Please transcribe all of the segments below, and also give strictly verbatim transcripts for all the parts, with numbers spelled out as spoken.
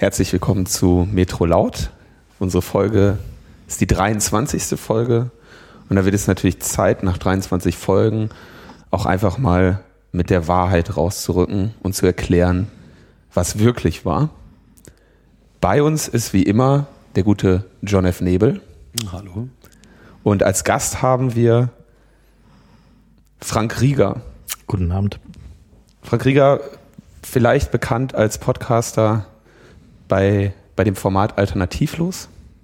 Herzlich willkommen zu Metro Laut. Unsere Folge ist die dreiundzwanzigste Folge und da wird es natürlich Zeit, nach dreiundzwanzig Folgen auch einfach mal mit der Wahrheit rauszurücken und zu erklären, was wirklich war. Bei uns ist wie immer der gute John F. Nebel. Hallo. Und als Gast haben wir Frank Rieger. Guten Abend. Frank Rieger, vielleicht bekannt als Podcaster bei, bei dem Format Alternativlos.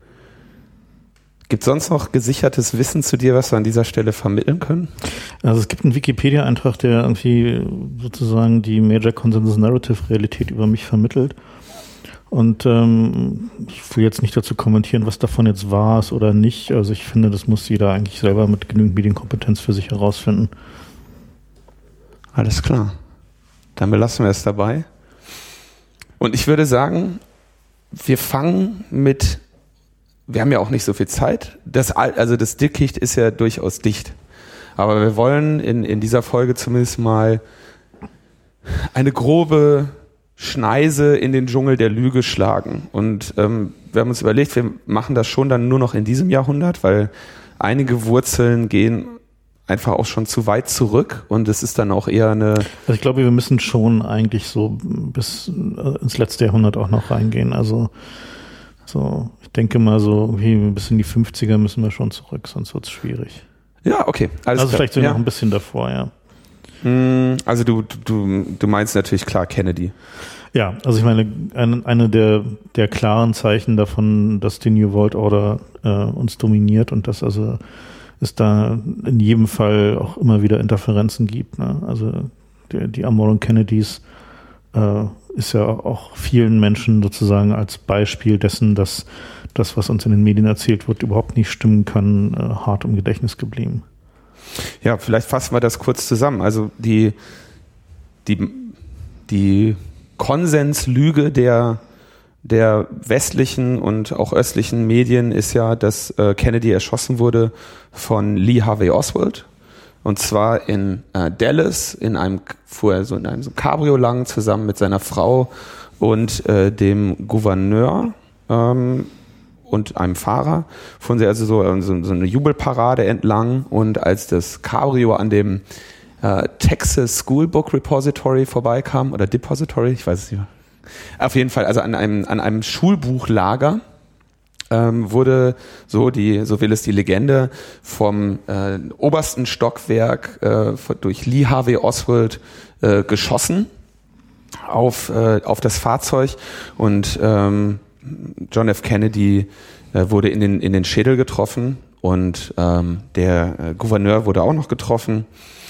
Gibt es sonst noch gesichertes Wissen zu dir, was wir an dieser Stelle vermitteln können? Also es gibt einen Wikipedia-Eintrag, der irgendwie sozusagen die Major Consensus Narrative Realität über mich vermittelt. Und ähm, ich will jetzt nicht dazu kommentieren, was davon jetzt wahr ist oder nicht. Also ich finde, das muss jeder eigentlich selber mit genügend Medienkompetenz für sich herausfinden. Alles klar. Dann belassen wir es dabei. Und ich würde sagen, wir fangen mit, wir haben ja auch nicht so viel Zeit. Das, also das Dickicht ist ja durchaus dicht. Aber wir wollen in, in dieser Folge zumindest mal eine grobe Schneise in den Dschungel der Lüge schlagen. Und ähm, wir haben uns überlegt, wir machen das schon dann nur noch in diesem Jahrhundert, weil einige Wurzeln gehen einfach auch schon zu weit zurück und es ist dann auch eher eine... Also ich glaube, wir müssen schon eigentlich so bis ins letzte Jahrhundert auch noch reingehen. Also so, ich denke mal so irgendwie bis in die fünfziger müssen wir schon zurück, sonst wird es schwierig. Ja, okay. Alles also klar. Vielleicht so ja. noch ein bisschen davor, ja. Also du, du, du meinst natürlich klar Kennedy. Ja, also ich meine, eine, eine der, der klaren Zeichen davon, dass die New World Order äh, uns dominiert und dass also es da in jedem Fall auch immer wieder Interferenzen gibt. Ne? Also die, die Amor und Kennedys äh, ist ja auch vielen Menschen sozusagen als Beispiel dessen, dass das, was uns in den Medien erzählt wird, überhaupt nicht stimmen kann, äh, hart im Gedächtnis geblieben. Ja, vielleicht fassen wir das kurz zusammen. Also die, die, die Konsenslüge der, der westlichen und auch östlichen Medien ist ja, dass äh, Kennedy erschossen wurde von Lee Harvey Oswald. Und zwar in äh, Dallas, in einem, fuhr er so in einem so Cabrio lang zusammen mit seiner Frau und äh, dem Gouverneur ähm, und einem Fahrer, fuhren sie also so, so, so eine Jubelparade entlang und als das Cabrio an dem äh, Texas School Book Repository vorbeikam, oder Depository, ich weiß es nicht mehr. Auf jeden Fall, also an einem, an einem Schulbuchlager ähm, wurde so die, so will es die Legende, vom äh, obersten Stockwerk äh, durch Lee Harvey Oswald äh, geschossen auf, äh, auf das Fahrzeug und ähm, John F. Kennedy äh, wurde in den, in den Schädel getroffen und ähm, der äh, Gouverneur wurde auch noch getroffen.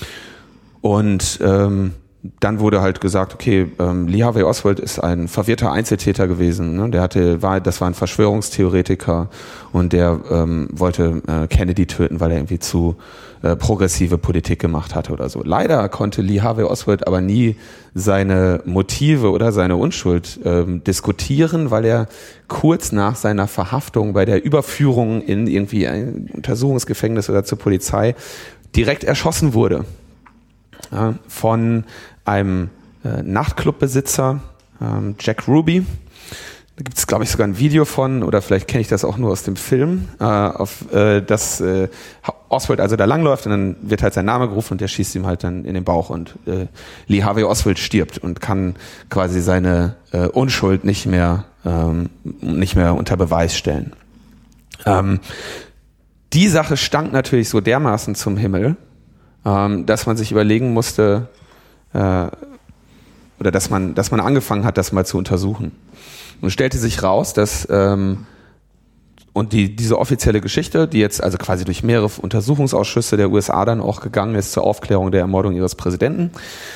Und ähm, dann wurde halt gesagt, okay, ähm, Lee Harvey Oswald ist ein verwirrter Einzeltäter gewesen. Ne? Der hatte, war, das war ein Verschwörungstheoretiker und der ähm, wollte äh, Kennedy töten, weil er irgendwie zu äh, progressive Politik gemacht hatte oder so. Leider konnte Lee Harvey Oswald aber nie seine Motive oder seine Unschuld ähm, diskutieren, weil er kurz nach seiner Verhaftung bei der Überführung in irgendwie ein Untersuchungsgefängnis oder zur Polizei direkt erschossen wurde. Ja, von einem äh, Nachtclubbesitzer, ähm, Jack Ruby. Da gibt es, glaube ich, sogar ein Video von, oder vielleicht kenne ich das auch nur aus dem Film, äh, auf äh, dass äh, Oswald also da langläuft und dann wird halt sein Name gerufen und der schießt ihm halt dann in den Bauch und äh, Lee Harvey Oswald stirbt und kann quasi seine äh, Unschuld nicht mehr ähm, nicht mehr unter Beweis stellen. Ähm, die Sache stank natürlich so dermaßen zum Himmel, ähm, dass man sich überlegen musste, äh, oder dass man, dass man angefangen hat, das mal zu untersuchen. Und stellte sich raus, dass ähm, und die diese offizielle Geschichte, die jetzt also quasi durch mehrere Untersuchungsausschüsse der U S A dann auch gegangen ist zur Aufklärung der Ermordung ihres Präsidenten,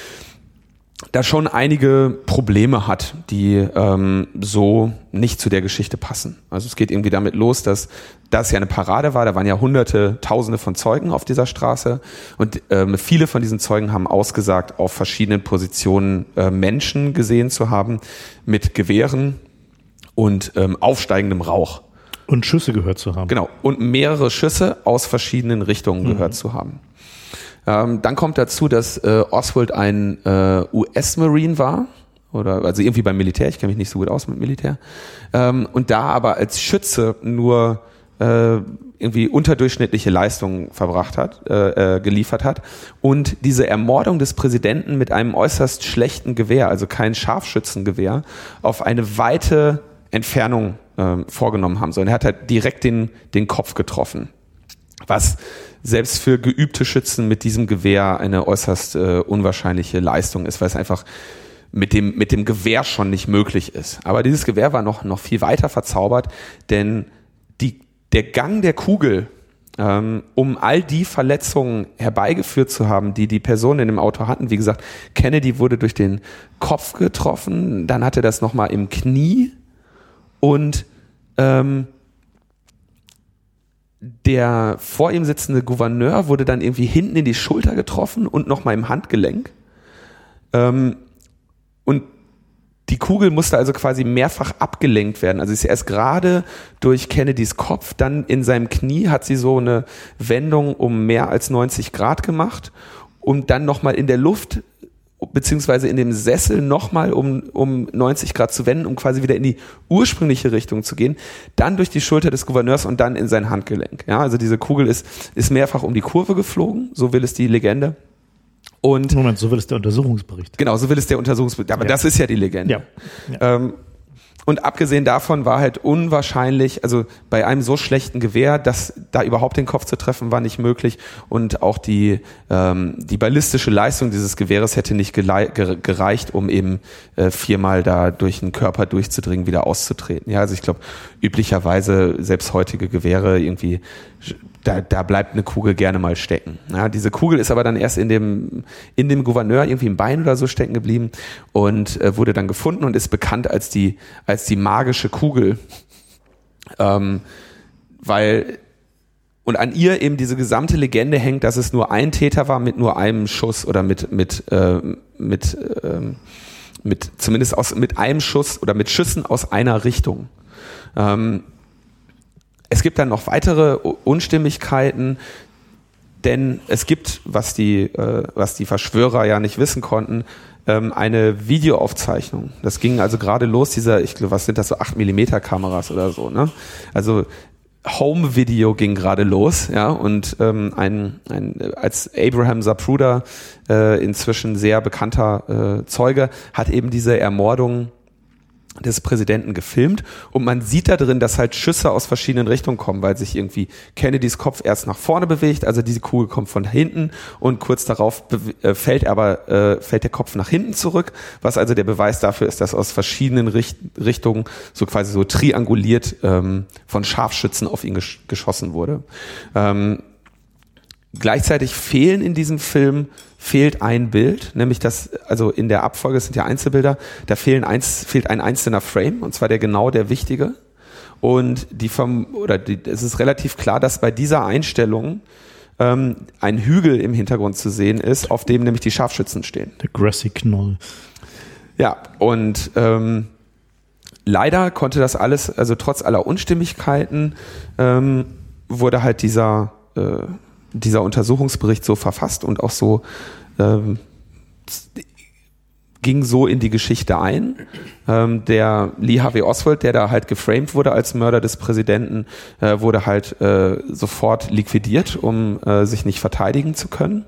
da schon einige Probleme hat, die ähm, so nicht zu der Geschichte passen. Also es geht irgendwie damit los, dass das ja eine Parade war, da waren ja hunderte, tausende von Zeugen auf dieser Straße und ähm, viele von diesen Zeugen haben ausgesagt, auf verschiedenen Positionen äh, Menschen gesehen zu haben mit Gewehren und ähm, aufsteigendem Rauch. Und Schüsse gehört zu haben. Genau, und mehrere Schüsse aus verschiedenen Richtungen mhm. gehört zu haben. Ähm, dann kommt dazu, dass äh, Oswald ein äh, U S-Marine war oder also irgendwie beim Militär, ich kenne mich nicht so gut aus mit Militär, ähm, und da aber als Schütze nur äh, irgendwie unterdurchschnittliche Leistungen verbracht hat, äh, äh, geliefert hat und diese Ermordung des Präsidenten mit einem äußerst schlechten Gewehr, also kein Scharfschützengewehr, auf eine weite Entfernung äh, vorgenommen haben soll. Und er hat halt direkt den, den Kopf getroffen, was selbst für geübte Schützen mit diesem Gewehr eine äußerst äh, unwahrscheinliche Leistung ist, weil es einfach mit dem, mit dem Gewehr schon nicht möglich ist. Aber dieses Gewehr war noch, noch viel weiter verzaubert, denn die Der Gang der Kugel, ähm, um all die Verletzungen herbeigeführt zu haben, die die Personen in dem Auto hatten. Wie gesagt, Kennedy wurde durch den Kopf getroffen, dann hatte das nochmal im Knie und ähm, der vor ihm sitzende Gouverneur wurde dann irgendwie hinten in die Schulter getroffen und nochmal im Handgelenk. Ähm, und die Kugel musste also quasi mehrfach abgelenkt werden. Also sie ist erst gerade durch Kennedys Kopf, dann in seinem Knie hat sie so eine Wendung um mehr als neunzig Grad gemacht und dann nochmal in der Luft beziehungsweise in dem Sessel nochmal um, um neunzig Grad zu wenden, um quasi wieder in die ursprüngliche Richtung zu gehen. Dann durch die Schulter des Gouverneurs und dann in sein Handgelenk. Ja, also diese Kugel ist, ist mehrfach um die Kurve geflogen, so will es die Legende. Und Moment, so will es der Untersuchungsbericht. Genau, so will es der Untersuchungsbericht. Aber ja. Das ist ja die Legende. Ja. Ja. Ähm, und abgesehen davon war halt unwahrscheinlich, also bei einem so schlechten Gewehr, dass da überhaupt den Kopf zu treffen, war nicht möglich. Und auch die, ähm, die ballistische Leistung dieses Gewehres hätte nicht gelei- gereicht, um eben äh, viermal da durch den Körper durchzudringen, wieder auszutreten. Ja, also ich glaube, üblicherweise selbst heutige Gewehre irgendwie Da, da bleibt eine Kugel gerne mal stecken. Ja, diese Kugel ist aber dann erst in dem, in dem Gouverneur irgendwie im Bein oder so stecken geblieben und äh, wurde dann gefunden und ist bekannt als die, als die magische Kugel. Ähm, weil, und an ihr eben diese gesamte Legende hängt, dass es nur ein Täter war mit nur einem Schuss oder mit, mit, äh, mit, äh, mit, zumindest aus, mit einem Schuss oder mit Schüssen aus einer Richtung. Ähm, Es gibt dann noch weitere Unstimmigkeiten, denn es gibt, was die, äh, was die Verschwörer ja nicht wissen konnten, ähm, eine Videoaufzeichnung. Das ging also gerade los, dieser, ich glaube, was sind das, so acht Millimeter Kameras oder so, ne? Also Home-Video ging gerade los, ja, und ähm, ein, ein als Abraham Zapruder, äh, inzwischen sehr bekannter äh, Zeuge, hat eben diese Ermordung des Präsidenten gefilmt und man sieht da drin, dass halt Schüsse aus verschiedenen Richtungen kommen, weil sich irgendwie Kennedys Kopf erst nach vorne bewegt, also diese Kugel kommt von hinten und kurz darauf bewe- äh, fällt aber äh, fällt der Kopf nach hinten zurück, was also der Beweis dafür ist, dass aus verschiedenen Richt- Richtungen so quasi so trianguliert ähm, von Scharfschützen auf ihn gesch- geschossen wurde. Ähm, Gleichzeitig fehlen in diesem Film fehlt ein Bild, nämlich das, also in der Abfolge, es sind ja Einzelbilder, da fehlen eins, fehlt ein einzelner Frame, und zwar der genau der wichtige. Und die vom, oder die, es ist relativ klar, dass bei dieser Einstellung ähm, ein Hügel im Hintergrund zu sehen ist, auf dem nämlich die Scharfschützen stehen. Der Grassy Knoll. Ja, und ähm, leider konnte das alles, also trotz aller Unstimmigkeiten, ähm, wurde halt dieser äh, dieser Untersuchungsbericht so verfasst und auch so ähm, ging so in die Geschichte ein. Ähm, der Lee Harvey Oswald, der da halt geframed wurde als Mörder des Präsidenten, äh, wurde halt äh, sofort liquidiert, um äh, sich nicht verteidigen zu können.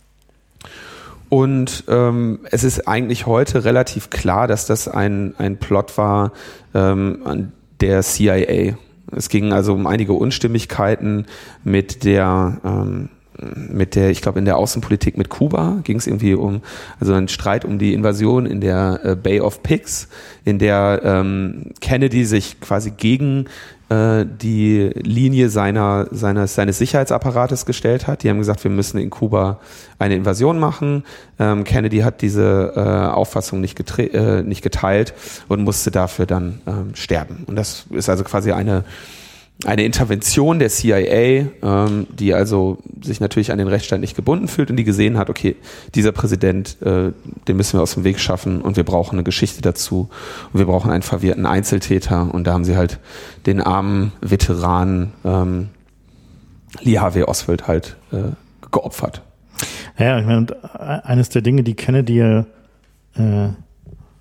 Und ähm, es ist eigentlich heute relativ klar, dass das ein, ein Plot war ähm, der C I A. Es ging also um einige Unstimmigkeiten mit der, ähm, mit der, ich glaube in der Außenpolitik mit Kuba ging es irgendwie um, also ein Streit um die Invasion in der äh, Bay of Pigs, in der ähm, Kennedy sich quasi gegen äh, die Linie seiner, seines, seines Sicherheitsapparates gestellt hat. Die haben gesagt, wir müssen in Kuba eine Invasion machen. Ähm, Kennedy hat diese äh, Auffassung nicht, getre- äh, nicht geteilt und musste dafür dann ähm, sterben. Und das ist also quasi eine Eine Intervention der C I A, ähm, die also sich natürlich an den Rechtsstaat nicht gebunden fühlt und die gesehen hat, okay, dieser Präsident, äh, den müssen wir aus dem Weg schaffen und wir brauchen eine Geschichte dazu und wir brauchen einen verwirrten Einzeltäter, und da haben sie halt den armen Veteran ähm, Lee Harvey Oswald halt äh, geopfert. Ja, ich meine, eines der Dinge, die Kennedy äh,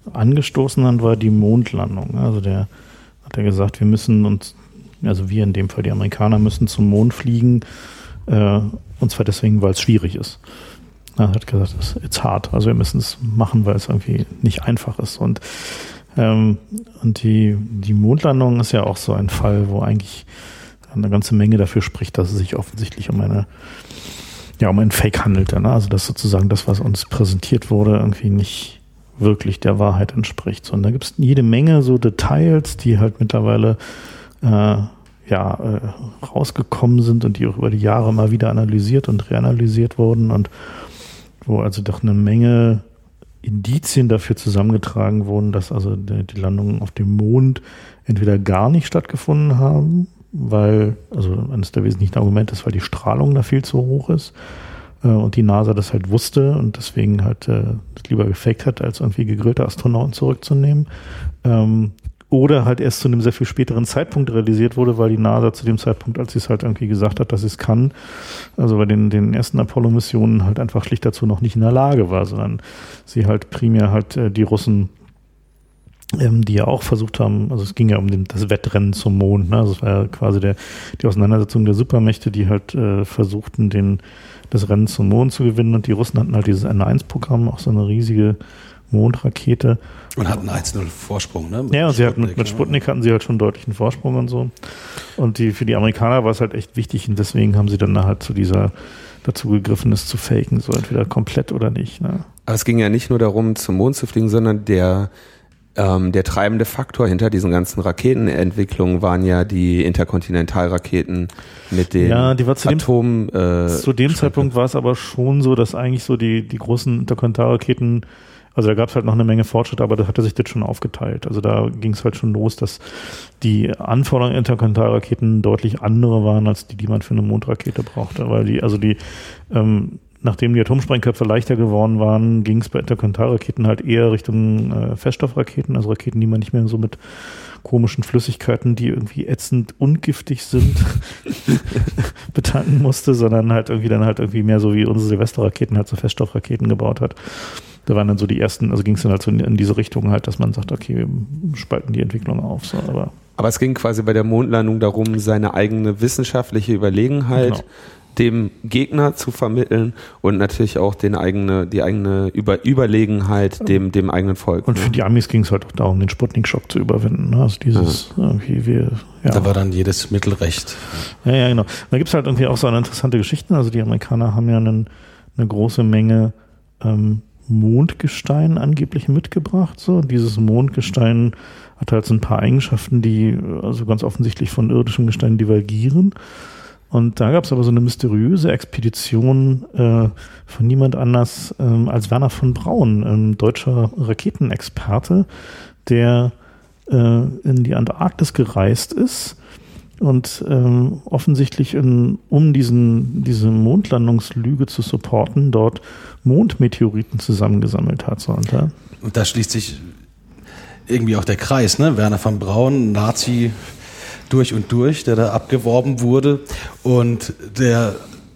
angestoßen hat, war die Mondlandung. Also der hat ja gesagt, wir müssen uns, also wir in dem Fall die Amerikaner müssen zum Mond fliegen, äh, und zwar deswegen, weil es schwierig ist. Er hat gesagt, it's hard. Also wir müssen es machen, weil es irgendwie nicht einfach ist. Und, ähm, und die, die Mondlandung ist ja auch so ein Fall, wo eigentlich eine ganze Menge dafür spricht, dass es sich offensichtlich um eine, ja, um einen Fake handelte. Ne? Also dass sozusagen das, was uns präsentiert wurde, irgendwie nicht wirklich der Wahrheit entspricht. So, und da gibt es jede Menge so Details, die halt mittlerweile äh, ja, äh, rausgekommen sind und die auch über die Jahre mal wieder analysiert und reanalysiert wurden und wo also doch eine Menge Indizien dafür zusammengetragen wurden, dass also die, die Landungen auf dem Mond entweder gar nicht stattgefunden haben, weil, also eines der wesentlichen Argumente ist, weil die Strahlung da viel zu hoch ist äh, und die NASA das halt wusste und deswegen halt äh, das lieber gefaked hat, als irgendwie gegrillte Astronauten zurückzunehmen. Ähm, Oder halt erst zu einem sehr viel späteren Zeitpunkt realisiert wurde, weil die NASA zu dem Zeitpunkt, als sie es halt irgendwie gesagt hat, dass sie es kann, also bei den, den ersten Apollo-Missionen halt einfach schlicht dazu noch nicht in der Lage war, sondern sie halt primär halt äh, die Russen, ähm, die ja auch versucht haben, also es ging ja um den, das Wettrennen zum Mond, ne? Also es war ja quasi der, die Auseinandersetzung der Supermächte, die halt äh, versuchten, den, das Rennen zum Mond zu gewinnen und die Russen hatten halt dieses N eins Programm, auch so eine riesige Mondrakete. Und hatten eins null Vorsprung, ne? Mit ja, und sie hatten mit, mit Sputnik hatten sie halt schon deutlichen Vorsprung und so. Und die, für die Amerikaner war es halt echt wichtig und deswegen haben sie dann halt zu dieser, dazu gegriffen, es zu faken, so entweder komplett oder nicht. Ne? Aber es ging ja nicht nur darum, zum Mond zu fliegen, sondern der, ähm, der treibende Faktor hinter diesen ganzen Raketenentwicklungen waren ja die Interkontinentalraketen mit den ja, die war zu Atom. Dem, äh, zu dem Zeitpunkt war es aber schon so, dass eigentlich so die, die großen Interkontinentalraketen, also da gab es halt noch eine Menge Fortschritt, aber da hatte sich das schon aufgeteilt. Also da ging es halt schon los, dass die Anforderungen Interkontinentalraketen deutlich andere waren, als die, die man für eine Mondrakete brauchte. Weil die, also die, ähm, nachdem die Atomsprengköpfe leichter geworden waren, ging es bei Interkontinentalraketen halt eher Richtung äh, Feststoffraketen, also Raketen, die man nicht mehr so mit komischen Flüssigkeiten, die irgendwie ätzend ungiftig sind, betanken musste, sondern halt irgendwie dann halt irgendwie mehr so wie unsere Silvesterraketen halt so Feststoffraketen gebaut hat. Da waren dann so die ersten, also ging es dann halt so in, in diese Richtung halt, dass man sagt, okay, wir spalten die Entwicklung auf. So, aber, aber es ging quasi bei der Mondlandung darum, seine eigene wissenschaftliche Überlegenheit genau. dem Gegner zu vermitteln und natürlich auch den eigene, die eigene Über, Überlegenheit dem, dem eigenen Volk. Und für ne? die Amis ging es halt auch darum, den Sputnik-Schock zu überwinden. Ne? Also dieses, ja. irgendwie wir, ja. Da war dann jedes Mittelrecht. Ja, ja, genau. Da gibt es halt irgendwie auch so eine interessante Geschichte. Also die Amerikaner haben ja einen, eine große Menge ähm, Mondgestein angeblich mitgebracht. So. Dieses Mondgestein hat halt so ein paar Eigenschaften, die also ganz offensichtlich von irdischem Gestein divergieren. Und da gab es aber so eine mysteriöse Expedition äh, von niemand anders ähm, als Werner von Braun, ein deutscher Raketenexperte, der äh, in die Antarktis gereist ist und ähm, offensichtlich, in, um diesen, diese Mondlandungslüge zu supporten, dort Mondmeteoriten zusammengesammelt hat. So, und, ja. und da schließt sich irgendwie auch der Kreis, ne? Werner von Braun, Nazi durch und durch, der da abgeworben wurde. Und der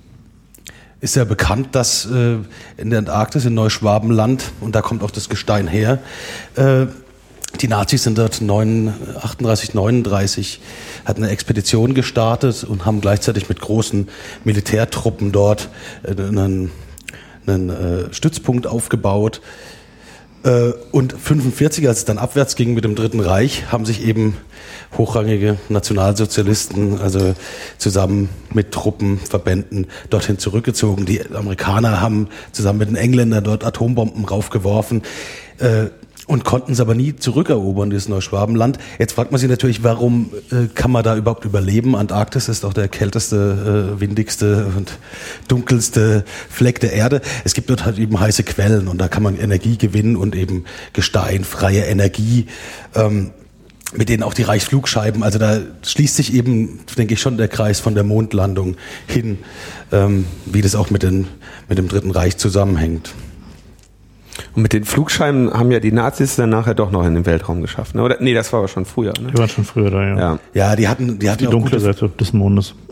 ist ja bekannt, dass äh, in der Antarktis, in Neuschwabenland, und da kommt auch das Gestein her, äh, die Nazis sind dort achtunddreißig, neununddreißig, hatten eine Expedition gestartet und haben gleichzeitig mit großen Militärtruppen dort äh, einen, einen äh, Stützpunkt aufgebaut. Äh, und fünfundvierzig, als es dann abwärts ging mit dem Dritten Reich, haben sich eben hochrangige Nationalsozialisten, also zusammen mit Truppen, Verbänden, dorthin zurückgezogen. Die Amerikaner haben zusammen mit den Engländern dort Atombomben raufgeworfen. Äh, Und konnten es aber nie zurückerobern, dieses Neuschwabenland. Jetzt fragt man sich natürlich, warum äh, kann man da überhaupt überleben? Antarktis ist auch der kälteste, äh, windigste und dunkelste Fleck der Erde. Es gibt dort halt eben heiße Quellen und da kann man Energie gewinnen und eben Gestein, freie Energie, ähm, mit denen auch die Reichsflugscheiben, also da schließt sich eben, denke ich, schon der Kreis von der Mondlandung hin, ähm, wie das auch mit, den, mit dem Dritten Reich zusammenhängt. Und mit den Flugscheiben haben ja die Nazis dann nachher doch noch in den Weltraum geschafft, ne? Oder? Nee, das war aber schon früher, ne? Die waren schon früher da, ja. Ja, ja die hatten, die hatten die auch dunkle gute, Seite des Mondes. Mhm.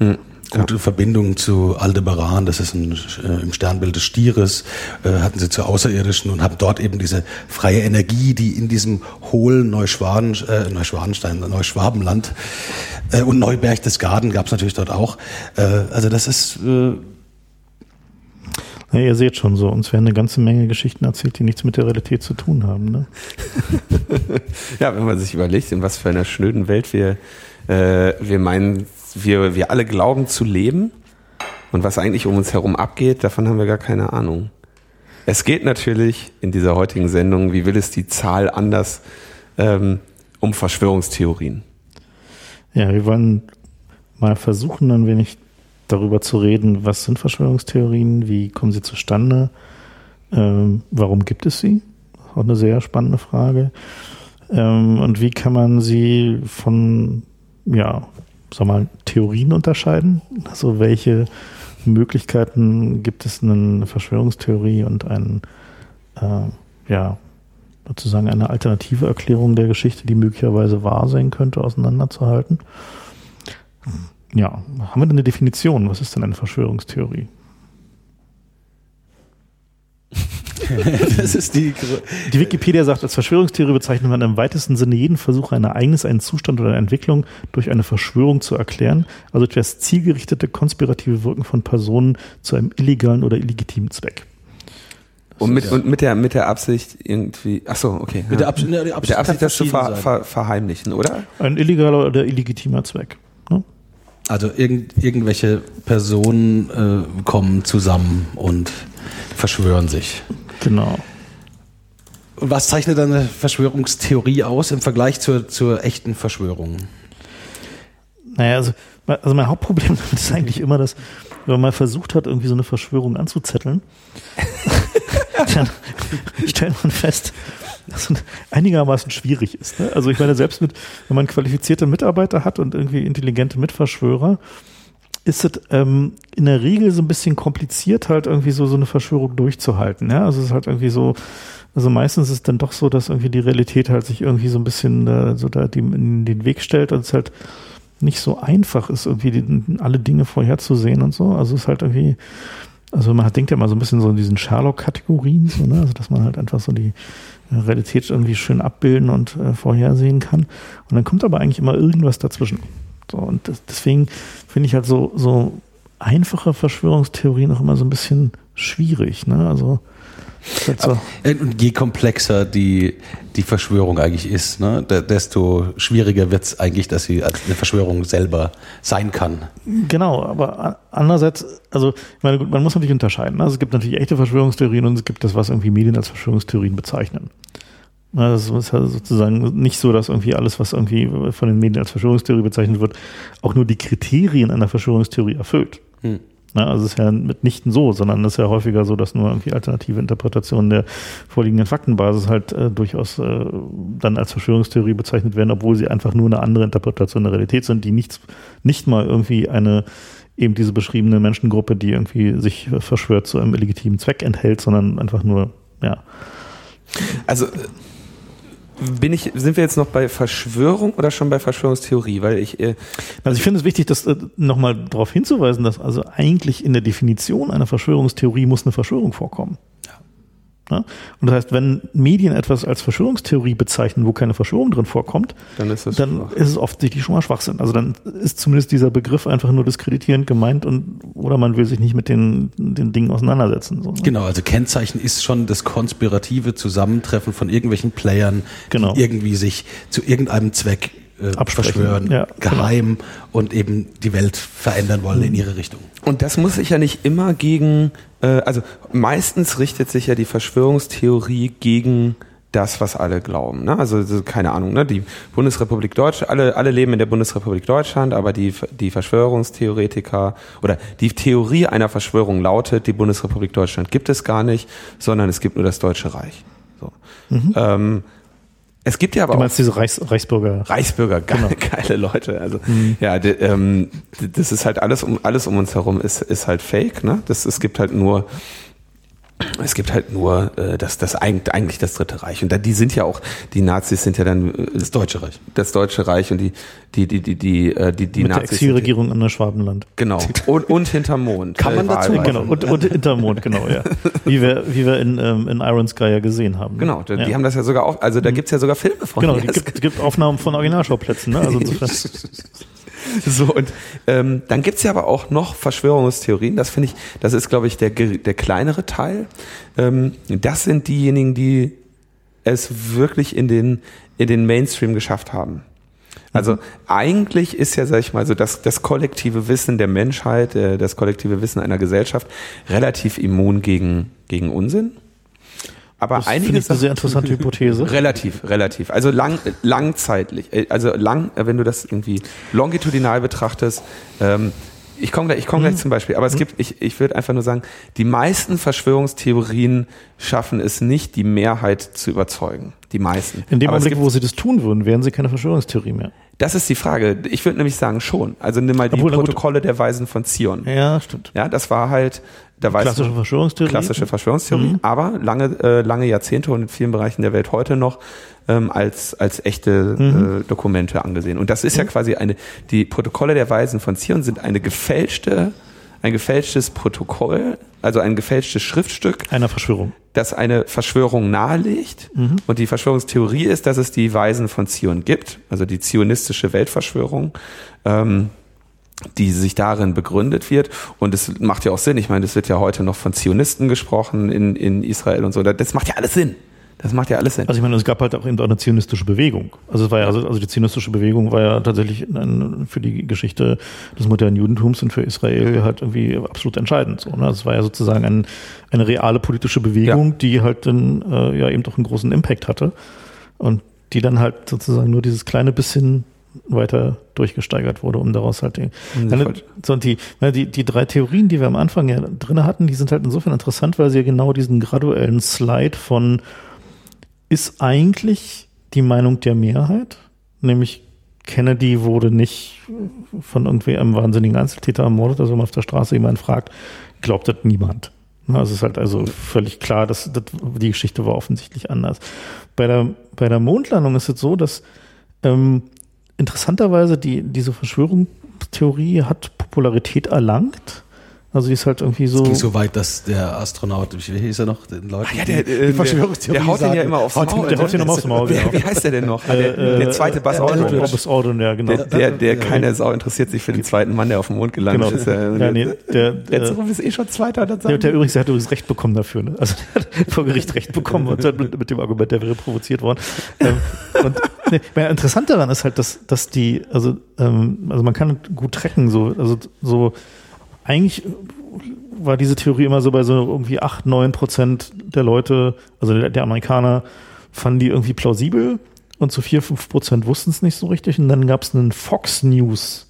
gute ja. Verbindung zu Aldebaran, das ist ein, äh, im Sternbild des Stieres, äh, hatten sie zu Außerirdischen und haben dort eben diese freie Energie, die in diesem hohlen Neuschwan, äh, Neuschwanstein, Neuschwabenland äh, und Neuberchtesgaden gab es natürlich dort auch. Äh, also das ist... Äh, Ja, ihr seht schon so, uns werden eine ganze Menge Geschichten erzählt, die nichts mit der Realität zu tun haben. Ne? Ja, wenn man sich überlegt, in was für einer schnöden Welt wir, äh, wir meinen, wir, wir alle glauben zu leben und was eigentlich um uns herum abgeht, davon haben wir gar keine Ahnung. Es geht natürlich in dieser heutigen Sendung, wie will es die Zahl anders, ähm, um Verschwörungstheorien. Ja, wir wollen mal versuchen, ein wenig darüber zu reden, was sind Verschwörungstheorien, wie kommen sie zustande, ähm, warum gibt es sie? Auch eine sehr spannende Frage. Ähm, und wie kann man sie von, ja, sag mal, Theorien unterscheiden? Also welche Möglichkeiten gibt es, eine Verschwörungstheorie und ein, äh, ja, sozusagen eine alternative Erklärung der Geschichte, die möglicherweise wahr sein könnte, auseinanderzuhalten? Ja, haben wir denn eine Definition? Was ist denn eine Verschwörungstheorie? Das ist die, die Wikipedia sagt, als Verschwörungstheorie bezeichnet man im weitesten Sinne jeden Versuch, ein Ereignis, einen Zustand oder eine Entwicklung durch eine Verschwörung zu erklären, also durch das zielgerichtete, konspirative Wirken von Personen zu einem illegalen oder illegitimen Zweck. Und mit, und mit der, mit der Absicht irgendwie, ach so, okay. Mit ja. der Absicht, ne, die Absicht, mit der Absicht das zu ver, sein. ver, verheimlichen, oder? Ein illegaler oder illegitimer Zweck. Ne? Also irgend, irgendwelche Personen äh, kommen zusammen und verschwören sich. Genau. Und was zeichnet dann eine Verschwörungstheorie aus im Vergleich zur, zur echten Verschwörung? Naja, also, also mein Hauptproblem damit ist eigentlich immer, dass wenn man mal versucht hat, irgendwie so eine Verschwörung anzuzetteln, dann stellt man fest, dass es einigermaßen schwierig ist. Ne? Also ich meine, selbst mit, wenn man qualifizierte Mitarbeiter hat und irgendwie intelligente Mitverschwörer, ist es ähm, in der Regel so ein bisschen kompliziert, halt irgendwie so, so eine Verschwörung durchzuhalten. Ja? Also es ist halt irgendwie so, also meistens ist es dann doch so, dass irgendwie die Realität halt sich irgendwie so ein bisschen äh, so da die, in den Weg stellt und es halt nicht so einfach ist, irgendwie die, alle Dinge vorherzusehen und so. Also es ist halt irgendwie, also man denkt ja mal so ein bisschen so in diesen Sherlock-Kategorien, so, ne? Also dass man halt einfach so die Realität irgendwie schön abbilden und äh, vorhersehen kann. Und dann kommt aber eigentlich immer irgendwas dazwischen. So, und das, deswegen finde ich halt so, so einfache Verschwörungstheorien auch immer so ein bisschen schwierig. Ne? Also halt so. Und je komplexer die, die Verschwörung eigentlich ist, ne, desto schwieriger wird es eigentlich, dass sie als eine Verschwörung selber sein kann. Genau, aber andererseits, also ich meine, gut, man muss natürlich unterscheiden. Also es gibt natürlich echte Verschwörungstheorien und es gibt das, was irgendwie Medien als Verschwörungstheorien bezeichnen. Das ist ja sozusagen nicht so, dass irgendwie alles, was irgendwie von den Medien als Verschwörungstheorie bezeichnet wird, auch nur die Kriterien einer Verschwörungstheorie erfüllt. Hm. Also es ist ja mitnichten so, sondern es ist ja häufiger so, dass nur irgendwie alternative Interpretationen der vorliegenden Faktenbasis halt äh, durchaus äh, dann als Verschwörungstheorie bezeichnet werden, obwohl sie einfach nur eine andere Interpretation der Realität sind, die nichts, nicht mal irgendwie eine eben diese beschriebene Menschengruppe, die irgendwie sich verschwört zu einem illegitimen Zweck enthält, sondern einfach nur, ja. Also bin ich, sind wir jetzt noch bei Verschwörung oder schon bei Verschwörungstheorie? Weil ich, äh also ich finde es wichtig, das äh, nochmal darauf hinzuweisen, dass also eigentlich in der Definition einer Verschwörungstheorie muss eine Verschwörung vorkommen. Ja. Ja? Und das heißt, wenn Medien etwas als Verschwörungstheorie bezeichnen, wo keine Verschwörung drin vorkommt, dann ist, das dann ist es offensichtlich schon mal Schwachsinn. Also dann ist zumindest dieser Begriff einfach nur diskreditierend gemeint und oder man will sich nicht mit den, den Dingen auseinandersetzen. So, ne? Genau, also Kennzeichen ist schon das konspirative Zusammentreffen von irgendwelchen Playern, genau, die irgendwie sich zu irgendeinem Zweck äh, verschwören, ja, geheim, genau, und eben die Welt verändern wollen, mhm, in ihre Richtung. Und das muss sich ja nicht immer gegen, äh, also meistens richtet sich ja die Verschwörungstheorie gegen das, was alle glauben. Ne? Also keine Ahnung, ne? Die Bundesrepublik Deutschland, alle, alle leben in der Bundesrepublik Deutschland, aber die, die Verschwörungstheoretiker oder die Theorie einer Verschwörung lautet, die Bundesrepublik Deutschland gibt es gar nicht, sondern es gibt nur das Deutsche Reich. So. Mhm. Ähm, Es gibt ja aber du meinst auch diese Reichs, Reichsbürger. Reichsbürger, geile, genau, geile Leute. Also mhm, ja, de, ähm, das ist halt alles um alles um uns herum ist ist halt Fake. Ne? Das es gibt halt nur Es gibt halt nur äh, das, das eigentlich, eigentlich das Dritte Reich. Und da, die sind ja auch, die Nazis sind ja dann äh, das Deutsche Reich. Das Deutsche Reich und die, die, die, die, die, äh, die, die Mit Nazis. der Exilregierung in der Schwabenland. Genau. Und, und hinterm Mond. Kann man dazu Genau. Und, und hinterm Mond, genau, ja. Wie wir, wie wir in, ähm, in Iron Sky ja gesehen haben. Genau, die ja. haben das ja sogar auch, also da gibt's ja sogar Filme von. Genau, es gibt, gibt Aufnahmen von Originalschauplätzen, ne? Also insofern. So, und ähm, dann gibt's ja aber auch noch Verschwörungstheorien, das finde ich, das ist, glaube ich, der, der kleinere Teil. Ähm, das sind diejenigen, die es wirklich in den, in den Mainstream geschafft haben. Also mhm. eigentlich ist ja, sag ich mal, so das, das kollektive Wissen der Menschheit, äh, das kollektive Wissen einer Gesellschaft relativ immun gegen, gegen Unsinn. Aber das einige finde ich eine sehr interessante Hypothese. Relativ, relativ. Also lang, langzeitlich. Also lang, wenn du das irgendwie longitudinal betrachtest. Ähm, ich komme gleich, ich komme hm. gleich zum Beispiel. Aber es gibt, ich, ich würde einfach nur sagen, die meisten Verschwörungstheorien schaffen es nicht, die Mehrheit zu überzeugen. Die meisten. In dem Aber Augenblick, wo sie das tun würden, wären sie keine Verschwörungstheorie mehr. Das ist die Frage. Ich würde nämlich sagen schon. Also nimm mal die Obwohl, Protokolle der Weisen von Zion. Ja, stimmt. Ja, das war halt, da weiß klassische Verschwörungstheorie. Klassische Verschwörungstheorie, mhm. aber lange, äh, lange Jahrzehnte und in vielen Bereichen der Welt heute noch ähm, als als echte mhm. äh, Dokumente angesehen. Und das ist ja quasi eine, die Protokolle der Weisen von Zion sind eine gefälschte, ein gefälschtes Protokoll, also ein gefälschtes Schriftstück einer Verschwörung, das eine Verschwörung nahelegt. Mhm. Und die Verschwörungstheorie ist, dass es die Weisen von Zion gibt, also die zionistische Weltverschwörung, ähm, die sich darin begründet wird. Und es macht ja auch Sinn. Ich meine, es wird ja heute noch von Zionisten gesprochen in, in Israel und so. Das macht ja alles Sinn. Das macht ja alles Sinn. Also ich meine, es gab halt auch eben eine zionistische Bewegung. Also es war ja, also, also die zionistische Bewegung war ja tatsächlich ein, für die Geschichte des modernen Judentums und für Israel halt irgendwie absolut entscheidend. So, ne? Es war ja sozusagen ein, eine reale politische Bewegung, ja. die halt dann äh, ja eben doch einen großen Impact hatte und die dann halt sozusagen nur dieses kleine bisschen weiter durchgesteigert wurde, um daraus halt den, meine, so die, die, die drei Theorien, die wir am Anfang ja drin hatten, die sind halt insofern interessant, weil sie ja genau diesen graduellen Slide von ist eigentlich die Meinung der Mehrheit, nämlich Kennedy wurde nicht von irgendwie einem wahnsinnigen Einzeltäter ermordet, also wenn man auf der Straße jemanden fragt, glaubt das niemand. Also es ist halt also völlig klar, dass, dass die Geschichte war offensichtlich anders. Bei der, bei der Mondlandung ist es so, dass ähm, interessanterweise die, diese Verschwörungstheorie hat Popularität erlangt. Also die ist halt irgendwie so. Es ging so weit, dass der Astronaut, wie hieß er noch, den Leuten, ah, ja, der, die, die Verschwörungstheorie der, der haut den ja immer aufs Maul. Der, der haut den immer aufs Maul, genau. Wie heißt der denn noch? Äh, der, der zweite Buzz Aldrin. Buzz Aldrin, ja, genau. Der, der, der keine Sau interessiert sich für den zweiten Mann, der auf dem Mond gelandet genau. ist. Der, ja, nee, der, der, der ist eh schon Zweiter. Der, der, der übrigens, der hat übrigens Recht bekommen dafür. Ne? Also der hat vor Gericht Recht bekommen und mit, mit dem Argument, der wäre provoziert worden. ähm, und nee, interessant daran ist halt, dass, dass die, also, ähm, also man kann gut tracken, so, also so eigentlich war diese Theorie immer so bei so irgendwie acht, neun Prozent der Leute, also der, der Amerikaner, fanden die irgendwie plausibel und zu vier, fünf Prozent wussten es nicht so richtig. Und dann gab es einen Fox News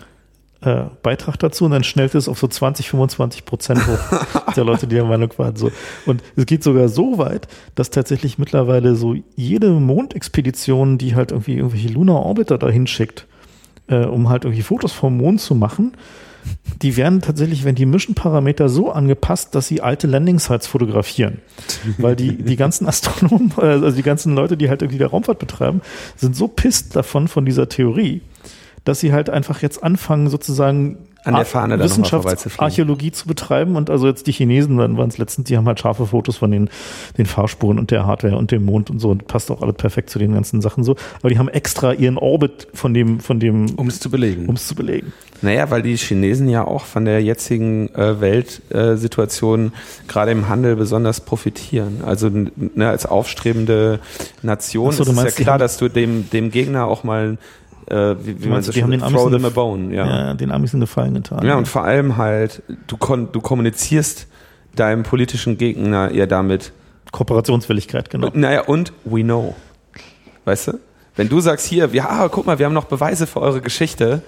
äh, Beitrag dazu und dann schnellte es auf so zwanzig, fünfundzwanzig Prozent hoch der Leute, die der Meinung waren. So. Und es geht sogar so weit, dass tatsächlich mittlerweile so jede Mondexpedition, die halt irgendwie irgendwelche Lunar Orbiter dahin schickt, äh, um halt irgendwie Fotos vom Mond zu machen, die werden tatsächlich, wenn die Mission-Parameter so angepasst, dass sie alte Landing-Sites fotografieren. Weil die, die ganzen Astronomen, also die ganzen Leute, die halt irgendwie der Raumfahrt betreiben, sind so pisst davon, von dieser Theorie, dass sie halt einfach jetzt anfangen, sozusagen an der Fahne dann Wissenschaftsarchäologie zu betreiben. Und also jetzt die Chinesen, dann waren es letztens, die haben halt scharfe Fotos von den, den Fahrspuren und der Hardware und dem Mond und so und passt auch alles perfekt zu den ganzen Sachen so. Aber die haben extra ihren Orbit von dem, von dem, um es zu belegen. Um es zu belegen. Naja, weil die Chinesen ja auch von der jetzigen äh, Weltsituation äh, gerade im Handel besonders profitieren. Also ne, als aufstrebende Nation so, ist es ja klar, dass du dem, dem Gegner auch mal Äh, wie, wie man so schön throw them a bone, ja. ja. Den Amis einen Gefallen getan. Ja, und vor allem halt, du, kon- du kommunizierst deinem politischen Gegner ja damit Kooperationswilligkeit, genau. Naja, und we know. Weißt du? Wenn du sagst hier, ja, ah, guck mal, wir haben noch Beweise für eure Geschichte,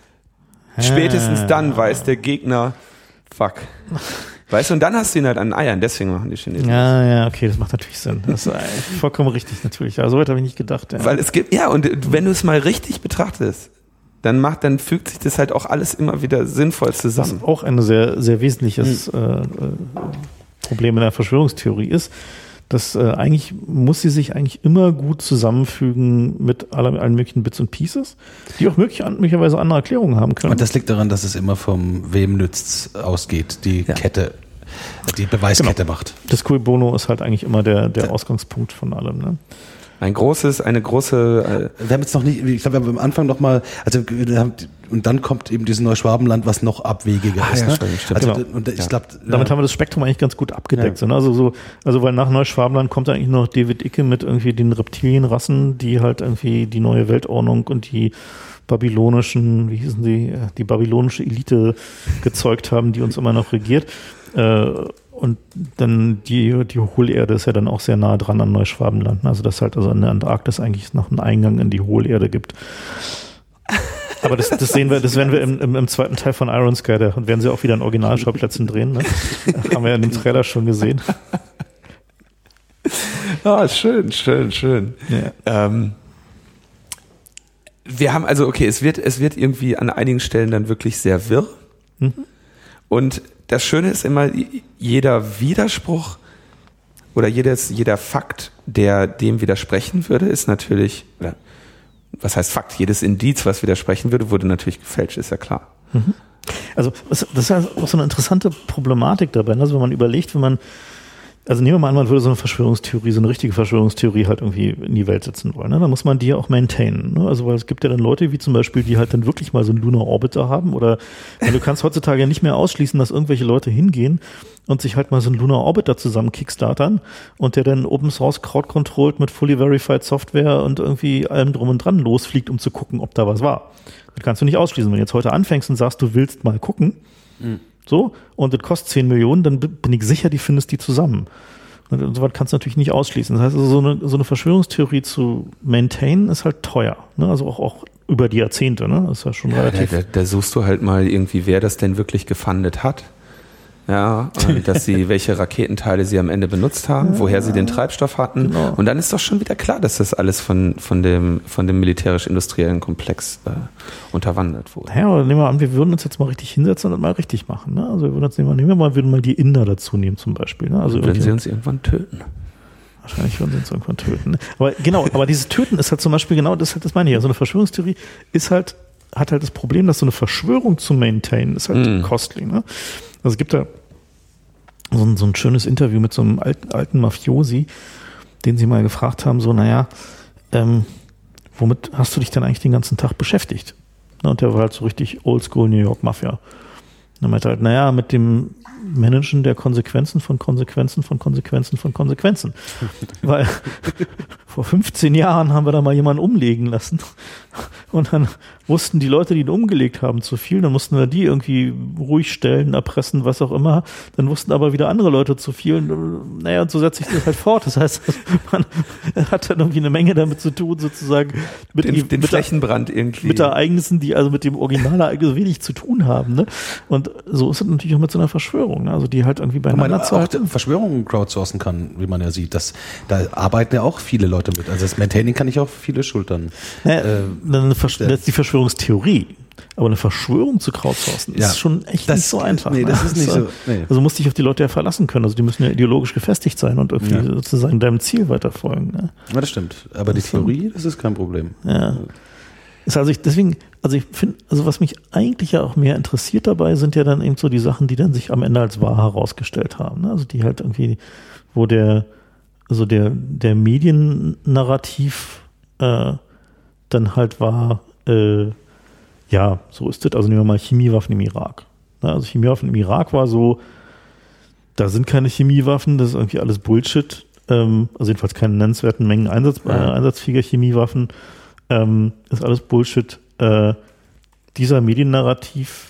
spätestens dann weiß der Gegner, fuck. Weißt du, und dann hast du ihn halt an den Eiern, deswegen machen die Chinesen. Ja, ja, okay, das macht natürlich Sinn. Das ist vollkommen richtig, natürlich. Aber so weit habe ich nicht gedacht. Ja. Weil es gibt, ja, und wenn du es mal richtig betrachtest, dann macht, dann fügt sich das halt auch alles immer wieder sinnvoll zusammen. Das ist auch ein sehr, sehr wesentliches, hm. äh, Problem in der Verschwörungstheorie ist, dass äh, eigentlich muss sie sich eigentlich immer gut zusammenfügen mit aller, allen möglichen Bits und Pieces, die auch möglich, möglicherweise andere Erklärungen haben können. Und das liegt daran, dass es immer vom wem nützt's ausgeht, die ja. Kette, die Beweiskette genau. macht. Das Cui Bono ist halt eigentlich immer der, der Ausgangspunkt von allem. Ne? Ein großes, eine große. Äh wir haben jetzt noch nicht, ich glaube, wir haben am Anfang noch mal, also wir haben, und dann kommt eben dieses Neuschwabenland, was noch abwegiger ah, ist. Ja, ne? stimmt, stimmt. Also, genau. und ich ja. glaub, Damit ja. haben wir das Spektrum eigentlich ganz gut abgedeckt. Ja. So, ne? Also so, also weil nach Neuschwabenland kommt eigentlich noch David Icke mit irgendwie den Reptilienrassen, die halt irgendwie die neue Weltordnung und die babylonischen, wie hießen die, die babylonische Elite gezeugt haben, die uns immer noch regiert. Äh, Und dann die, die Hohlerde ist ja dann auch sehr nah dran an Neuschwabenland. Also dass halt also in der Antarktis eigentlich noch einen Eingang in die Hohlerde gibt. Aber das, das sehen wir, das werden wir im, im, im zweiten Teil von Iron Sky, da werden sie auch wieder in Originalschauplätzen drehen. Ne? Das haben wir ja in dem Trailer schon gesehen. Ah, schön, schön, schön. Ja. Ähm, wir haben also, okay, es wird, es wird irgendwie an einigen Stellen dann wirklich sehr wirr. Mhm. Und das Schöne ist immer, jeder Widerspruch oder jedes, jeder Fakt, der dem widersprechen würde, ist natürlich, oder was heißt Fakt? Jedes Indiz, was widersprechen würde, wurde natürlich gefälscht, ist ja klar. Mhm. Also das ist ja auch so eine interessante Problematik dabei. Also wenn man überlegt, wenn man, also nehmen wir mal an, man würde so eine Verschwörungstheorie, so eine richtige Verschwörungstheorie halt irgendwie in die Welt setzen wollen. Ne? Dann muss man die ja auch maintainen. Ne? Also weil es gibt ja dann Leute wie zum Beispiel, die halt dann wirklich mal so einen Lunar Orbiter haben oder weil du kannst heutzutage ja nicht mehr ausschließen, dass irgendwelche Leute hingehen und sich halt mal so einen Lunar Orbiter zusammen kickstartern und der dann Open Source Crowd Controlled mit fully verified Software und irgendwie allem drum und dran losfliegt, um zu gucken, ob da was war. Das kannst du nicht ausschließen. Wenn du jetzt heute anfängst und sagst, du willst mal gucken, mhm. so, und das kostet zehn Millionen, dann bin ich sicher, die findest die zusammen. Und so was kannst du natürlich nicht ausschließen. Das heißt, also so eine, so eine Verschwörungstheorie zu maintainen ist halt teuer. Ne? Also auch, auch über die Jahrzehnte, ne? Das ist ja schon ja, relativ. Da, da, da suchst du halt mal irgendwie, wer das denn wirklich gefundet hat. Ja, dass sie, welche Raketenteile sie am Ende benutzt haben, ja, woher sie den Treibstoff hatten. Genau. Und dann ist doch schon wieder klar, dass das alles von, von dem, von dem militärisch-industriellen Komplex äh, unterwandert wurde. Ja, aber nehmen wir an, wir würden uns jetzt mal richtig hinsetzen und mal richtig machen. Ne? Also wir würden uns nehmen, nehmen wir mal, würden mal die Inder dazu nehmen zum Beispiel. Ne? Also würden sie uns irgendwann töten. Wahrscheinlich würden sie uns irgendwann töten. Aber genau, aber dieses Töten ist halt zum Beispiel genau, das, das meine ich. Also eine Verschwörungstheorie ist halt, hat halt das Problem, dass so eine Verschwörung zu maintainen ist halt mm. costly. Ne? Also es gibt da so ein, so ein schönes Interview mit so einem alten, alten Mafiosi, den sie mal gefragt haben, so, naja, ähm, womit hast du dich denn eigentlich den ganzen Tag beschäftigt? Und der war halt so richtig Oldschool New York Mafia. Und dann meinte er halt, naja, mit dem Managen der Konsequenzen von Konsequenzen von Konsequenzen von Konsequenzen. Weil vor fünfzehn Jahren haben wir da mal jemanden umlegen lassen und dann wussten die Leute, die ihn umgelegt haben, zu viel, dann mussten wir die irgendwie ruhig stellen, erpressen, was auch immer. Dann wussten aber wieder andere Leute zu viel. Naja, und so setzt sich das halt fort. Das heißt, man hat dann irgendwie eine Menge damit zu tun, sozusagen mit den, die, den mit Flächenbrand der, irgendwie. Mit Ereignissen, die also mit dem Originalereignis wenig zu tun haben. Ne? Und so ist es natürlich auch mit so einer Verschwörung. Ne? Also die halt irgendwie beieinander zu halten. Verschwörungen crowdsourcen kann, wie man ja sieht. Das, da arbeiten ja auch viele Leute mit. Also das Maintaining kann ich auch viele schultern. Naja, äh, eine Versch- das ist die Verschwörungstheorie. Aber eine Verschwörung zu crowdsourcen ja, ist schon echt das, nicht so einfach. Nee, das ne? ist nicht so. Nee. Also musst dich auf die Leute ja verlassen können. Also die müssen ja ideologisch gefestigt sein und irgendwie ja. sozusagen deinem Ziel weiterfolgen. Ne? Ja, das stimmt. Aber das die Theorie, das ist kein Problem. Ja. Ist also ich, deswegen, also ich finde, also was mich eigentlich ja auch mehr interessiert dabei, sind ja dann eben so die Sachen, die dann sich am Ende als wahr herausgestellt haben. Ne? Also die halt irgendwie, wo der, also der, der Mediennarrativ äh, dann halt war, äh, ja, so ist das. Also nehmen wir mal Chemiewaffen im Irak. Ne? Also Chemiewaffen im Irak war so, da sind keine Chemiewaffen, das ist irgendwie alles Bullshit. Ähm, also jedenfalls keine nennenswerten Mengen Einsatz, äh, einsatzfähiger Chemiewaffen. Ähm, ist alles Bullshit. Äh, dieser Mediennarrativ,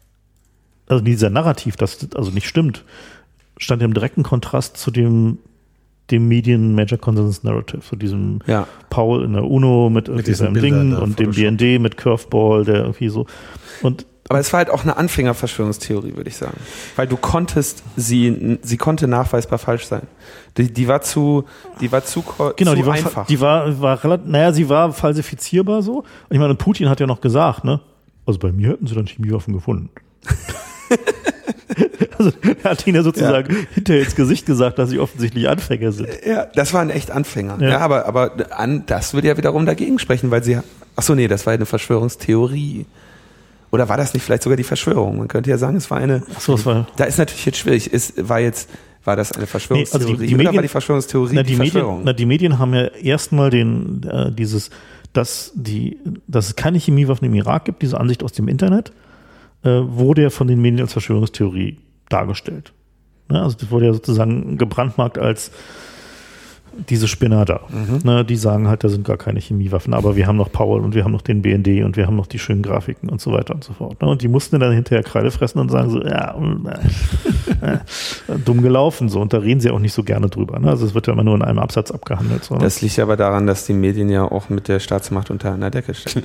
also dieser Narrativ, das also nicht stimmt, stand im direkten Kontrast zu dem, dem Medien Major Consensus Narrative, so diesem ja. Paul in der UNO mit, mit seinem Ding und dem B N D mit Curveball, der irgendwie so. Und aber es war halt auch eine Anfängerverschwörungstheorie, würde ich sagen. Weil du konntest sie, sie konnte nachweisbar falsch sein. Die, die war zu, die war zu, genau, zu die war, einfach. Die war, war relativ, naja, sie war falsifizierbar so. Und ich meine, Putin hat ja noch gesagt, ne? Also bei mir hätten sie dann Chemiewaffen gefunden. Also er hat ihnen ja sozusagen ja. hinterher ins Gesicht gesagt, dass sie offensichtlich Anfänger sind. Ja, das waren echt Anfänger. Ja, ja aber, aber an, das würde ja wiederum dagegen sprechen, weil sie, ach so, nee, das war eine Verschwörungstheorie. Oder war das nicht vielleicht sogar die Verschwörung? Man könnte ja sagen, es war eine, ach so, es war, da ist natürlich jetzt schwierig, es war jetzt, war das eine Verschwörungstheorie nee, also die, die Medien, oder war die Verschwörungstheorie na, die, die Medien, Verschwörung? Na, die Medien haben ja erstmal den, äh, dieses, dass die, dass es keine Chemiewaffen im Irak gibt, diese Ansicht aus dem Internet, äh, wurde ja von den Medien als Verschwörungstheorie dargestellt. Ne? Also das wurde ja sozusagen gebrandmarkt als diese Spinner da. Mhm. Ne? Die sagen halt, da sind gar keine Chemiewaffen, aber wir haben noch Powell und wir haben noch den B N D und wir haben noch die schönen Grafiken und so weiter und so fort. Ne? Und die mussten dann hinterher Kreide fressen und sagen so, ja, äh, dumm gelaufen. So. Und da reden sie auch nicht so gerne drüber. Ne? Also es wird ja immer nur in einem Absatz abgehandelt. So, ne? Das liegt aber daran, dass die Medien ja auch mit der Staatsmacht unter einer Decke stehen.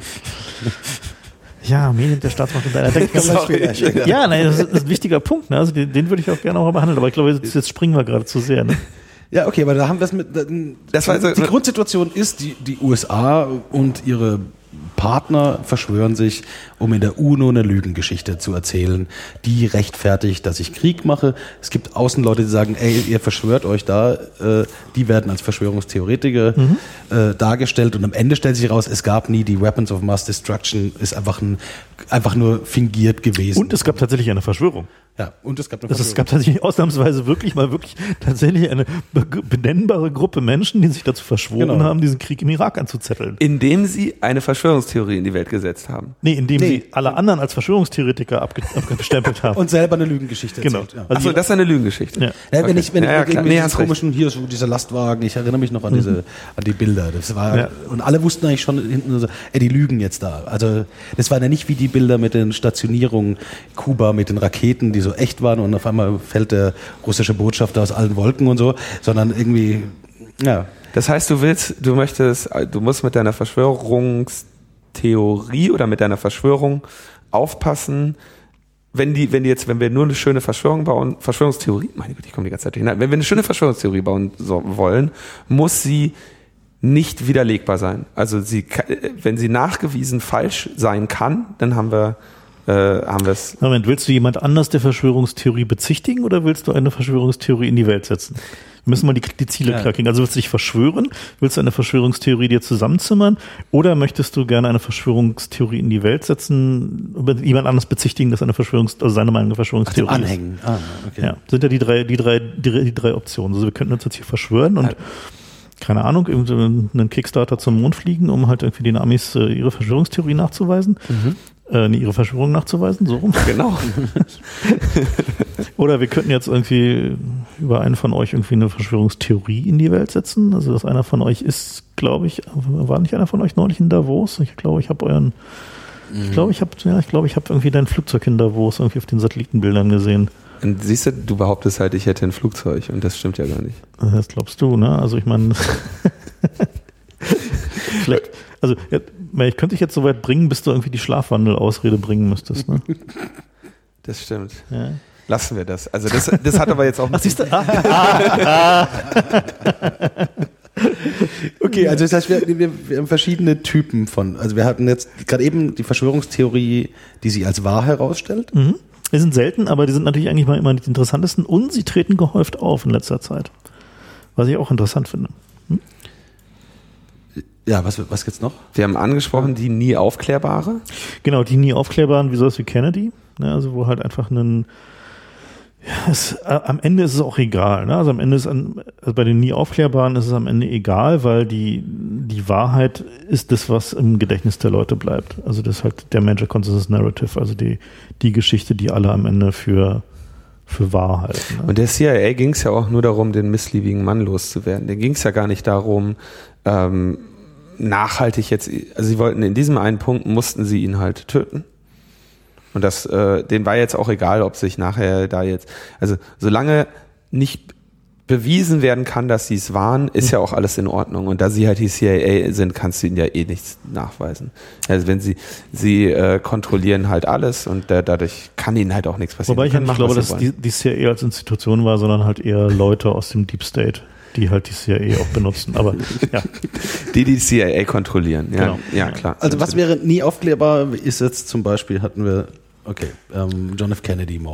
Ja, Medien der Staatsmacht unter einer Decke. Ja, nein, das ist ein wichtiger Punkt. Ne? Also den, den würde ich auch gerne auch behandeln, aber ich glaube, jetzt, jetzt springen wir gerade zu sehr. Ne? Ja, okay, aber da haben wir es mit. Das war also, die Grundsituation ist, die, die U S A und ihre Partner verschwören sich, um in der UNO eine Lügengeschichte zu erzählen, die rechtfertigt, dass ich Krieg mache. Es gibt Außenleute, die sagen, ey, ihr verschwört euch da, äh, die werden als Verschwörungstheoretiker mhm. äh, dargestellt und am Ende stellt sich raus, es gab nie die Weapons of Mass Destruction, ist einfach, ein, einfach nur fingiert gewesen. Und es gab tatsächlich eine Verschwörung. Ja, und es gab eine Verschwörung. Es gab tatsächlich ausnahmsweise wirklich mal wirklich tatsächlich eine benennbare Gruppe Menschen, die sich dazu verschworen genau. haben, diesen Krieg im Irak anzuzetteln. Indem sie eine Verschwörungstheorie in die Welt gesetzt haben. Nee, indem nee. sie alle anderen als Verschwörungstheoretiker abge abgestempelt haben. Und selber eine Lügengeschichte genau. erzählt. Ja. Also Achso, das ist eine Lügengeschichte. Ja. Ja, wenn okay. ich, wenn ja, ja, ich nee, diesen komischen, hier so dieser Lastwagen, ich erinnere mich noch an diese, mhm. an die Bilder. Das war, ja. und alle wussten eigentlich schon hinten so, ey, die lügen jetzt da. Also, das waren ja nicht wie die Bilder mit den Stationierungen Kuba mit den Raketen, die so echt waren und auf einmal fällt der russische Botschafter aus allen Wolken und so, sondern irgendwie, ja. Das heißt, du willst, du möchtest, du musst mit deiner Verschwörungstheorie oder mit deiner Verschwörung aufpassen, wenn die, wenn die jetzt, wenn wir nur eine schöne Verschwörung bauen, Verschwörungstheorie, meine Güte, ich komme die ganze Zeit hinein, wenn wir eine schöne Verschwörungstheorie bauen so, wollen, muss sie nicht widerlegbar sein. Also sie, wenn sie nachgewiesen falsch sein kann, dann haben wir Äh, haben wir es. Moment, willst du jemand anders der Verschwörungstheorie bezichtigen oder willst du eine Verschwörungstheorie in die Welt setzen? Wir müssen mal die, die Ziele ja. klar kriegen. Also willst du dich verschwören? Willst du eine Verschwörungstheorie dir zusammenzimmern? Oder möchtest du gerne eine Verschwörungstheorie in die Welt setzen, jemand anders bezichtigen, dass eine Verschwörungs-, also seine Meinung eine Verschwörungstheorie Ach, anhängen. ist? Ah, okay. Ja, sind ja die drei, die drei, die, die drei Optionen. Also wir könnten uns jetzt hier verschwören und keine Ahnung, einen Kickstarter zum Mond fliegen, um halt irgendwie den Amis äh, ihre Verschwörungstheorie nachzuweisen. Mhm. Äh, ihre Verschwörung nachzuweisen, so rum. Genau. Oder wir könnten jetzt irgendwie über einen von euch irgendwie eine Verschwörungstheorie in die Welt setzen. Also, dass einer von euch ist, glaube ich, war nicht einer von euch neulich in Davos? Ich glaube, ich habe euren, mhm. ich glaube, ich habe, ja, ich glaube, ich habe irgendwie dein Flugzeug in Davos irgendwie auf den Satellitenbildern gesehen. Und siehst du, du behauptest halt, ich hätte ein Flugzeug und das stimmt ja gar nicht. Das glaubst du, ne? Also ich meine, vielleicht, also ja, ich könnte dich jetzt so weit bringen, bis du irgendwie die Schlafwandel-Ausrede bringen müsstest, ne? Das stimmt. Ja. Lassen wir das. Also das, das hat aber jetzt auch... Ach, siehst du? Ah, ah, ah. Okay, also das heißt, wir, wir, wir haben verschiedene Typen von, also wir hatten jetzt gerade eben die Verschwörungstheorie, die sich als wahr herausstellt. Mhm. Die sind selten, aber die sind natürlich eigentlich mal immer die interessantesten und sie treten gehäuft auf in letzter Zeit. Was ich auch interessant finde. Hm? Ja, was, was gibt's noch? Wir haben angesprochen, die nie aufklärbare. Genau, die nie aufklärbaren, wie sowas wie Kennedy. Ne, also wo halt einfach ein, ja, es, äh, am Ende ist es auch egal. Ne? Also am Ende ist an, also bei den nie aufklärbaren ist es am Ende egal, weil die, die Wahrheit ist das, was im Gedächtnis der Leute bleibt. Also das ist halt der Major Consensus Narrative, also die, die Geschichte, die alle am Ende für, für wahr halten. Ne? Und der C I A ging es ja auch nur darum, den missliebigen Mann loszuwerden. Der ging es ja gar nicht darum, ähm, nachhaltig jetzt, also sie wollten in diesem einen Punkt, mussten sie ihn halt töten. Und das, äh, denen war jetzt auch egal, ob sich nachher da jetzt, also solange nicht bewiesen werden kann, dass sie es waren, ist ja auch alles in Ordnung. Und da sie halt die C I A sind, kannst du ihnen ja eh nichts nachweisen. Also wenn sie, sie äh, kontrollieren halt alles und äh, dadurch kann ihnen halt auch nichts passieren. Wobei ich ja nicht glaube, dass die, die C I A als Institution war, sondern halt eher Leute aus dem Deep State, die halt die C I A auch benutzen. Aber ja. Die die C I A kontrollieren, ja, genau. Ja klar. Also was wäre nie aufklärbar, ist jetzt zum Beispiel, hatten wir, okay, ähm, John F. Kennedy Mord.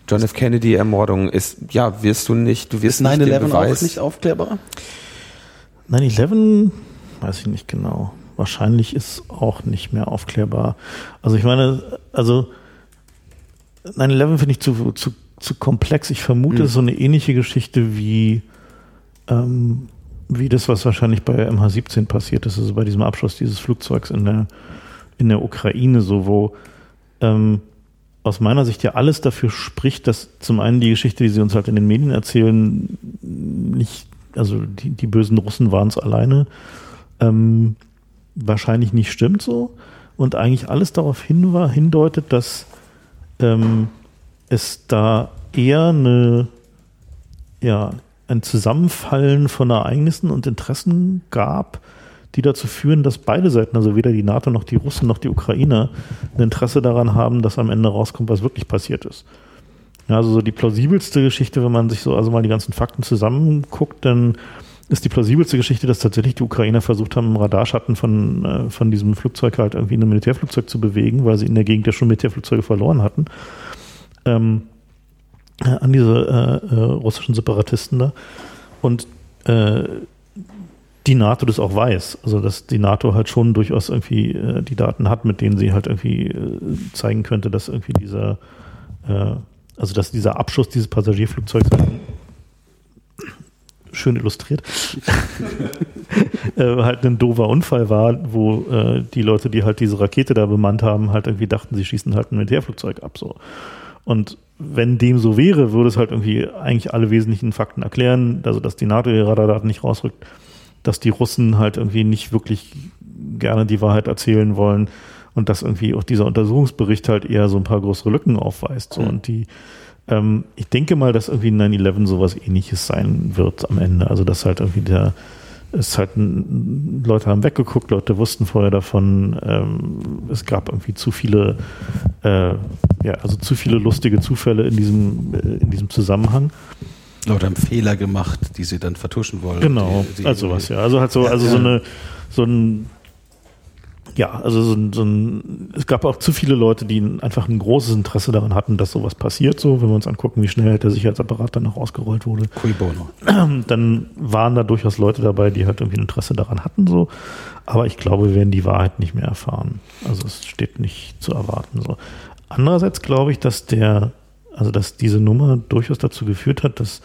John F. Kennedy-Ermordung ist, ja, wirst du nicht, du wirst ist nine nicht den eleven Beweis. auch nicht aufklärbar? nine eleven, weiß ich nicht genau. Wahrscheinlich ist auch nicht mehr aufklärbar. Also ich meine, also nine eleven finde ich zu, zu, zu komplex. Ich vermute, Mhm. es ist so eine ähnliche Geschichte wie, ähm, wie das, was wahrscheinlich bei M H siebzehn passiert ist, also bei diesem Abschuss dieses Flugzeugs in der, in der Ukraine, so wo ähm, aus meiner Sicht ja alles dafür spricht, dass zum einen die Geschichte, die sie uns halt in den Medien erzählen, nicht, also die, die bösen Russen waren es alleine, ähm, wahrscheinlich nicht stimmt so und eigentlich alles darauf hin war, hindeutet, dass ähm, es da eher eine, ja, ein Zusammenfallen von Ereignissen und Interessen gab, die dazu führen, dass beide Seiten, also weder die NATO noch die Russen noch die Ukrainer, ein Interesse daran haben, dass am Ende rauskommt, was wirklich passiert ist. Ja, also so die plausibelste Geschichte, wenn man sich so also mal die ganzen Fakten zusammenguckt, dann ist die plausibelste Geschichte, dass tatsächlich die Ukrainer versucht haben, im Radarschatten von, äh, von diesem Flugzeug halt irgendwie ein Militärflugzeug zu bewegen, weil sie in der Gegend ja schon Militärflugzeuge verloren hatten. Ähm, äh, an diese äh, äh, russischen Separatisten da. Und äh, die NATO das auch weiß. Also dass die NATO halt schon durchaus irgendwie äh, die Daten hat, mit denen sie halt irgendwie äh, zeigen könnte, dass irgendwie dieser äh, also dass dieser Abschuss dieses Passagierflugzeugs schön illustriert äh, halt ein doofer Unfall war, wo äh, die Leute, die halt diese Rakete da bemannt haben, halt irgendwie dachten, sie schießen halt ein Militärflugzeug ab. So. Und wenn dem so wäre, würde es halt irgendwie eigentlich alle wesentlichen Fakten erklären, also dass die NATO ihre Radardaten nicht rausrückt, dass die Russen halt irgendwie nicht wirklich gerne die Wahrheit erzählen wollen und dass irgendwie auch dieser Untersuchungsbericht halt eher so ein paar größere Lücken aufweist. So. Und die, ähm, ich denke mal, dass irgendwie nine eleven sowas Ähnliches sein wird am Ende. Also dass halt irgendwie der, es halt ein, Leute haben weggeguckt, Leute wussten vorher davon, ähm, es gab irgendwie zu viele, äh, ja, also zu viele lustige Zufälle in diesem, äh, in diesem Zusammenhang. Leute haben Fehler gemacht, die sie dann vertuschen wollen. Genau, die, die also was, ja. Also halt so, also ja, so ja. eine, so ein, ja, also so ein, so ein, es gab auch zu viele Leute, die einfach ein großes Interesse daran hatten, dass sowas passiert, so, wenn wir uns angucken, wie schnell der Sicherheitsapparat dann noch ausgerollt wurde. Cui bono. Dann waren da durchaus Leute dabei, die halt irgendwie ein Interesse daran hatten, so. Aber ich glaube, wir werden die Wahrheit nicht mehr erfahren. Also es steht nicht zu erwarten, so. Andererseits glaube ich, dass der, also dass diese Nummer durchaus dazu geführt hat, dass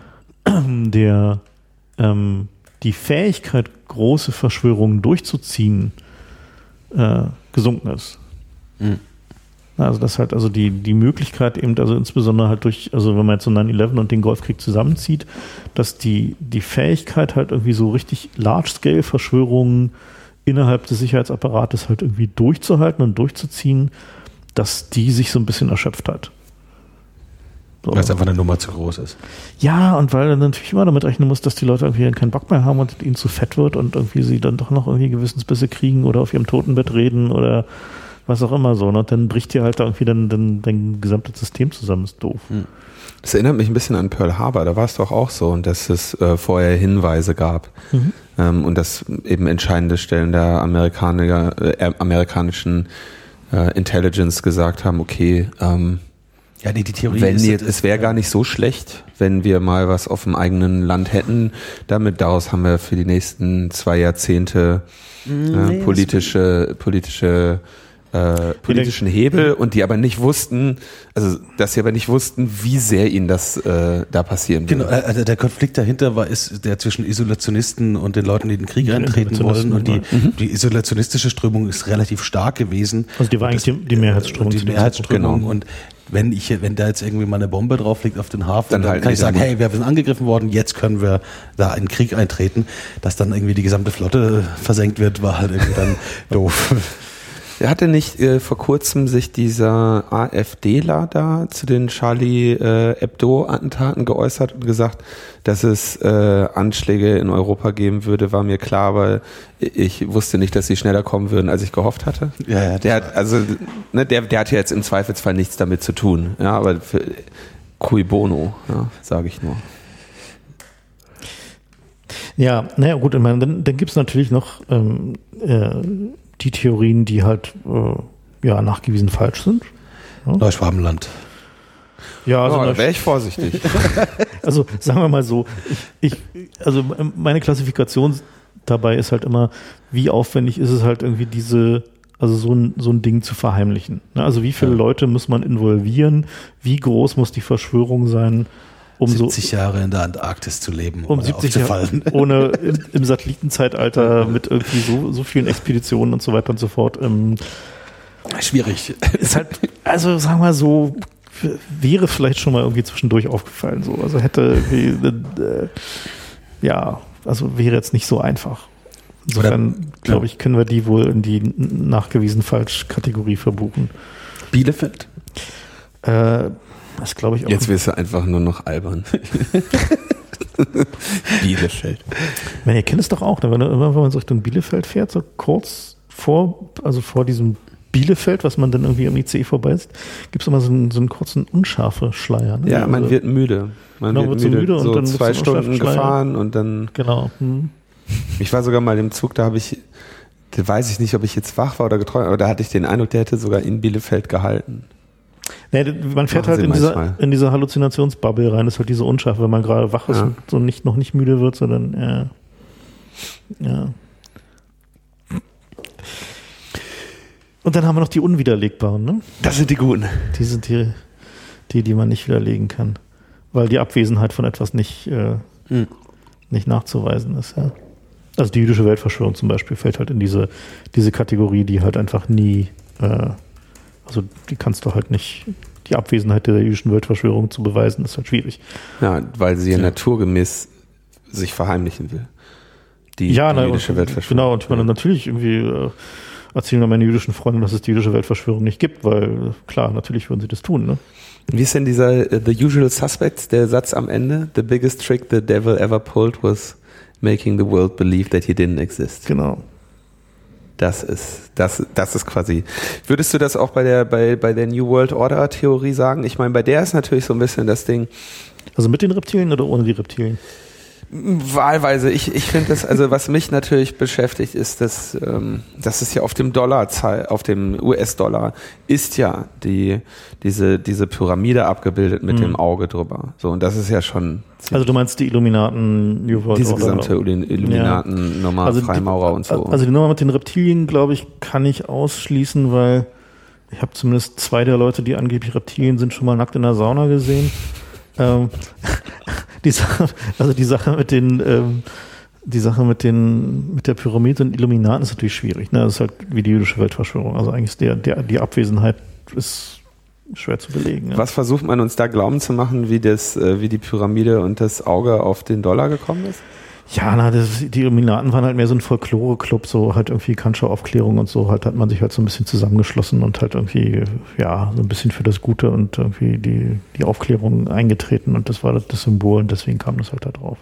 der ähm, die Fähigkeit, große Verschwörungen durchzuziehen, äh, gesunken ist. Mhm. Also dass halt also die, die Möglichkeit eben, also insbesondere halt durch, also wenn man jetzt so nine eleven und den Golfkrieg zusammenzieht, dass die, die Fähigkeit halt irgendwie so richtig Large-Scale-Verschwörungen innerhalb des Sicherheitsapparates halt irgendwie durchzuhalten und durchzuziehen, dass die sich so ein bisschen erschöpft hat. So. Weil es einfach eine Nummer zu groß ist. Ja, und weil du natürlich immer damit rechnen musst, dass die Leute irgendwie keinen Bock mehr haben und ihnen zu fett wird und irgendwie sie dann doch noch irgendwie Gewissensbisse kriegen oder auf ihrem Totenbett reden oder was auch immer so. Und dann bricht dir halt da irgendwie dann, dann dein gesamtes System zusammen, ist doof. Hm. Das erinnert mich ein bisschen an Pearl Harbor, da war es doch auch so, und dass es äh, vorher Hinweise gab mhm. ähm, und dass eben entscheidende Stellen der Amerikaner, äh, amerikanischen äh, Intelligence gesagt haben, okay, ähm, ja, die, die Theorie wenn ist, jetzt, es wäre gar nicht so schlecht, wenn wir mal was auf dem eigenen Land hätten. Damit daraus haben wir für die nächsten zwei Jahrzehnte äh, nee, politische politische äh, politischen Hebel, und die aber nicht wussten, also dass sie aber nicht wussten, wie sehr ihnen das äh, da passieren würde. Genau, also der Konflikt dahinter war ist der zwischen Isolationisten und den Leuten, die den Krieg eintreten wollen, und die, mhm. die isolationistische Strömung ist relativ stark gewesen. Also die war eigentlich die, die Mehrheitsströmung. Die Mehrheitsströmung genau. Und wenn ich, wenn da jetzt irgendwie mal eine Bombe drauf liegt auf den Hafen, dann, dann halt kann ich sagen, hey, wir sind angegriffen worden, jetzt können wir da in den Krieg eintreten. Dass dann irgendwie die gesamte Flotte versenkt wird, war halt irgendwie dann doof. Er hatte nicht äh, vor kurzem sich dieser AfDler da zu den Charlie äh, Hebdo-Attentaten geäußert und gesagt, dass es äh, Anschläge in Europa geben würde, war mir klar, aber ich wusste nicht, dass sie schneller kommen würden, als ich gehofft hatte. Ja, ja, der hat also, ne, der, der hat ja jetzt im Zweifelsfall nichts damit zu tun, ja, aber für, cui bono, ja, sage ich nur. Ja, naja, gut, ich meine, dann, dann gibt es natürlich noch ähm, äh, die Theorien, die halt äh, ja nachgewiesen falsch sind. Ja. Neuschwabenland. Ja, also oh, da wäre ich vorsichtig. Also sagen wir mal so, ich, ich, also meine Klassifikation dabei ist halt immer, wie aufwendig ist es halt irgendwie diese, also so ein, so ein Ding zu verheimlichen. Also wie viele ja. Leute muss man involvieren, wie groß muss die Verschwörung sein, um siebzig so, Jahre in der Antarktis zu leben, um siebzig Jahre ohne im, im Satellitenzeitalter mit irgendwie so, so vielen Expeditionen und so weiter und so fort. Ähm, Schwierig. Ist halt, also sagen wir mal so, wäre vielleicht schon mal irgendwie zwischendurch aufgefallen. So. Also hätte irgendwie, äh, ja, also wäre jetzt nicht so einfach. Insofern, glaube ich, können wir die wohl in die nachgewiesen falsch Kategorie verbuchen. Bielefeld? Äh, das glaube ich auch. Jetzt wirst du einfach nur noch albern. Bielefeld. Man, ihr kennt es doch auch, ne? wenn, wenn man so Richtung Bielefeld fährt, so kurz vor, also vor diesem Bielefeld, was man dann irgendwie am I C E vorbei ist, gibt es immer so einen, so einen kurzen unscharfe Schleier. Ne? Ja, man also, wird müde. Man genau, wird so müde. müde und so dann zwei Stunden gefahren und dann... Genau. Hm. Ich war sogar mal im Zug, da habe ich, da weiß ich nicht, ob ich jetzt wach war oder geträumt, aber da hatte ich den Eindruck, der hätte sogar in Bielefeld gehalten. Nee, man fährt Machen halt in dieser, in dieser Halluzinationsbubble rein, das ist halt diese Unschärfe, wenn man gerade wach ist ja. und so nicht, noch nicht müde wird, sondern ja. ja. Und dann haben wir noch die Unwiderlegbaren, ne? Das sind die Guten. Die sind die, die, die man nicht widerlegen kann, weil die Abwesenheit von etwas nicht, äh, hm. nicht nachzuweisen ist, ja. Also die jüdische Weltverschwörung zum Beispiel fällt halt in diese, diese Kategorie, die halt einfach nie, äh, also die kannst du halt nicht, die Abwesenheit der jüdischen Weltverschwörung zu beweisen, ist halt schwierig. Ja, weil sie ja, ja. naturgemäß sich verheimlichen will. Die, ja, die na, jüdische und, Weltverschwörung. Genau, und ich meine, natürlich irgendwie äh, erzählen mir meine jüdischen Freunde, dass es die jüdische Weltverschwörung nicht gibt, weil klar, natürlich würden sie das tun, ne? Wie ist denn dieser uh, The Usual Suspects, der Satz am Ende? The biggest trick the devil ever pulled was making the world believe that he didn't exist. Genau. Das ist, das, das ist quasi. Würdest du das auch bei der, bei, bei der New World Order Theorie sagen? Ich meine, bei der ist natürlich so ein bisschen das Ding. Also mit den Reptilien oder ohne die Reptilien? Wahlweise. Ich, ich finde das, also was mich natürlich beschäftigt, ist, dass, ähm, das ist ja auf dem Dollar, auf dem U S-Dollar, ist ja die, diese, diese Pyramide abgebildet mit mhm. dem Auge drüber. So, und das ist ja schon. Also du meinst die Illuminaten, New World Diese Order, gesamte Illuminaten, ja. normal also Freimaurer die, und so. Also die Nummer mit den Reptilien, glaube ich, kann ich ausschließen, weil ich habe zumindest zwei der Leute, die angeblich Reptilien sind, schon mal nackt in der Sauna gesehen. ähm, die Sache, also die Sache mit den, ähm, die Sache mit den, mit der Pyramide und Illuminaten ist natürlich schwierig. Ne? Das ist halt wie die jüdische Weltverschwörung. Also eigentlich der, der, die Abwesenheit ist schwer zu belegen. Ja. Was versucht man uns da glauben zu machen, wie das, äh, wie die Pyramide und das Auge auf den Dollar gekommen ist? Ja, na, das, die Illuminaten waren halt mehr so ein Folklore-Club, so halt irgendwie Kantsche Aufklärung und so, halt hat man sich halt so ein bisschen zusammengeschlossen und halt irgendwie, ja, so ein bisschen für das Gute und irgendwie die, die Aufklärung eingetreten und das war das Symbol und deswegen kam das halt da drauf.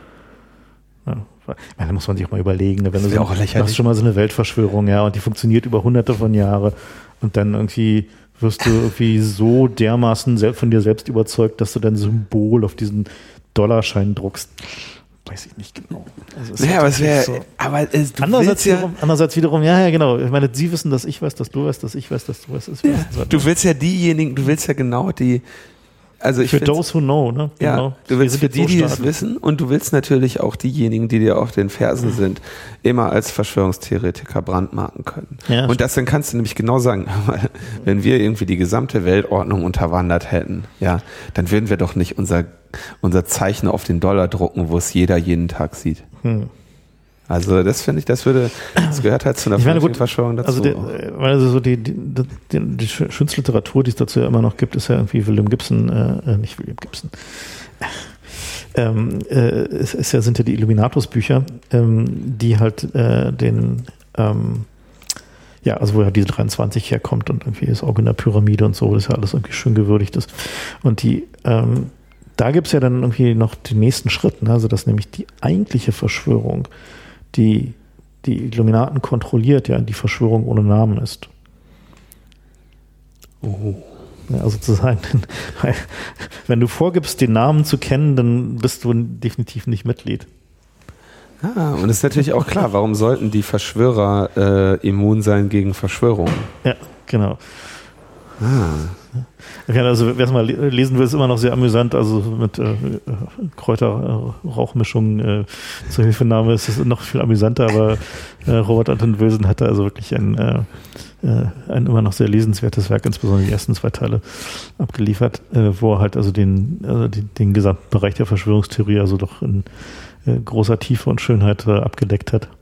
Ja, ich meine, da muss man sich auch mal überlegen, ne? Wenn du so, auch du hast schon mal so eine Weltverschwörung, ja, und die funktioniert über hunderte von Jahren und dann irgendwie wirst du irgendwie so dermaßen von dir selbst überzeugt, dass du dein Symbol auf diesen Dollarschein druckst. Weiß ich nicht genau. Also naja, aber es wäre, so. aber es, du andererseits, ja, wiederum, andererseits wiederum, ja, ja, genau. Ich meine, sie wissen, dass ich weiß, dass du weißt, dass ich weiß, dass du weißt, dass wir ja, wissen. Du willst ja diejenigen, du willst ja genau die, also ich für those who know, ne? Ja, genau. du willst für die, so die es wissen und du willst natürlich auch diejenigen, die dir auf den Fersen mhm. sind, immer als Verschwörungstheoretiker brandmarken können. Ja, und das dann kannst du nämlich genau sagen, wenn wir irgendwie die gesamte Weltordnung unterwandert hätten, ja, dann würden wir doch nicht unser unser Zeichen auf den Dollar drucken, wo es jeder jeden Tag sieht. Hm. Also das finde ich, das würde, das gehört halt zu einer meine, gut, Verschwörung dazu. Also, der, also so die, die, die, die schönste Literatur, die es dazu ja immer noch gibt, ist ja irgendwie William Gibson, äh, nicht William Gibson, ähm, äh, es ist ja, sind ja die Illuminatus-Bücher, ähm, die halt äh, den ähm, ja, also wo ja diese dreiundzwanzig herkommt und irgendwie das Auge in der Pyramide und so, das ja alles irgendwie schön gewürdigt ist. Und die ähm, da gibt es ja dann irgendwie noch den nächsten Schritt, ne? Also dass nämlich die eigentliche Verschwörung, die die Illuminaten kontrolliert, ja die Verschwörung ohne Namen ist. Oh. Ja, also sozusagen, wenn du vorgibst, den Namen zu kennen, dann bist du definitiv nicht Mitglied. Ah, und es ist natürlich auch klar, warum sollten die Verschwörer äh, immun sein gegen Verschwörungen? Ja, genau. Ah. Ja, also wer es mal lesen will, ist immer noch sehr amüsant. Also mit äh, Kräuter-Rauchmischung äh, zur Hilfenahme ist es noch viel amüsanter, aber äh, Robert Anton Wilson hatte also wirklich ein, äh, ein immer noch sehr lesenswertes Werk, insbesondere die ersten zwei Teile abgeliefert, äh, wo er halt also den, also den, den gesamten Bereich der Verschwörungstheorie also doch in äh, großer Tiefe und Schönheit äh, abgedeckt hat.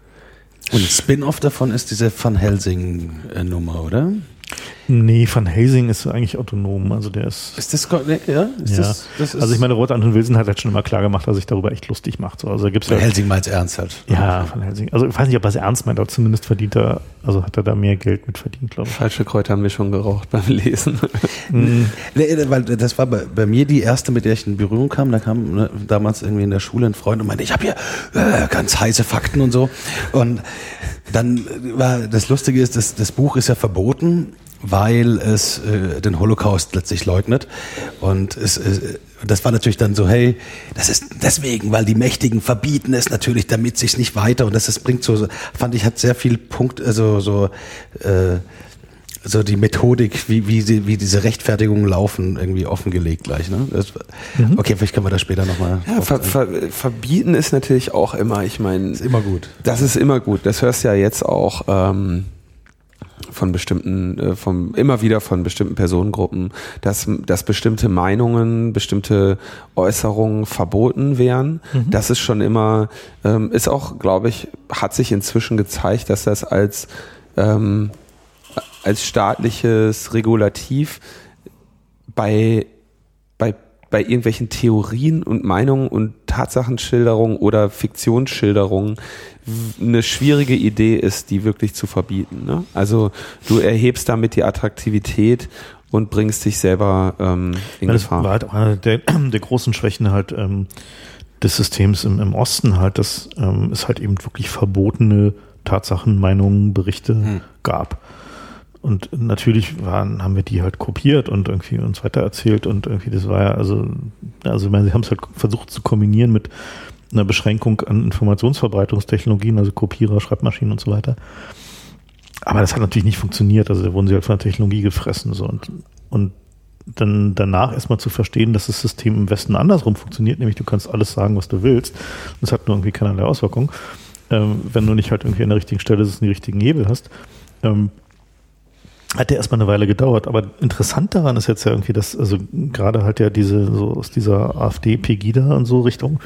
Und Spin-off davon ist diese Van Helsing-Nummer, oder? Nee, Van Helsing ist eigentlich autonom, also der ist... Ist das, ja? Ist ja. Das, das ist also ich meine, Robert Anton Wilson hat halt schon immer klar gemacht, dass er sich darüber echt lustig macht. So. Also da gibt's Van ja, Helsing meint es ernst halt. Ja, Van Helsing. Also ich weiß nicht, ob er es ernst meint, aber zumindest verdient er, also hat er da mehr Geld mit verdient, glaube ich. Falsche Kräuter haben wir schon geraucht beim Lesen. Mhm. Weil das war bei, bei mir die erste, mit der ich in Berührung kam. Da kam ne, damals irgendwie in der Schule ein Freund und meinte, ich habe hier äh, ganz heiße Fakten und so. Und dann war das Lustige ist, das, das Buch ist ja verboten, weil es äh, den Holocaust letztlich leugnet. Und es, äh, das war natürlich dann so, hey, das ist deswegen, weil die Mächtigen verbieten es natürlich, damit sich nicht weiter. Und das, das bringt so, fand ich, hat sehr viel Punkt, also so, äh, so die Methodik, wie, wie, sie, wie diese Rechtfertigungen laufen, irgendwie offengelegt gleich. Ne? Das, mhm. Okay, vielleicht können wir das später nochmal. Ja, ver, ver, verbieten ist natürlich auch immer, ich meine. Ist immer gut. Das ist immer gut. Das hörst du ja jetzt auch ähm, von bestimmten, äh, vom, immer wieder von bestimmten Personengruppen, dass, dass bestimmte Meinungen, bestimmte Äußerungen verboten wären. Mhm. Das ist schon immer, ähm, ist auch, glaube ich, hat sich inzwischen gezeigt, dass das als ähm, als staatliches Regulativ bei, bei, bei irgendwelchen Theorien und Meinungen und Tatsachenschilderungen oder Fiktionsschilderungen eine schwierige Idee ist, die wirklich zu verbieten. Ne? Also du erhebst damit die Attraktivität und bringst dich selber ähm, in ja, Gefahr. Das war halt auch eine der, der großen Schwächen halt ähm, des Systems im, im Osten halt, dass ähm, es halt eben wirklich verbotene Tatsachen, Meinungen, Berichte hm. gab. Und natürlich waren, haben wir die halt kopiert und irgendwie uns weitererzählt und irgendwie, das war ja, also, also ich meine, sie haben es halt versucht zu kombinieren mit einer Beschränkung an Informationsverbreitungstechnologien, also Kopierer, Schreibmaschinen und so weiter. Aber das hat natürlich nicht funktioniert, also da wurden sie halt von der Technologie gefressen, so und, und dann danach erstmal zu verstehen, dass das System im Westen andersrum funktioniert, nämlich du kannst alles sagen, was du willst, und es hat nur irgendwie keinerlei Auswirkung, ähm, wenn du nicht halt irgendwie an der richtigen Stelle sitzt und die richtigen Hebel hast. Ähm, Hat ja erstmal eine Weile gedauert, aber interessant daran ist jetzt ja irgendwie, dass, also gerade halt ja diese, so aus dieser AfD, Pegida und so Richtung,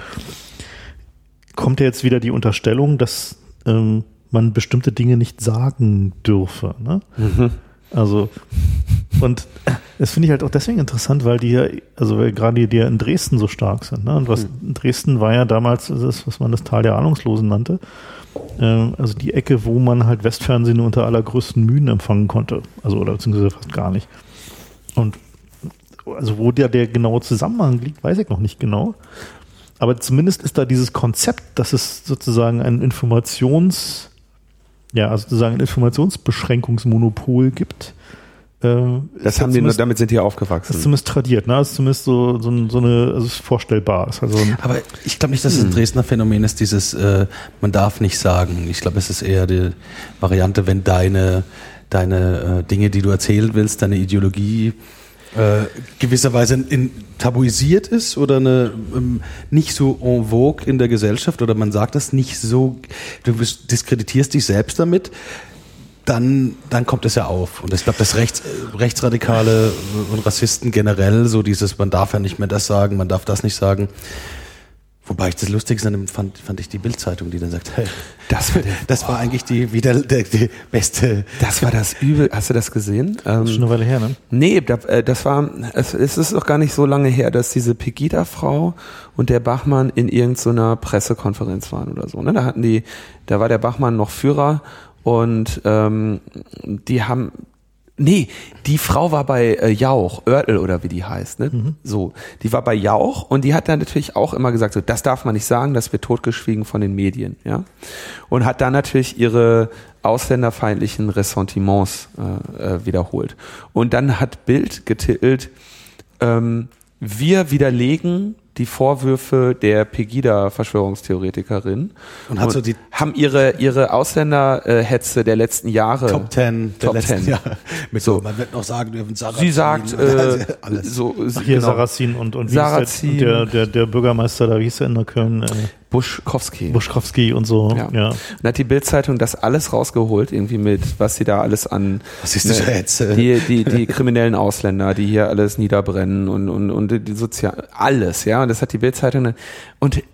kommt ja jetzt wieder die Unterstellung, dass ähm, man bestimmte Dinge nicht sagen dürfe. Ne? Mhm. Also, und das finde ich halt auch deswegen interessant, weil die ja, also weil gerade die, die ja in Dresden so stark sind. Ne? Und was in Dresden war ja damals das, was man das Tal der Ahnungslosen nannte. Also die Ecke, wo man halt Westfernsehen unter allergrößten Mühen empfangen konnte. Also oder beziehungsweise fast gar nicht. Und also wo der, der genaue Zusammenhang liegt, weiß ich noch nicht genau. Aber zumindest ist da dieses Konzept, dass es sozusagen ein Informations, ja, also sozusagen ein Informationsbeschränkungsmonopol gibt. Das haben die, damit sind die aufgewachsen. Das ist zumindest tradiert, ne? Das ist zumindest so, so, so eine, also ist vorstellbar. Ist also ein Aber ich glaube nicht, dass es ein Dresdner Phänomen ist, dieses, äh, man darf nicht sagen. Ich glaube, es ist eher die Variante, wenn deine, deine äh, Dinge, die du erzählen willst, deine Ideologie äh, gewisserweise in, tabuisiert ist oder eine, ähm, nicht so en vogue in der Gesellschaft oder man sagt das nicht so, du diskreditierst dich selbst damit, dann, dann kommt es ja auf. Und ich glaube, dass Rechts, Rechtsradikale und Rassisten generell so dieses, man darf ja nicht mehr das sagen, man darf das nicht sagen. Wobei ich das Lustigste fand, fand ich die Bild-Zeitung, die dann sagt, hey, das war, der, das war eigentlich die, wieder der, die beste. Das war das Übel. Hast du das gesehen? Das ist schon eine Weile her, ne? Nee, das war, es ist noch gar nicht so lange her, dass diese Pegida-Frau und der Bachmann in irgendeiner Pressekonferenz waren oder so. Ne? Da hatten die, da war der Bachmann noch Führer. Und ähm, die haben, nee, die Frau war bei äh, Jauch, Oertel oder wie die heißt, ne? Mhm. So, die war bei Jauch und die hat dann natürlich auch immer gesagt, so, das darf man nicht sagen, das wird totgeschwiegen von den Medien, ja. Und hat dann natürlich ihre ausländerfeindlichen Ressentiments äh, äh, wiederholt. Und dann hat Bild getitelt, ähm, wir widerlegen die Vorwürfe der Pegida-Verschwörungstheoretikerin und, hat so die haben ihre ihre Ausländerhetze der letzten Jahre Top Ten der Top letzten Ten. Jahre. Mit so, man wird noch sagen dürfen, Sarrazin. Sie sagt äh, alles. so Ach, hier genau. Sarrazin und und wie Sarrazin. ist der, der der Bürgermeister da, wie hieß der in Köln? Äh, Buschkowski. Buschkowski und so. Ja. Ja. Und hat die Bild-Zeitung das alles rausgeholt, irgendwie mit, was sie da alles an rassistische Hetze. Die, die, die kriminellen Ausländer, die hier alles niederbrennen und, und, und die sozial, alles, ja. Und das hat die Bild-Zeitung. Und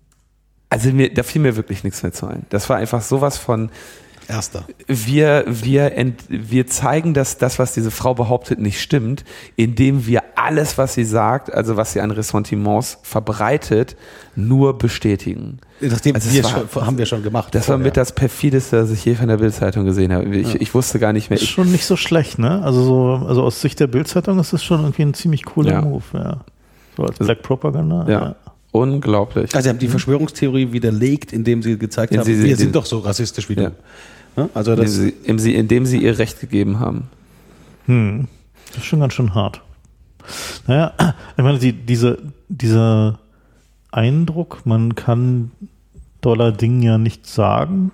also mir, da fiel mir wirklich nichts mehr zu ein. Das war einfach sowas von Erster. Wir, wir, ent, wir zeigen, dass das, was diese Frau behauptet, nicht stimmt, indem wir alles, was sie sagt, also was sie an Ressentiments verbreitet, nur bestätigen. Nachdem also wir war, schon, haben wir schon gemacht. Das war mit das perfideste, was ich je von der Bild-Zeitung gesehen habe. Ich, ja. ich wusste gar nicht mehr. Ist schon nicht so schlecht, ne? Also so, also aus Sicht der Bild-Zeitung ist das schon irgendwie ein ziemlich cooler ja. Move, ja. So als Black Propaganda. Ja. ja. Unglaublich. Also sie haben die Verschwörungstheorie widerlegt, indem sie gezeigt haben, sie, wir sie, sind doch so rassistisch wie ja. du. Also das indem, sie, indem sie ihr Recht gegeben haben. Hm. Das ist schon ganz schön hart. Naja, ich meine, die, diese, dieser Eindruck, man kann Dollar Ding ja nicht sagen,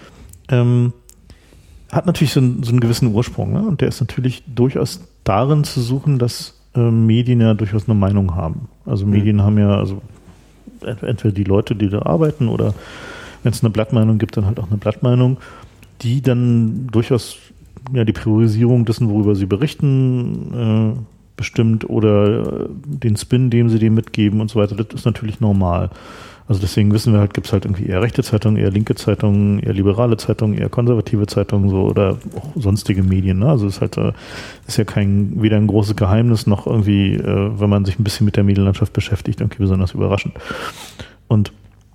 ähm, hat natürlich so einen, so einen gewissen Ursprung. Ne? Und der ist natürlich durchaus darin zu suchen, dass äh, Medien ja durchaus eine Meinung haben. Also Medien mhm. haben ja, also entweder die Leute, die da arbeiten, oder wenn es eine Blattmeinung gibt, dann halt auch eine Blattmeinung, die dann durchaus ja die Priorisierung dessen, worüber sie berichten, äh, bestimmt oder äh, den Spin, den sie dem mitgeben und so weiter. Das ist natürlich normal. Also deswegen wissen wir halt, gibt es halt irgendwie eher rechte Zeitungen, eher linke Zeitungen, eher liberale Zeitungen, eher konservative Zeitungen so oder auch sonstige Medien. Ne? Also es ist halt äh, ist ja kein weder ein großes Geheimnis noch irgendwie, äh, wenn man sich ein bisschen mit der Medienlandschaft beschäftigt, irgendwie besonders überraschend. Und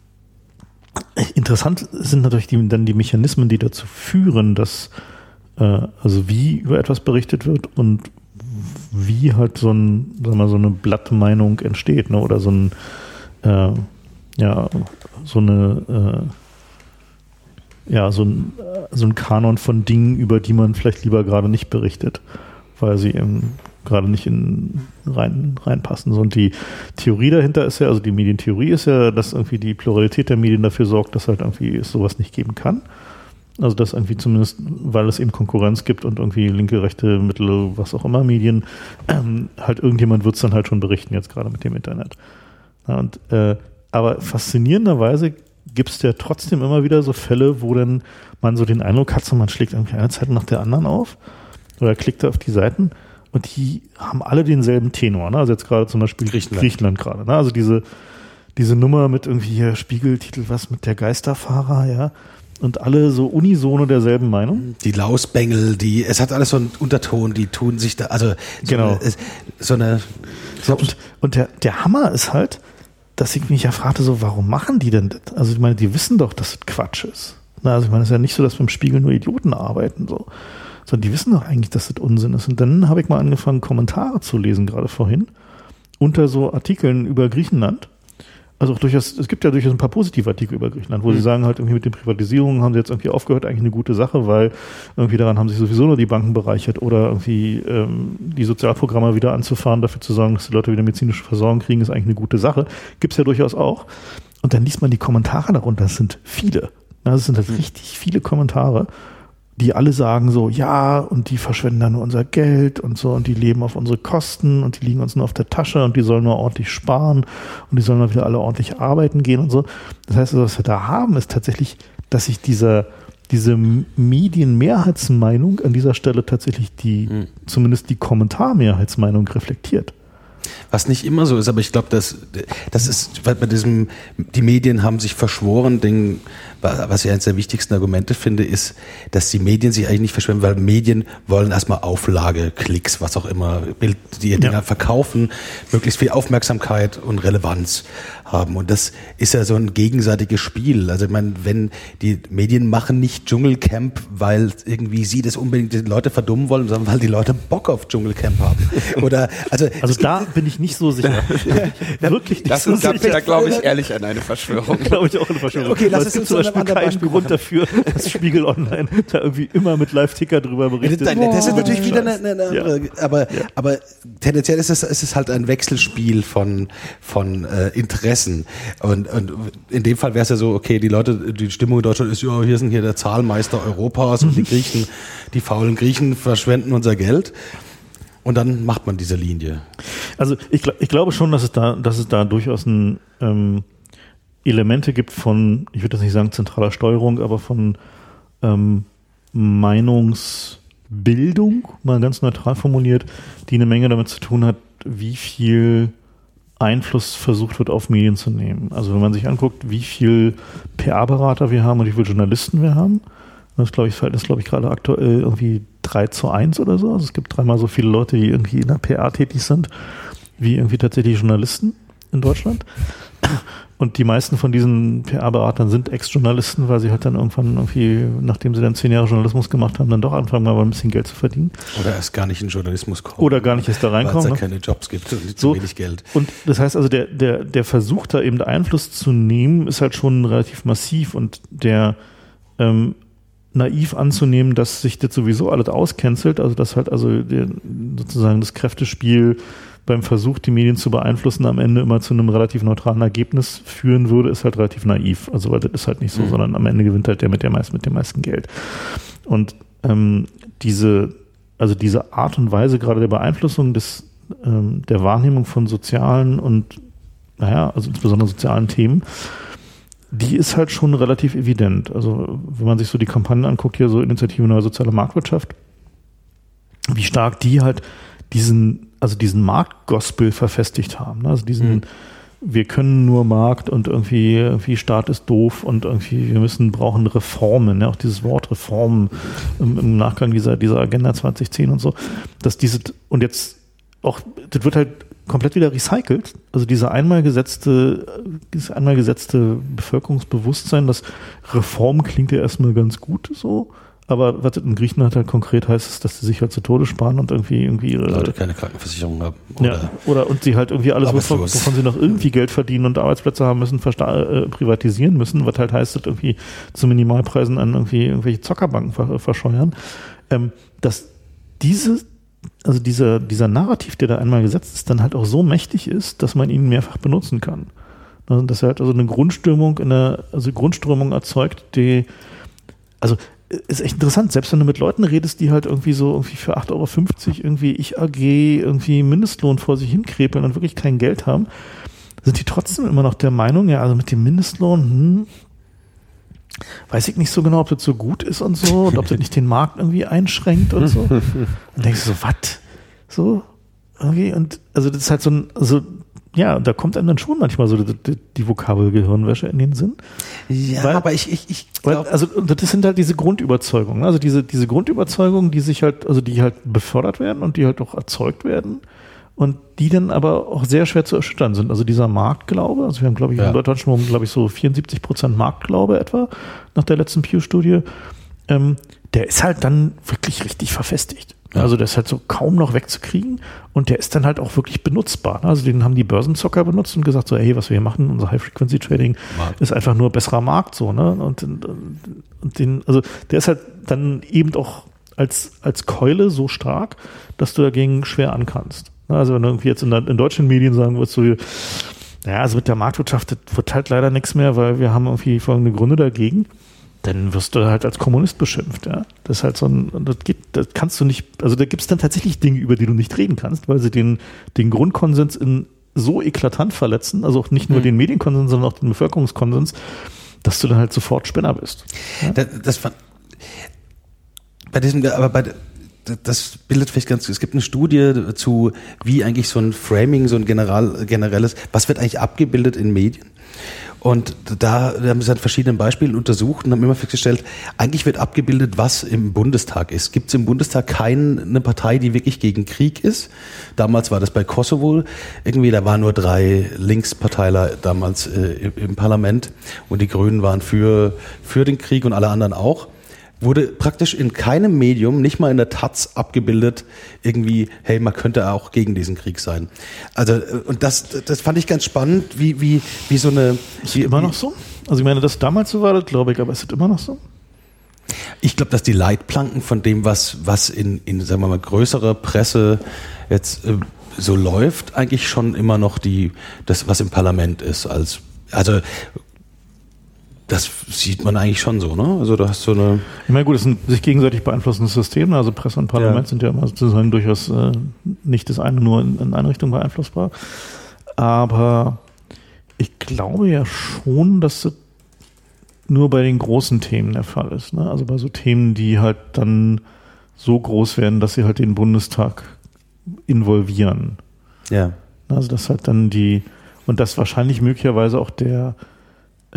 interessant sind natürlich die, dann die Mechanismen, die dazu führen, dass äh, also wie über etwas berichtet wird und wie halt so ein, sagen wir mal, so eine Blattmeinung entsteht, ne? Oder so ein äh, ja, so eine äh, ja, so ein, so ein Kanon von Dingen, über die man vielleicht lieber gerade nicht berichtet, weil sie eben gerade nicht in rein, reinpassen. So, und die Theorie dahinter ist ja, also die Medientheorie ist ja, dass irgendwie die Pluralität der Medien dafür sorgt, dass halt irgendwie es sowas nicht geben kann. Also dass irgendwie zumindest, weil es eben Konkurrenz gibt und irgendwie linke, rechte, mittel, was auch immer Medien, ähm, halt irgendjemand wird es dann halt schon berichten, jetzt gerade mit dem Internet. Ja, und, äh, aber faszinierenderweise gibt es ja trotzdem immer wieder so Fälle, wo dann man so den Eindruck hat, so man schlägt irgendwie eine Zeitung nach der anderen auf oder klickt da auf die Seiten und die haben alle denselben Tenor. Ne? Also jetzt gerade zum Beispiel Griechenland, Griechenland gerade. Ne? Also diese, diese Nummer mit irgendwie hier Spiegeltitel, was mit der Geisterfahrer, ja. Und alle so unisono derselben Meinung. Die Lausbengel, die, es hat alles so einen Unterton, die tun sich da, also so genau. eine, so eine so, und, und der, der Hammer ist halt, dass ich mich ja fragte, so, warum machen die denn das? Also ich meine, die wissen doch, dass das Quatsch ist. Na, also ich meine, es ist ja nicht so, dass beim Spiegel nur Idioten arbeiten, so. Sondern die wissen doch eigentlich, dass das Unsinn ist. Und dann habe ich mal angefangen, Kommentare zu lesen, gerade vorhin, unter so Artikeln über Griechenland. Also auch durchaus, es gibt ja durchaus ein paar positive Artikel über Griechenland, wo mhm. sie sagen halt irgendwie mit den Privatisierungen haben sie jetzt irgendwie aufgehört, eigentlich eine gute Sache, weil irgendwie daran haben sich sowieso nur die Banken bereichert oder irgendwie ähm, die Sozialprogramme wieder anzufahren, dafür zu sorgen, dass die Leute wieder medizinische Versorgung kriegen, ist eigentlich eine gute Sache. Gibt's ja durchaus auch. Und dann liest man die Kommentare darunter, das sind viele. Das sind halt mhm. richtig viele Kommentare, die alle sagen so, ja, und die verschwenden dann nur unser Geld und so und die leben auf unsere Kosten und die liegen uns nur auf der Tasche und die sollen nur ordentlich sparen und die sollen mal wieder alle ordentlich arbeiten gehen und so. Das heißt, was wir da haben, ist tatsächlich, dass sich dieser, diese Medienmehrheitsmeinung an dieser Stelle tatsächlich die, mhm. zumindest die Kommentarmehrheitsmeinung reflektiert. Was nicht immer so ist, aber ich glaube, das, das ist, weil bei diesem, die Medien haben sich verschworen, Ding, was ich eines der wichtigsten Argumente finde, ist, dass die Medien sich eigentlich nicht verschwören, weil Medien wollen erstmal Auflage, Klicks, was auch immer, Bild, die ihr Dinger ja. verkaufen, möglichst viel Aufmerksamkeit und Relevanz haben. Und das ist ja so ein gegenseitiges Spiel. Also ich meine, wenn die Medien machen nicht Dschungelcamp, weil irgendwie sie das unbedingt die Leute verdummen wollen, sondern weil die Leute Bock auf Dschungelcamp haben. Oder also, also da bin ich nicht so sicher. Wirklich nicht das so ist, sicher. Da, da glaube ich ehrlich an eine Verschwörung. Glaube ich auch eine Verschwörung. Okay, lass Aber es es gibt uns zum zu Beispiel einem anderen keinen Beispiel Grund machen. dafür, dass Spiegel Online da irgendwie immer mit Live-Ticker drüber berichtet. Das, das ist natürlich wieder eine, eine andere, Ja. aber, Ja. aber tendenziell ist es, ist es halt ein Wechselspiel von, von äh, Interessen. Und, und in dem Fall wäre es ja so, okay, die Leute, die Stimmung in Deutschland ist, ja, hier sind hier der Zahlmeister Europas und die Griechen, die faulen Griechen verschwenden unser Geld. Und dann macht man diese Linie. Also ich, gl- ich glaube schon, dass es da, dass es da durchaus ein, ähm, Elemente gibt von, ich würde das nicht sagen zentraler Steuerung, aber von ähm, Meinungsbildung, mal ganz neutral formuliert, die eine Menge damit zu tun hat, wie viel Einfluss versucht wird, auf Medien zu nehmen. Also wenn man sich anguckt, wie viel P R-Berater wir haben und wie viele Journalisten wir haben, das glaube ich, das glaube ich gerade aktuell irgendwie drei zu eins oder so. Also es gibt dreimal so viele Leute, die irgendwie in der P R tätig sind, wie irgendwie tatsächlich Journalisten in Deutschland. Und die meisten von diesen P R-Beratern sind Ex-Journalisten, weil sie halt dann irgendwann irgendwie, nachdem sie dann zehn Jahre Journalismus gemacht haben, dann doch anfangen, mal ein bisschen Geld zu verdienen. Oder erst gar nicht in Journalismus kommen. Oder gar nicht erst da reinkommen. Weil es ja Ne? keine Jobs gibt und So. zu wenig Geld. Und das heißt also, der, der, der Versuch, da eben Einfluss zu nehmen, ist halt schon relativ massiv und der ähm, naiv anzunehmen, dass sich das sowieso alles auscancelt, also dass halt also der, sozusagen das Kräftespiel beim Versuch, die Medien zu beeinflussen, am Ende immer zu einem relativ neutralen Ergebnis führen würde, ist halt relativ naiv. Also weil das ist halt nicht so, mhm. sondern am Ende gewinnt halt der mit der meist, mit dem meisten Geld. Und ähm, diese, also diese Art und Weise gerade der Beeinflussung des, ähm, der Wahrnehmung von sozialen und, naja, also insbesondere sozialen Themen, die ist halt schon relativ evident. Also wenn man sich so die Kampagnen anguckt, hier so Initiative Neue Soziale Marktwirtschaft, wie stark die halt diesen, also diesen Marktgospel verfestigt haben. Also diesen, mhm. wir können nur Markt und irgendwie, irgendwie Staat ist doof und irgendwie wir müssen, brauchen Reformen, ja, auch dieses Wort Reformen im, im Nachgang dieser, dieser Agenda zwanzig zehn und so, dass diese, und jetzt auch, das wird halt komplett wieder recycelt. Also diese einmal gesetzte, dieses einmal gesetzte Bevölkerungsbewusstsein, das Reform klingt ja erstmal ganz gut so, aber was das in Griechenland halt konkret heißt, ist, dass sie sich halt zu Tode sparen und irgendwie irgendwie ihre Leute keine Krankenversicherung haben. Oder, ja, oder und sie halt irgendwie alles, wovon, wovon sie noch irgendwie Geld verdienen und Arbeitsplätze haben müssen, versta- äh, privatisieren müssen, was halt heißt, dass irgendwie zu Minimalpreisen an irgendwie irgendwelche Zockerbanken ver- verscheuern. Ähm, dass diese Also dieser, dieser Narrativ, der da einmal gesetzt ist, dann halt auch so mächtig ist, dass man ihn mehrfach benutzen kann. Also dass er halt also eine Grundströmung, eine, also Grundströmung erzeugt, die, also ist echt interessant, selbst wenn du mit Leuten redest, die halt irgendwie so irgendwie für acht Euro fünfzig irgendwie Ich A G irgendwie Mindestlohn vor sich hinkrepeln und wirklich kein Geld haben, sind die trotzdem immer noch der Meinung, ja, also mit dem Mindestlohn, hm, weiß ich nicht so genau, ob das so gut ist und so und ob das nicht den Markt irgendwie einschränkt und so. Und denkst du so, was? So? Irgendwie? Und also das ist halt so ein, also ja, da kommt einem dann schon manchmal so die, die, die Vokabel Gehirnwäsche in den Sinn. Ja, weil, aber ich, ich, ich weil, glaube... also das sind halt diese Grundüberzeugungen, also diese, diese Grundüberzeugungen, die sich halt, also die halt befördert werden und die halt auch erzeugt werden und die dann aber auch sehr schwer zu erschüttern sind. Also dieser Marktglaube, also wir haben, glaube ich, ja. in Deutschland, glaube ich, so vierundsiebzig Prozent Marktglaube etwa nach der letzten Pew-Studie, ähm, der ist halt dann wirklich richtig verfestigt. Ja. Also der ist halt so kaum noch wegzukriegen und der ist dann halt auch wirklich benutzbar. Also den haben die Börsenzocker benutzt und gesagt so, hey, was wir hier machen, unser High-Frequency-Trading ist einfach nur besserer Markt, so, ne? Und, und den, also der ist halt dann eben auch als, als Keule so stark, dass du dagegen schwer ankannst. Also wenn du irgendwie jetzt in, der, in deutschen Medien sagen würdest, so, naja, also mit der Marktwirtschaft, das wird halt leider nichts mehr, weil wir haben irgendwie folgende Gründe dagegen, dann wirst du halt als Kommunist beschimpft, ja. Das ist halt so ein, das geht, das kannst du nicht, also da gibt es dann tatsächlich Dinge, über die du nicht reden kannst, weil sie den, den Grundkonsens in so eklatant verletzen, also auch nicht nur mhm. den Medienkonsens, sondern auch den Bevölkerungskonsens, dass du dann halt sofort Spinner bist. Ja? Das, das fand, bei diesem, aber bei das bildet vielleicht ganz, es gibt eine Studie zu, wie eigentlich so ein Framing, so ein general, generelles, was wird eigentlich abgebildet in Medien? Und da haben sie an verschiedenen Beispielen untersucht und haben immer festgestellt, eigentlich wird abgebildet, was im Bundestag ist. Gibt es im Bundestag keine Partei, die wirklich gegen Krieg ist? Damals war das bei Kosovo. Irgendwie, da waren nur drei Linksparteiler damals äh, im Parlament und die Grünen waren für, für den Krieg und alle anderen auch. wurde praktisch in keinem Medium, nicht mal in der Taz abgebildet, irgendwie, hey, man könnte auch gegen diesen Krieg sein. Also, und das, das fand ich ganz spannend, wie, wie, wie so eine... Ist wie, immer wie, noch so? Also ich meine, das damals so war, das glaube ich, aber ist es immer noch so? Ich glaube, dass die Leitplanken von dem, was, was in, in, sagen wir mal, größerer Presse jetzt äh, so läuft, eigentlich schon immer noch die, das, was im Parlament ist, als, also, das sieht man eigentlich schon so, ne? Also, du hast so eine. Ich meine, gut, es sind sich gegenseitig beeinflussende Systeme, also Presse und Parlament ja. sind ja immer sozusagen durchaus äh, nicht das eine nur in, in eine Richtung beeinflussbar. Aber ich glaube ja schon, dass es nur bei den großen Themen der Fall ist. Ne? Also bei so Themen, die halt dann so groß werden, dass sie halt den Bundestag involvieren. Ja. Also das halt dann die, und das wahrscheinlich möglicherweise auch der, äh,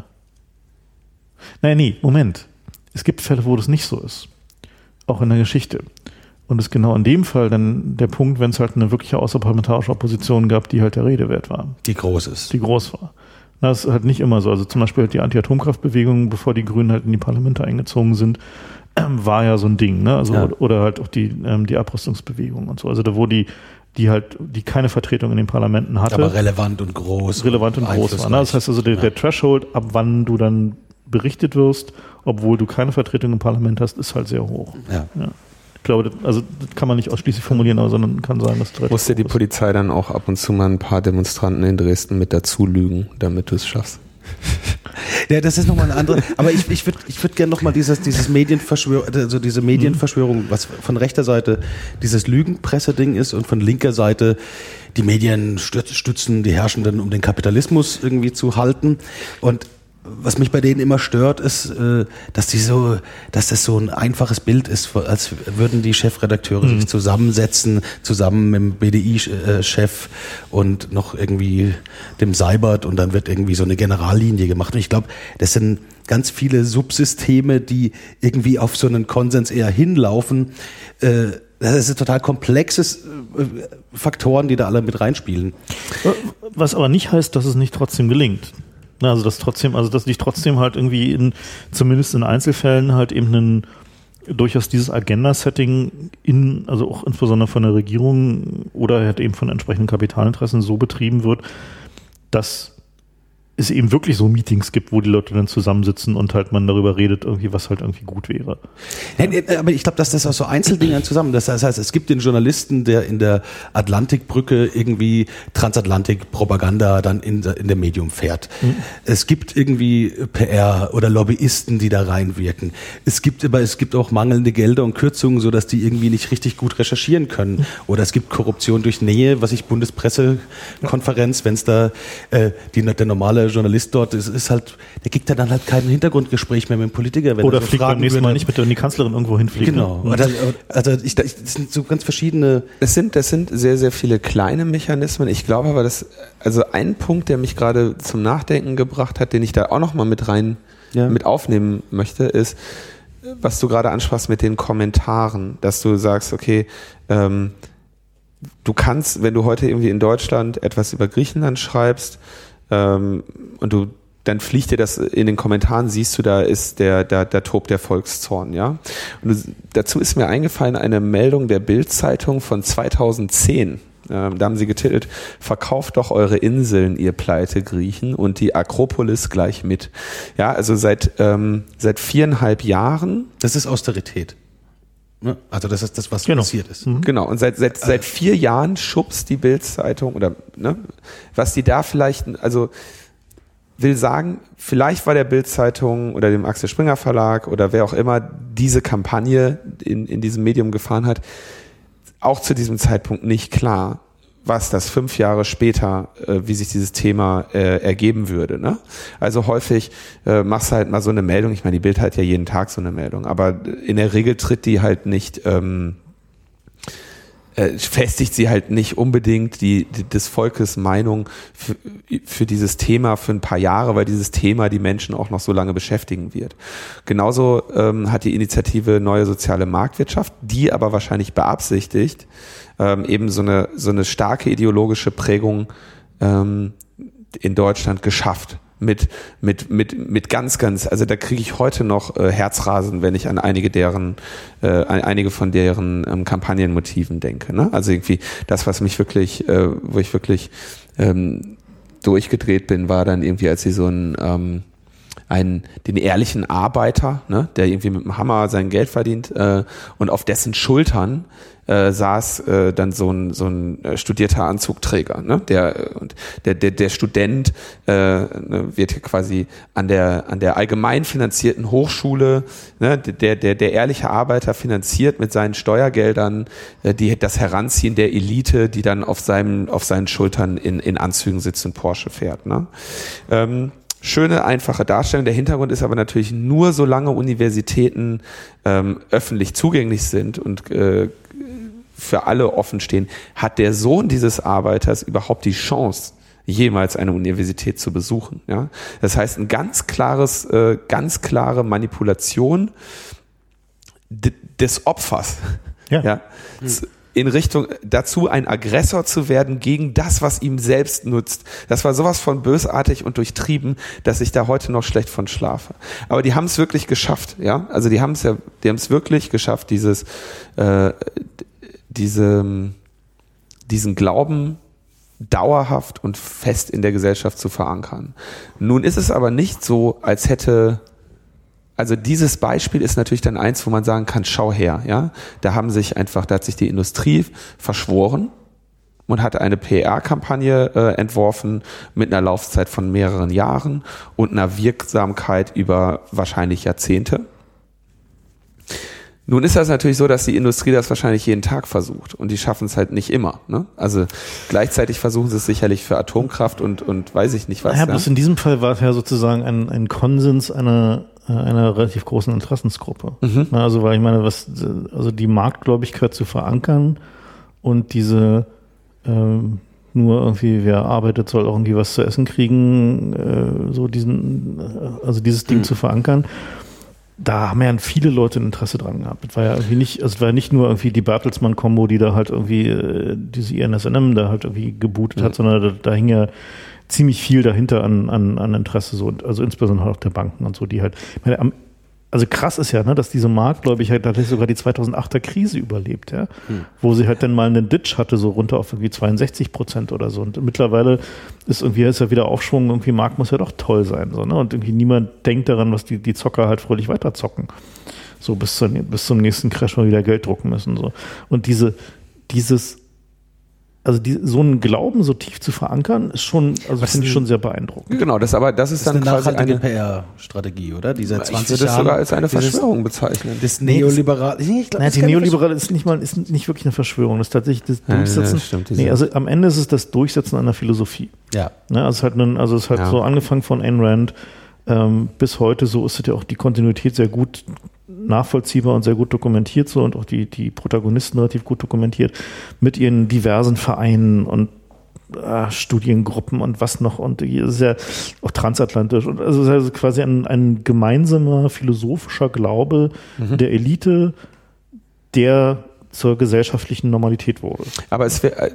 nein, nee, Moment. Es gibt Fälle, wo das nicht so ist. Auch in der Geschichte. Und es ist genau in dem Fall dann der Punkt, wenn es halt eine wirkliche außerparlamentarische Opposition gab, die halt der Rede wert war. Die groß ist. Die groß war. Das ist halt nicht immer so. Also zum Beispiel die Anti-Atomkraftbewegung, bevor die Grünen halt in die Parlamente eingezogen sind, ähm, war ja so ein Ding. Ne? Also, ja. Oder halt auch die, ähm, die Abrüstungsbewegung und so. Also da wo die, die halt, die keine Vertretung in den Parlamenten hatte. Aber relevant und groß. Relevant und, und groß war. Ne? Das heißt also der, ja. der Threshold, ab wann du dann berichtet wirst, obwohl du keine Vertretung im Parlament hast, ist halt sehr hoch. Ja. Ja. Ich glaube, das, also das kann man nicht ausschließlich formulieren, aber sondern kann sein, dass das musste die Polizei dann auch ab und zu mal ein paar Demonstranten in Dresden mit dazu lügen, damit du es schaffst. Ja, das ist nochmal eine andere. Aber ich, ich würde ich würd gerne nochmal dieses, dieses Medienverschwörung, also diese Medienverschwörung, was von rechter Seite dieses Lügenpresse-Ding ist und von linker Seite die Medien stützen die Herrschenden, um den Kapitalismus irgendwie zu halten. Und was mich bei denen immer stört, ist, dass die so, dass das so ein einfaches Bild ist, als würden die Chefredakteure mhm. sich zusammensetzen, zusammen mit dem B D I-Chef und noch irgendwie dem Seibert und dann wird irgendwie so eine Generallinie gemacht. Und ich glaube, das sind ganz viele Subsysteme, die irgendwie auf so einen Konsens eher hinlaufen. Das sind total komplexe Faktoren, die da alle mit reinspielen. Was aber nicht heißt, dass es nicht trotzdem gelingt. Also dass trotzdem, also dass dich trotzdem halt irgendwie in, zumindest in Einzelfällen halt eben ein, durchaus dieses Agenda-Setting in, also auch insbesondere von der Regierung oder halt eben von entsprechenden Kapitalinteressen so betrieben wird, dass es eben wirklich so Meetings gibt, wo die Leute dann zusammensitzen und halt man darüber redet, irgendwie, was halt irgendwie gut wäre. Ja, aber ich glaube, dass das aus so Einzeldingern zusammen, das heißt, es gibt den Journalisten, der in der Atlantikbrücke irgendwie Transatlantik-Propaganda dann in, in der Medium fährt. Mhm. Es gibt irgendwie P R oder Lobbyisten, die da reinwirken. Es gibt aber, es gibt auch mangelnde Gelder und Kürzungen, sodass die irgendwie nicht richtig gut recherchieren können. Mhm. Oder es gibt Korruption durch Nähe, was ich Bundespressekonferenz, wenn es da äh, die, der normale Journalist dort ist, ist halt, der gibt ja dann halt kein Hintergrundgespräch mehr mit dem Politiker. Wenn Oder so fliegt beim nächsten Mal nicht mit der die Kanzlerin irgendwo hinfliegt. Genau. Ne? Also, also ich, das sind so ganz verschiedene. Es sind, das sind sehr, sehr viele kleine Mechanismen. Ich glaube aber, dass, also ein Punkt, der mich gerade zum Nachdenken gebracht hat, den ich da auch nochmal mit rein, ja. mit aufnehmen möchte, ist, was du gerade ansprachst mit den Kommentaren, dass du sagst, okay, ähm, du kannst, wenn du heute irgendwie in Deutschland etwas über Griechenland schreibst, und du, dann fliegt dir das in den Kommentaren, siehst du, da ist der, da, da tobt der Volkszorn, ja. Und du, dazu ist mir eingefallen eine Meldung der Bild-Zeitung von zweitausendzehn. Ähm, da haben sie getitelt, verkauft doch eure Inseln, ihr Pleite-Griechen, und die Akropolis gleich mit. Ja, also seit, ähm, seit viereinhalb Jahren. Das ist Austerität. Also das ist das, was genau. passiert ist. Mhm. Genau, und seit, seit, seit vier Jahren schubst die Bild-Zeitung oder ne, was die da vielleicht, also will sagen, vielleicht war der Bild-Zeitung oder dem Axel Springer Verlag oder wer auch immer diese Kampagne in, in diesem Medium gefahren hat, auch zu diesem Zeitpunkt nicht klar, was das fünf Jahre später, äh, wie sich dieses Thema äh, ergeben würde. Ne? Also häufig äh, machst du halt mal so eine Meldung, ich meine, die Bild hat ja jeden Tag so eine Meldung, aber in der Regel tritt die halt nicht, ähm, äh, festigt sie halt nicht unbedingt die, die des Volkes Meinung für, für dieses Thema für ein paar Jahre, weil dieses Thema die Menschen auch noch so lange beschäftigen wird. Genauso ähm, hat die Initiative Neue Soziale Marktwirtschaft, die aber wahrscheinlich beabsichtigt, Ähm, eben so eine so eine starke ideologische Prägung ähm, in Deutschland geschafft mit mit mit mit ganz ganz, also da kriege ich heute noch äh, Herzrasen, wenn ich an einige deren äh, an einige von deren ähm, Kampagnenmotiven denke, ne? Also irgendwie das, was mich wirklich, äh, wo ich wirklich ähm, durchgedreht bin, war dann irgendwie, als sie so ein ähm, einen, den ehrlichen Arbeiter, ne, der irgendwie mit dem Hammer sein Geld verdient, äh, und auf dessen Schultern äh, saß äh, dann so ein so ein äh, studierter Anzugträger, ne, der und der der der Student äh, ne, wird hier quasi an der an der allgemein finanzierten Hochschule, ne, der der der ehrliche Arbeiter finanziert mit seinen Steuergeldern äh, die das Heranziehen der Elite, die dann auf seinem auf seinen Schultern in in Anzügen sitzt und Porsche fährt, ne. Ähm, Schöne, einfache Darstellung. Der Hintergrund ist aber natürlich, nur solange Universitäten ähm, öffentlich zugänglich sind und äh, für alle offen stehen, hat der Sohn dieses Arbeiters überhaupt die Chance, jemals eine Universität zu besuchen. Ja? Das heißt, ein ganz klares, äh, ganz klare Manipulation d- des Opfers. Ja. Ja? Mhm. In Richtung dazu, ein Aggressor zu werden gegen das, was ihm selbst nutzt. Das war sowas von bösartig und durchtrieben, dass ich da heute noch schlecht von schlafe. Aber die haben es wirklich geschafft, ja. Also die haben es ja, die haben es wirklich geschafft, dieses, äh, diese, diesen Glauben dauerhaft und fest in der Gesellschaft zu verankern. Nun ist es aber nicht so, als hätte Also dieses Beispiel ist natürlich dann eins, wo man sagen kann, schau her, ja. Da haben sich einfach, da hat sich die Industrie verschworen und hat eine P R-Kampagne äh, entworfen mit einer Laufzeit von mehreren Jahren und einer Wirksamkeit über wahrscheinlich Jahrzehnte. Nun ist das natürlich so, dass die Industrie das wahrscheinlich jeden Tag versucht und die schaffen es halt nicht immer, ne? Also gleichzeitig versuchen sie es sicherlich für Atomkraft und und weiß ich nicht was. Ja, bloß in diesem Fall war es ja sozusagen ein, ein Konsens einer einer relativ großen Interessensgruppe. Mhm. Also weil ich meine, was also die Marktgläubigkeit zu verankern und diese ähm, nur irgendwie wer arbeitet soll auch irgendwie was zu essen kriegen, äh, so diesen also dieses Ding mhm. zu verankern. Da haben ja viele Leute ein Interesse dran gehabt. Es war ja irgendwie nicht, also es war ja nicht nur irgendwie die Bertelsmann-Kombo, die da halt irgendwie äh, diese I N S N M da halt irgendwie gebootet mhm. hat, sondern da, da hing ja ziemlich viel dahinter an, an, an Interesse, so, also insbesondere auch der Banken und so, die halt, ich meine, am, also krass ist ja, ne, dass diese Marktgläubigkeit tatsächlich sogar die zweitausendachter Krise überlebt, ja, hm. wo sie halt dann mal einen Ditch hatte, so runter auf irgendwie zweiundsechzig Prozent oder so. Und mittlerweile ist irgendwie, ist ja wieder Aufschwung, irgendwie Markt muss ja doch toll sein, so, ne, und irgendwie niemand denkt daran, was die, die Zocker halt fröhlich weiterzocken. So bis, zu, bis zum nächsten Crash mal wieder Geld drucken müssen, so. Und diese, dieses, Also die, so einen Glauben so tief zu verankern, ist schon, also finde ich schon sehr beeindruckend. Genau, das aber das ist, das ist dann eine quasi eine P R-Strategie, oder? Die seit zwanzig ich würde das Jahren sogar als eine Verschwörung bezeichnen. Das Neoliberal. Nee, ich glaub, Nein, die Neoliberale ist nicht mal ist nicht wirklich eine Verschwörung. Das ist tatsächlich das Durchsetzen. Ja, das stimmt, nee, also am Ende ist es das Durchsetzen einer Philosophie. Ja. Ne, also es ist halt, ein, also es ist halt ja. so angefangen von Ayn Rand ähm, bis heute. So ist es ja auch die Kontinuität sehr gut nachvollziehbar und sehr gut dokumentiert so und auch die, die Protagonisten relativ gut dokumentiert mit ihren diversen Vereinen und äh, Studiengruppen und was noch und hier ist ja auch transatlantisch und also es ist also quasi ein, ein gemeinsamer philosophischer Glaube mhm. der Elite, der zur gesellschaftlichen Normalität wurde. Aber es wäre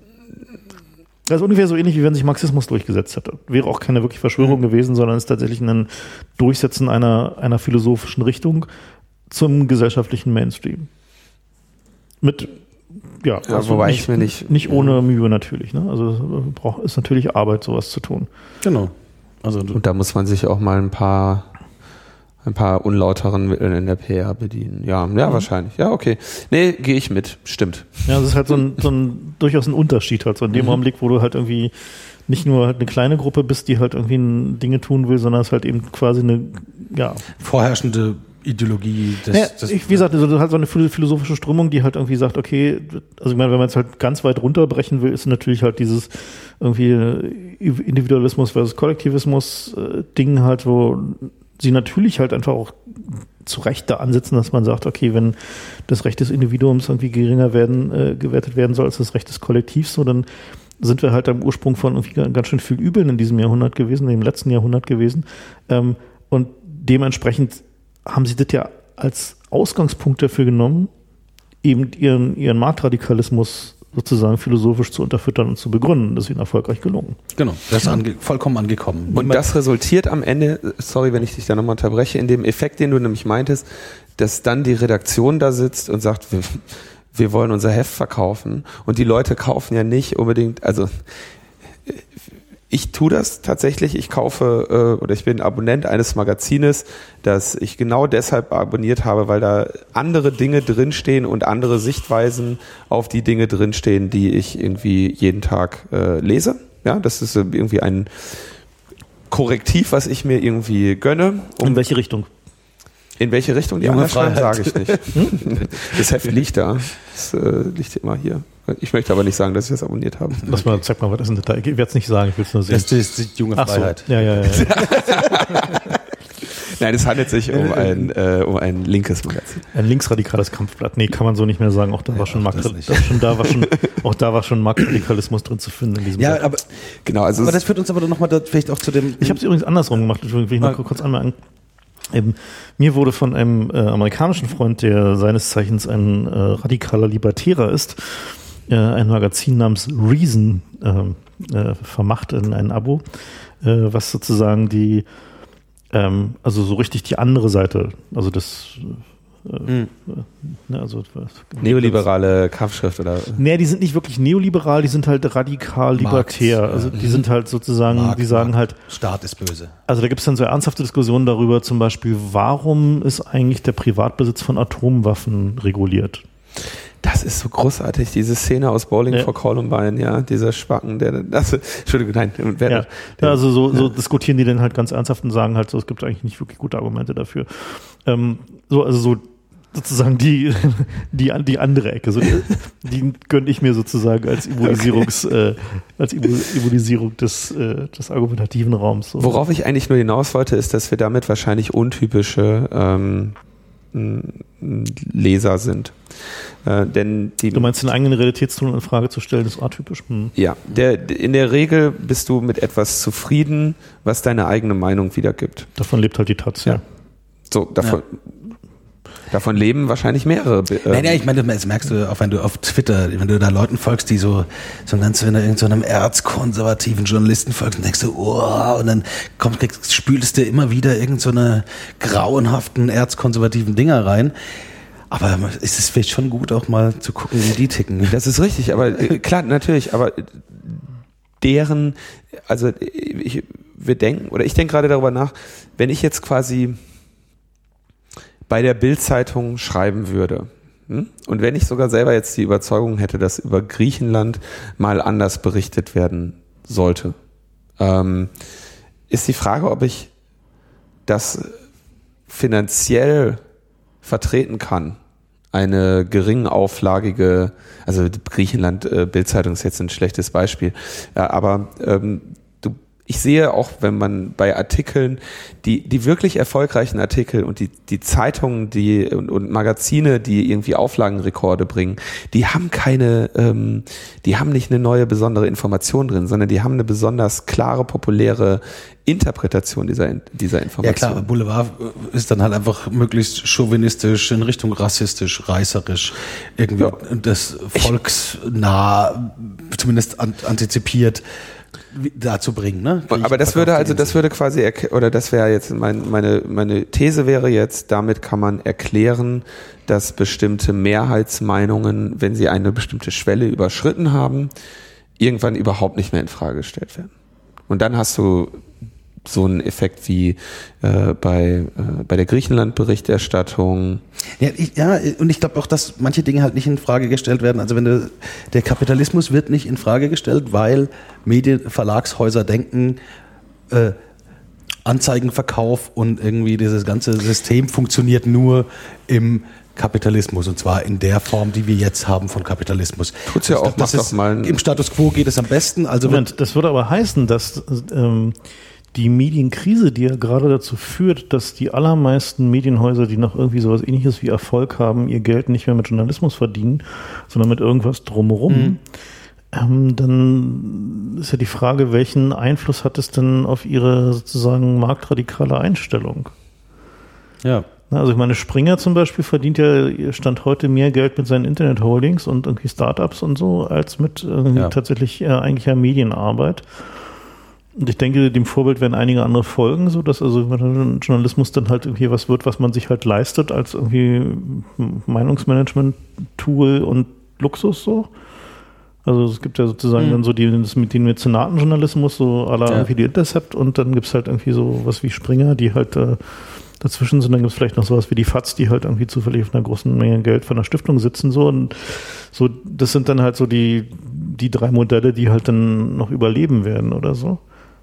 Das ist ungefähr so ähnlich, wie wenn sich Marxismus durchgesetzt hätte. Wäre auch keine wirklich Verschwörung mhm. gewesen, sondern es ist tatsächlich ein Durchsetzen einer, einer philosophischen Richtung zum gesellschaftlichen Mainstream. Mit, ja, ja also wobei nicht, ich mir nicht, nicht ohne ja. Mühe natürlich. Ne? Also braucht ist natürlich Arbeit, sowas zu tun. Genau. Also und da muss man sich auch mal ein paar ein paar unlauteren Mitteln in der P R bedienen. Ja, ja, mhm. wahrscheinlich. Ja, okay. Nee, gehe ich mit. Stimmt. Ja, das ist halt so ein, so ein durchaus ein Unterschied halt. So in dem mhm. Augenblick, wo du halt irgendwie nicht nur halt eine kleine Gruppe bist, die halt irgendwie Dinge tun will, sondern es ist halt eben quasi eine, ja. vorherrschende Ideologie. Des, ja, des, ich, wie gesagt, also halt so eine philosophische Strömung, die halt irgendwie sagt, okay, also ich meine, wenn man es halt ganz weit runterbrechen will, ist natürlich halt dieses irgendwie Individualismus versus Kollektivismus äh, Ding halt, wo sie natürlich halt einfach auch zu Recht da ansetzen, dass man sagt, okay, wenn das Recht des Individuums irgendwie geringer werden, äh, gewertet werden soll als das Recht des Kollektivs, so dann sind wir halt am Ursprung von irgendwie ganz schön viel Übeln in diesem Jahrhundert gewesen, im letzten Jahrhundert gewesen. Ähm, und dementsprechend haben sie das ja als Ausgangspunkt dafür genommen, eben ihren, ihren Marktradikalismus sozusagen philosophisch zu unterfüttern und zu begründen. Das ist ihnen erfolgreich gelungen. Genau, das ist ange- vollkommen angekommen. Und das resultiert am Ende, sorry, wenn ich dich da nochmal unterbreche, in dem Effekt, den du nämlich meintest, dass dann die Redaktion da sitzt und sagt, wir, wir wollen unser Heft verkaufen. Und die Leute kaufen ja nicht unbedingt, also ich tue das tatsächlich, ich kaufe äh, oder ich bin Abonnent eines Magazines, das ich genau deshalb abonniert habe, weil da andere Dinge drinstehen und andere Sichtweisen auf die Dinge drinstehen, die ich irgendwie jeden Tag äh, lese. Ja, das ist irgendwie ein Korrektiv, was ich mir irgendwie gönne. Um In welche Richtung? In welche Richtung die Junge anderen schreiben, Freiheit. sage ich nicht. Das Heft liegt da. Das äh, liegt immer hier. Ich möchte aber nicht sagen, dass ich das abonniert habe. Lass mal, zeig mal, was ist denn da? Ich werde es nicht sagen, ich will es nur sehen. Das ist die junge Ach so. Freiheit. Ja, ja, ja. ja. Nein, es handelt sich um ein, äh, um ein linkes Magazin. Ein linksradikales Kampfblatt. Nee, kann man so nicht mehr sagen. Auch da war Ja, schon, auch Markt, das nicht. das schon, da war schon, auch da war schon Marktradikalismus drin zu finden in diesem Ja, Blatt. aber, Genau, also aber es- das führt uns aber nochmal vielleicht auch zu dem... Ich habe es übrigens andersrum gemacht, Entschuldigung, will ich mal Ah. kurz anmerken. Eben, mir wurde von einem äh, amerikanischen Freund, der seines Zeichens ein äh, radikaler Libertärer ist, äh, ein Magazin namens Reason äh, äh, vermacht in ein Abo, äh, was sozusagen die, ähm, also so richtig die andere Seite, also das, äh, Hm. ne, also was- neoliberale Kampfschrift oder Nee, die sind nicht wirklich neoliberal, die sind halt radikal libertär. Marx, Also ja. die sind halt sozusagen, Marx, die sagen Marx. halt, Staat ist böse. also da gibt es dann so ernsthafte Diskussionen darüber, zum Beispiel, warum ist eigentlich der Privatbesitz von Atomwaffen reguliert? das ist so großartig, diese Szene aus Bowling Ja. for Columbine, ja, dieser Spacken, der, das, Entschuldigung, nein, wer, Ja, ja also so, so diskutieren die dann halt ganz ernsthaft und sagen halt so, es gibt eigentlich nicht wirklich gute Argumente dafür. Ähm, so, also so sozusagen die, die, die andere Ecke, so, die, die gönne ich mir sozusagen als Immunisierungs, äh, als Immu- Immunisierung des, äh, des argumentativen Raums. So. Worauf ich eigentlich nur hinaus wollte, ist, dass wir damit wahrscheinlich untypische ähm, m- Leser sind. Äh, denn die, Du meinst, den eigenen Realitätstunnel in Frage zu stellen, ist atypisch? Hm. ja, der, in der Regel bist du mit etwas zufrieden, was deine eigene Meinung wiedergibt. Davon lebt halt die Taz, ja. Ja. So, davon, davon leben wahrscheinlich mehrere. Äh, Nein, ja, ich meine, das merkst du auch, wenn du auf Twitter, wenn du da Leuten folgst, die so, so ganz, wenn du irgendeinem so erzkonservativen Journalisten folgst, dann denkst du, oh, und dann kommt, kriegst, spülst du immer wieder irgend so eine grauenhaften erzkonservativen Dinger rein. Aber ist es vielleicht schon gut, auch mal zu gucken, wie die ticken. Das ist richtig, aber äh, klar, natürlich, aber äh, deren, also äh, ich, wir denken, oder ich denke gerade darüber nach, wenn ich jetzt quasi bei der Bild-Zeitung schreiben würde, hm? Und wenn ich sogar selber jetzt die Überzeugung hätte, dass über Griechenland mal anders berichtet werden sollte, ähm, ist die Frage, ob ich das finanziell vertreten kann, eine gering auflagige, also Griechenland, äh, Bild-Zeitung ist jetzt ein schlechtes Beispiel, äh, aber ähm, du, ich sehe auch, wenn man bei Artikeln, die die wirklich erfolgreichen Artikel und die die Zeitungen, die und, und Magazine, die irgendwie Auflagenrekorde bringen, die haben keine, ähm, die haben nicht eine neue besondere Information drin, sondern die haben eine besonders klare, populäre Interpretation dieser dieser Ja Information. klar, Boulevard ist dann halt einfach möglichst chauvinistisch, in Richtung rassistisch, reißerisch, irgendwie Ja. das volksnah, zumindest an, antizipiert, wie- dazu bringen, ne? Krieg- Aber das würde verkauft also, die das würde quasi, erk- oder das wäre jetzt mein, meine, meine These wäre jetzt, damit kann man erklären, dass bestimmte Mehrheitsmeinungen, wenn sie eine bestimmte Schwelle überschritten haben, irgendwann überhaupt nicht mehr in Frage gestellt werden. Und dann hast du so einen Effekt wie äh, bei, äh, bei der Griechenland-Berichterstattung. Ja, ich, ja, und ich glaube auch, dass manche Dinge halt nicht in Frage gestellt werden. Also wenn du, der Kapitalismus wird nicht in Frage gestellt, weil Medien, Verlagshäuser denken, äh, Anzeigenverkauf und irgendwie dieses ganze System funktioniert nur im Kapitalismus, und zwar in der Form, die wir jetzt haben von Kapitalismus. Tut's ja Ich auch, glaub, das mach ist, doch mal ein- im Status quo geht es am besten. Also Moment, das würde aber heißen, dass ähm, die Medienkrise, die ja gerade dazu führt, dass die allermeisten Medienhäuser, die noch irgendwie sowas Ähnliches wie Erfolg haben, ihr Geld nicht mehr mit Journalismus verdienen, sondern mit irgendwas drumherum. Mhm. Ähm, dann ist ja die Frage, welchen Einfluss hat es denn auf ihre sozusagen marktradikale Einstellung? ja. Also ich meine, Springer zum Beispiel verdient ja Stand heute mehr Geld mit seinen Internet-Holdings und irgendwie Startups und so, als mit irgendwie ja. tatsächlich äh, eigentlicher Medienarbeit. Und ich denke, dem Vorbild werden einige andere folgen, so dass also Journalismus dann halt irgendwie was wird, was man sich halt leistet als irgendwie Meinungsmanagement-Tool und Luxus so. Also es gibt ja sozusagen mhm. dann so die, das mit den Mäzenatenjournalismus, so à la ja. irgendwie die Intercept, und dann gibt es halt irgendwie so was wie Springer, die halt äh, dazwischen sind. Dann gibt es vielleicht noch sowas wie die FAZ, die halt irgendwie zufällig auf einer großen Menge Geld von der Stiftung sitzen. So und so, das sind dann halt so die, die drei Modelle, die halt dann noch überleben werden oder so.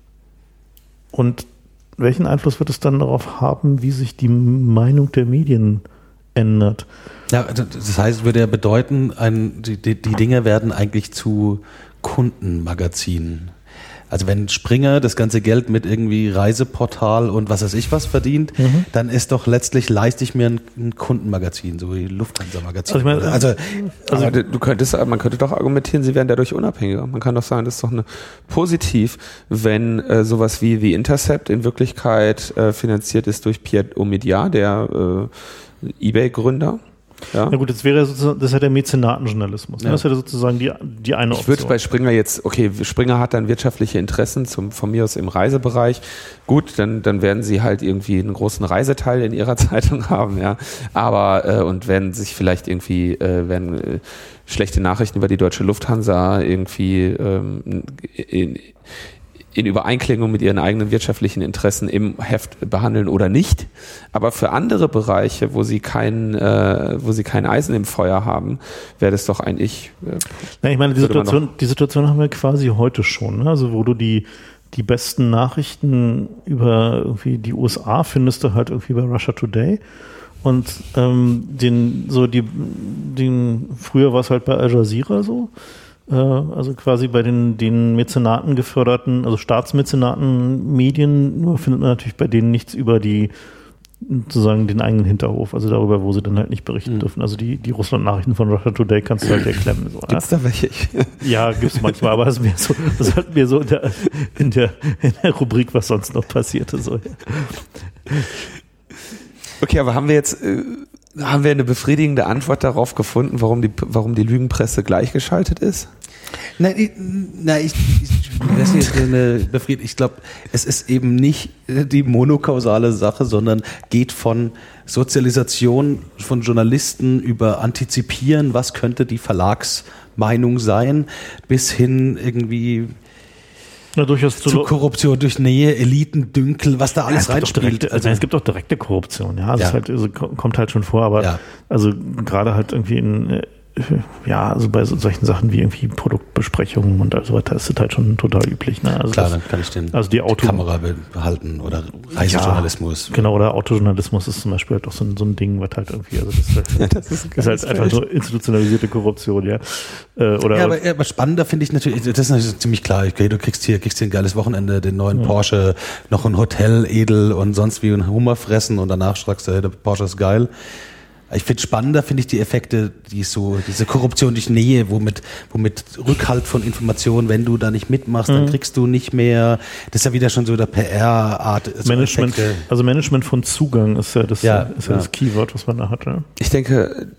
Und welchen Einfluss wird es dann darauf haben, wie sich die Meinung der Medien ändert? Ja, das heißt, würde ja bedeuten, ein, die, die, die Dinge werden eigentlich zu Kundenmagazinen. Also wenn Springer das ganze Geld mit irgendwie Reiseportal und was weiß ich was verdient, mhm. dann ist doch letztlich, leiste ich mir ein, ein Kundenmagazin, so wie Lufthansa-Magazin. Also, ich meine, also, also aber du könntest, man könnte doch argumentieren, sie werden dadurch unabhängiger. Man kann doch sagen, das ist doch eine positiv, wenn äh, sowas wie The Intercept in Wirklichkeit äh, finanziert ist durch Pierre Omidyar, der äh, eBay-Gründer. Ja. Na gut, das wäre sozusagen, das ist ja der Mäzenatenjournalismus. Ja. Das wäre sozusagen die, die eine Option. Ich würde bei Springer jetzt, okay, Springer hat dann wirtschaftliche Interessen zum, von mir aus im Reisebereich. Gut, dann, dann werden sie halt irgendwie einen großen Reiseteil in ihrer Zeitung haben, ja. Aber, äh, und werden sich vielleicht irgendwie, äh, werden äh, schlechte Nachrichten über die deutsche Lufthansa irgendwie ähm, in, in Übereinstimmung mit ihren eigenen wirtschaftlichen Interessen im Heft behandeln oder nicht. Aber für andere Bereiche, wo sie kein, äh, wo sie kein Eisen im Feuer haben, wäre das doch eigentlich. Äh, ja, ich meine, die Situation, die Situation haben wir quasi heute schon, ne? Also wo du die die besten Nachrichten über irgendwie die U S A findest du halt irgendwie bei Russia Today. Und ähm, den so die den früher war es halt bei Al Jazeera so. Also quasi bei den, den Mäzenaten geförderten, also Staatsmäzenaten-Medien, nur findet man natürlich bei denen nichts über die, sozusagen den eigenen Hinterhof, also darüber, wo sie dann halt nicht berichten mhm. dürfen. Also die, die Russland-Nachrichten von Russia Today kannst du halt erklemmen. So, gibt's da welche? Ja, gibt's manchmal, aber das ist mir so, das hat mir so in der, in der, in der Rubrik, was sonst noch passierte, so. Okay, aber haben wir jetzt, äh haben wir eine befriedigende Antwort darauf gefunden, warum die, warum die Lügenpresse gleichgeschaltet ist? Nein, ich, na, ich, ich, das ist eine befried- ich glaube, es ist eben nicht die monokausale Sache, sondern geht von Sozialisation von Journalisten über Antizipieren, was könnte die Verlagsmeinung sein, bis hin irgendwie Na, durchaus zu, zu Korruption durch Nähe, Eliten, Dünkel, was da alles ja, reinspielt. Direkte, also es gibt auch direkte Korruption, ja. Das ja. ist halt, also kommt halt schon vor, aber ja. also gerade halt irgendwie in, ja, also bei so, solchen Sachen wie irgendwie Produktbesprechungen und so weiter ist das halt schon total üblich. Ne? Also Klar, das, dann kann ich den also die, Auto, die Kamera behalten oder Reisejournalismus. Ja, genau, oder Autojournalismus ist zum Beispiel halt auch so ein, so ein Ding, was halt irgendwie, also das, ja, das ist, ist halt einfach so institutionalisierte Korruption, ja. Äh, oder, ja, aber, aber spannender finde ich natürlich, das ist natürlich ziemlich klar, okay, du kriegst hier, kriegst hier ein geiles Wochenende, den neuen ja. Porsche, noch ein Hotel, edel und sonst wie ein Hummer fressen und danach sagst du, hey, der Porsche ist geil. Ich finde spannender, finde ich die Effekte, die so, diese Korruption durch Nähe, womit, womit Rückhalt von Informationen, wenn du da nicht mitmachst, mhm. dann kriegst du nicht mehr, das ist ja wieder schon so der P R-Art. Also Management, Effekte. Also Management von Zugang ist ja das, ja, ist ja, ja das Keyword, was man da hat. Ja. Ich denke,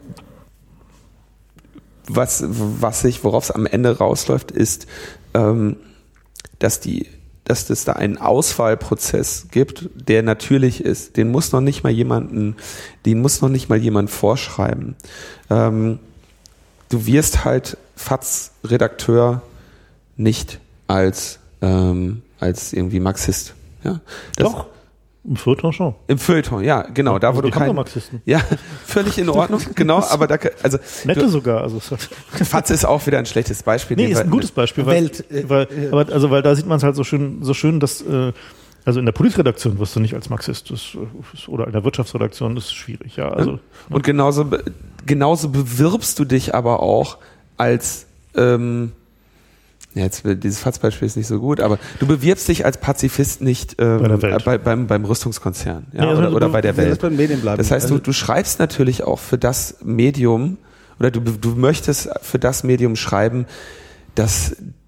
was, was sich, worauf es am Ende rausläuft, ist, ähm, dass die, dass es da einen Auswahlprozess gibt, der natürlich ist. Den muss noch nicht mal jemanden, den muss noch nicht mal jemand vorschreiben. Ähm, du wirst halt FAZ-Redakteur nicht als, ähm, als irgendwie Marxist. Ja? Das, Doch. Im Feuilleton schon. Im Feuilleton, ja, genau. Ja, da, wo also du kein, Marxisten. Ja, völlig in Ordnung, genau, aber da, also. Nette du, sogar, also. FAZ ist auch wieder ein schlechtes Beispiel. Nee, ist ein gutes Beispiel, weil, Welt, äh, weil, aber, also, weil da sieht man es halt so schön, so schön, dass, äh, also in der Politredaktion wirst du nicht als Marxist, das, oder in der Wirtschaftsredaktion, das ist schwierig, ja, also. Und genauso, genauso bewirbst du dich aber auch als, ähm, ja, jetzt dieses FAZ-Beispiel ist nicht so gut, aber du bewirbst dich als Pazifist nicht ähm, bei der Welt. Bei, beim, beim Rüstungskonzern ja, nee, also oder, du, oder bei der Welt. Das heißt, du, du schreibst natürlich auch für das Medium oder du, du möchtest für das Medium schreiben, das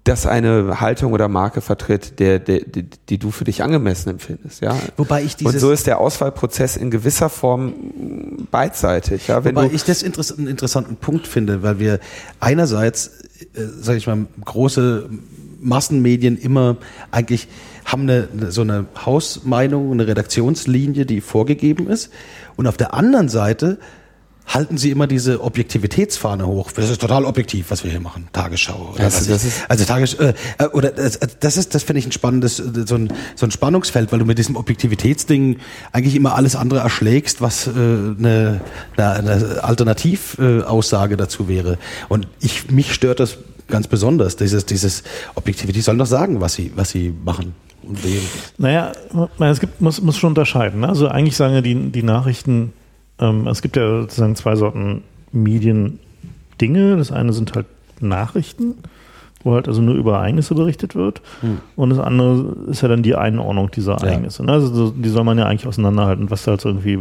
das eine Haltung oder Marke vertritt, der, der, die, die du für dich angemessen empfindest, ja. Wobei ich dieses Und so ist der Auswahlprozess in gewisser Form beidseitig, ja. Wenn Wobei du ich das interess- einen interessanten Punkt finde, weil wir einerseits, äh, sage ich mal, große Massenmedien immer eigentlich haben eine, so eine Hausmeinung, eine Redaktionslinie, die vorgegeben ist. Und auf der anderen Seite halten sie immer diese Objektivitätsfahne hoch. Das ist total objektiv, was wir hier machen. Tagesschau. Oder Also, was das ich, ist- also Tages, äh, oder das, das ist, das finde ich ein spannendes, äh, so ein, so ein Spannungsfeld, weil du mit diesem Objektivitätsding eigentlich immer alles andere erschlägst, was äh, eine, eine, eine Alternativaussage dazu wäre. Und ich, mich stört das ganz besonders, dieses, dieses Objektivität. Die sollen doch sagen, was sie, was sie machen. Und wem. Naja, es gibt, muss, muss schon unterscheiden. Ne? Also eigentlich sagen ja die, die Nachrichten, ähm, es gibt ja sozusagen zwei Sorten Medien-Dinge. Das eine sind halt Nachrichten, wo halt also nur über Ereignisse berichtet wird. Hm. Und das andere ist ja dann die Einordnung dieser Ereignisse. Ja. Ne? Also so, die soll man ja eigentlich auseinanderhalten. Was du halt so irgendwie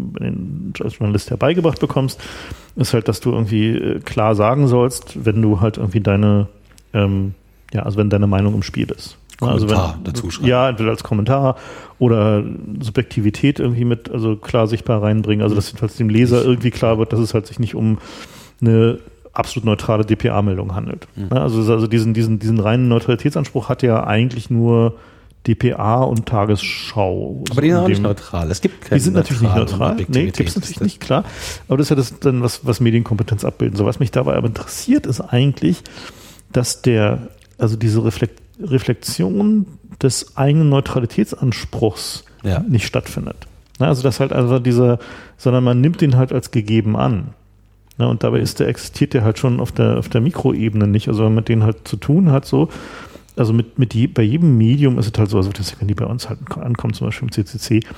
als Journalist herbeigebracht bekommst, ist halt, dass du irgendwie klar sagen sollst, wenn du halt irgendwie deine, ähm, ja, also wenn deine Meinung im Spiel ist. Kommentar also wenn, dazu schreiben. Ja, entweder als Kommentar oder Subjektivität irgendwie mit, also klar sichtbar reinbringen, also dass halt dem Leser irgendwie klar wird, dass es halt sich nicht um eine absolut neutrale D P A-Meldung handelt. Mhm. Also, also diesen, diesen, diesen reinen Neutralitätsanspruch hat ja eigentlich nur D P A und Tagesschau. Aber die sind auch nicht neutral. Es gibt keine Die sind natürlich nicht neutral. Nee, gibt es natürlich nicht, klar. Aber das ist ja das dann, was, was Medienkompetenz abbilden. So, was mich dabei aber interessiert, ist eigentlich, dass der, also diese Reflekt Reflexion des eigenen Neutralitätsanspruchs ja. nicht stattfindet. Also das halt also dieser, sondern man nimmt den halt als gegeben an. Und dabei ist der, existiert der halt schon auf der, auf der Mikroebene nicht. Also wenn man mit denen halt zu tun hat, so, also mit, mit die, bei jedem Medium ist es halt so, also das, wenn die bei uns halt ankommen, zum Beispiel im C C C,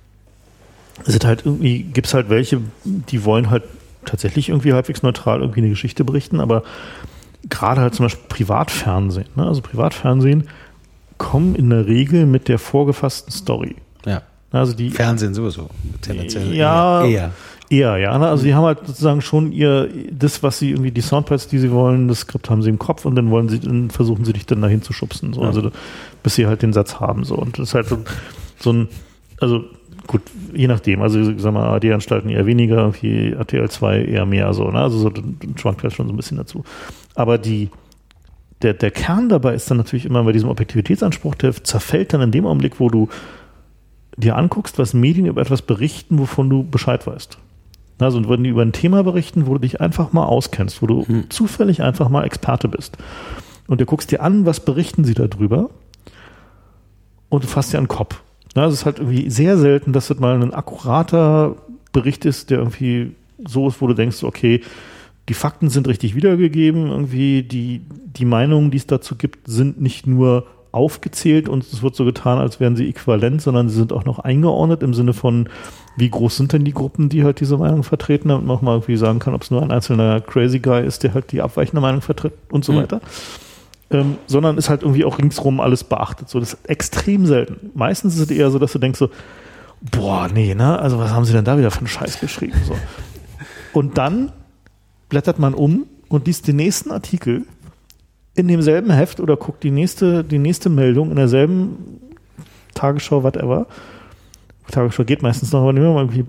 ist es halt irgendwie, gibt es halt welche, die wollen halt tatsächlich irgendwie halbwegs neutral irgendwie eine Geschichte berichten, aber gerade halt zum Beispiel Privatfernsehen. Ne? Also Privatfernsehen kommen in der Regel mit der vorgefassten Story. Ja. Also die Fernsehen sowieso. Tendenziell ja, eher. Eher, ja. Ne? Also die haben halt sozusagen schon ihr, das, was sie irgendwie, die Soundbites, die sie wollen, das Skript haben sie im Kopf und dann wollen sie, dann versuchen sie dich dann dahin zu schubsen. So. Ja. Also bis sie halt den Satz haben. So. Und das ist halt so, so ein, also gut, je nachdem. Also ich sag mal, A R D-Anstalten eher weniger, irgendwie R T L zwei eher mehr so. Ne? Also so, dann schwankt halt schon so ein bisschen dazu. Aber die, der, der Kern dabei ist dann natürlich immer bei diesem Objektivitätsanspruch, der zerfällt dann in dem Augenblick, wo du dir anguckst, was Medien über etwas berichten, wovon du Bescheid weißt. Also und wenn die über ein Thema berichten, wo du dich einfach mal auskennst, wo du hm. zufällig einfach mal Experte bist. Und du guckst dir an, was berichten sie darüber und du fasst dir an den Kopf. Na, es ist halt irgendwie sehr selten, dass das mal ein akkurater Bericht ist, der irgendwie so ist, wo du denkst, okay, die Fakten sind richtig wiedergegeben, irgendwie die, die Meinungen, die es dazu gibt, sind nicht nur aufgezählt und es wird so getan, als wären sie äquivalent, sondern sie sind auch noch eingeordnet im Sinne von, wie groß sind denn die Gruppen, die halt diese Meinung vertreten, damit man auch mal irgendwie sagen kann, ob es nur ein einzelner Crazy Guy ist, der halt die abweichende Meinung vertritt und so mhm. weiter. Ähm, sondern ist halt irgendwie auch ringsrum alles beachtet. So, das ist extrem selten. Meistens ist es eher so, dass du denkst so, boah, nee, ne, also was haben sie denn da wieder für einen Scheiß geschrieben? So. Und dann blättert man um und liest den nächsten Artikel in demselben Heft oder guckt die nächste, die nächste Meldung in derselben Tagesschau, whatever. Tagesschau geht meistens noch, aber nicht mehr irgendwie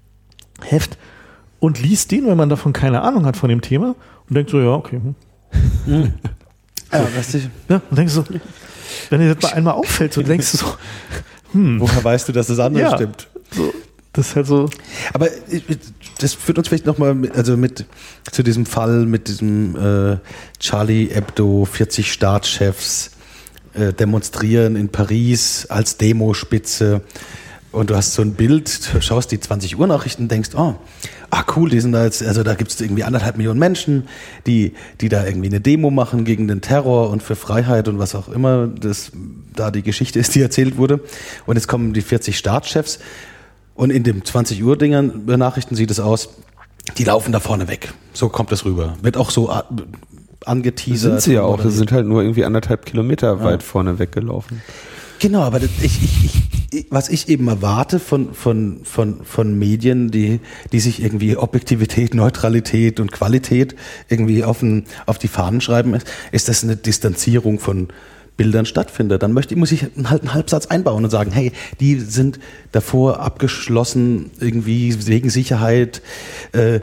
Heft und liest den, wenn man davon keine Ahnung hat von dem Thema und denkt so, ja, okay. Hm. Mhm. Ja, weißt du, ja, und denkst so, wenn dir das mal einmal auffällt, so denkst du so, hm. Woher weißt du, dass das andere ja, stimmt? So, das ist halt so. Aber das führt uns vielleicht nochmal mit, also mit zu diesem Fall mit diesem äh, Charlie Hebdo, vierzig Staatschefs äh, demonstrieren in Paris als Demospitze. Und du hast so ein Bild, schaust die zwanzig Uhr Nachrichten, denkst, oh, ah cool, die sind da jetzt, also da gibt es irgendwie anderthalb Millionen Menschen, die, die da irgendwie eine Demo machen gegen den Terror und für Freiheit und was auch immer, das da die Geschichte ist, die erzählt wurde. Und jetzt kommen die vierzig Staatschefs und in dem zwanzig Uhr Dingern Nachrichten sieht es aus, die laufen da vorne weg. So kommt es rüber. Wird auch so angeteasert. Sind sie ja auch, sie sind halt nur irgendwie anderthalb Kilometer ja. weit vorne weggelaufen. Genau, aber das, ich, ich, ich was ich eben erwarte von, von, von, von Medien, die, die sich irgendwie Objektivität, Neutralität und Qualität irgendwie auf, ein, auf die Fahnen schreiben, ist, ist das eine Distanzierung von Bildern stattfindet, dann möchte, muss ich halt einen Halbsatz einbauen und sagen, hey, die sind davor abgeschlossen, irgendwie wegen Sicherheit, äh, äh,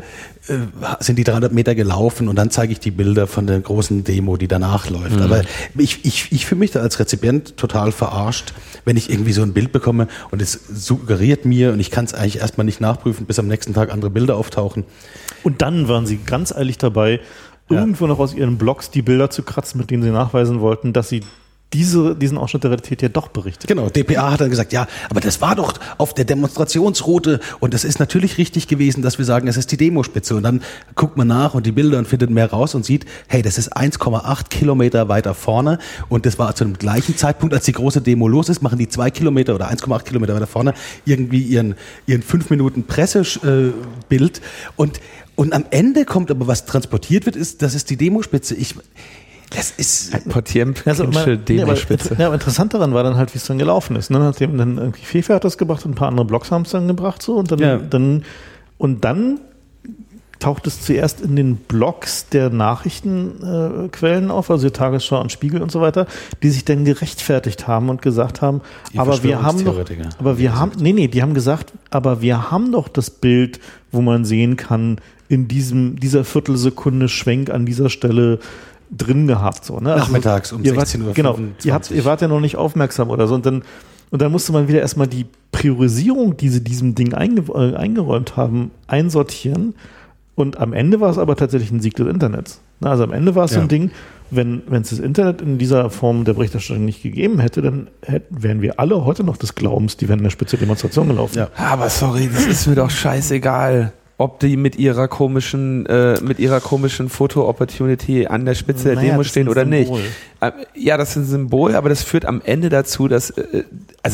sind die dreihundert Meter gelaufen und dann zeige ich die Bilder von der großen Demo, die danach läuft. Mhm. Aber ich, ich, ich fühle mich da als Rezipient total verarscht, wenn ich irgendwie so ein Bild bekomme und es suggeriert mir und ich kann es eigentlich erstmal nicht nachprüfen, bis am nächsten Tag andere Bilder auftauchen. Und dann waren sie ganz eilig dabei, irgendwo noch aus ihren Blogs die Bilder zu kratzen, mit denen sie nachweisen wollten, dass sie diese, diesen Ausschnitt der Realität ja doch berichtet. Genau, D P A hat dann gesagt, ja, aber das war doch auf der Demonstrationsroute und es ist natürlich richtig gewesen, dass wir sagen, es ist die Demospitze und dann guckt man nach und die Bilder und findet mehr raus und sieht, hey, das ist eins Komma acht Kilometer weiter vorne und das war zu dem gleichen Zeitpunkt, als die große Demo los ist, machen die zwei Kilometer oder eins Komma acht Kilometer weiter vorne irgendwie ihren, ihren fünf Minuten Pressebild und, und am Ende kommt aber, was transportiert wird, ist, das ist die Demospitze. Ich, Das ist Potemkinsche Demospitze. Ja, aber interessant daran war dann halt, wie es dann gelaufen ist. Ne? Nachdem dann irgendwie Fefe hat das gebracht und ein paar andere Blogs haben es dann gebracht so und dann, ja. dann und dann taucht es zuerst in den Blogs der Nachrichtenquellen äh, auf, also die Tagesschau und Spiegel und so weiter, die sich dann gerechtfertigt haben und gesagt haben, die aber wir haben doch, aber wir haben, nee, nee, die haben gesagt, aber wir haben doch das Bild, wo man sehen kann, in diesem, dieser Viertelsekunde Schwenk an dieser Stelle drin gehabt. So, ne? Also nachmittags um sechzehn Uhr. Genau, ihr, habt, ihr wart ja noch nicht aufmerksam oder so. Und dann, und dann musste man wieder erstmal die Priorisierung, die sie diesem Ding einge, äh, eingeräumt haben, einsortieren. Und am Ende war es aber tatsächlich ein Sieg des Internets. Also am Ende war es ja. so ein Ding, wenn wenn es das Internet in dieser Form der Berichterstattung nicht gegeben hätte, dann hätten, wären wir alle heute noch des Glaubens, die wären in eine spitze Demonstration gelaufen. Ja. Aber sorry, das ist mir doch scheißegal. Ob die mit ihrer komischen, äh, mit ihrer komischen Foto-Opportunity an der Spitze naja, der Demo stehen oder nicht. Äh, ja, das ist ein Symbol, aber das führt am Ende dazu, dass, äh, also,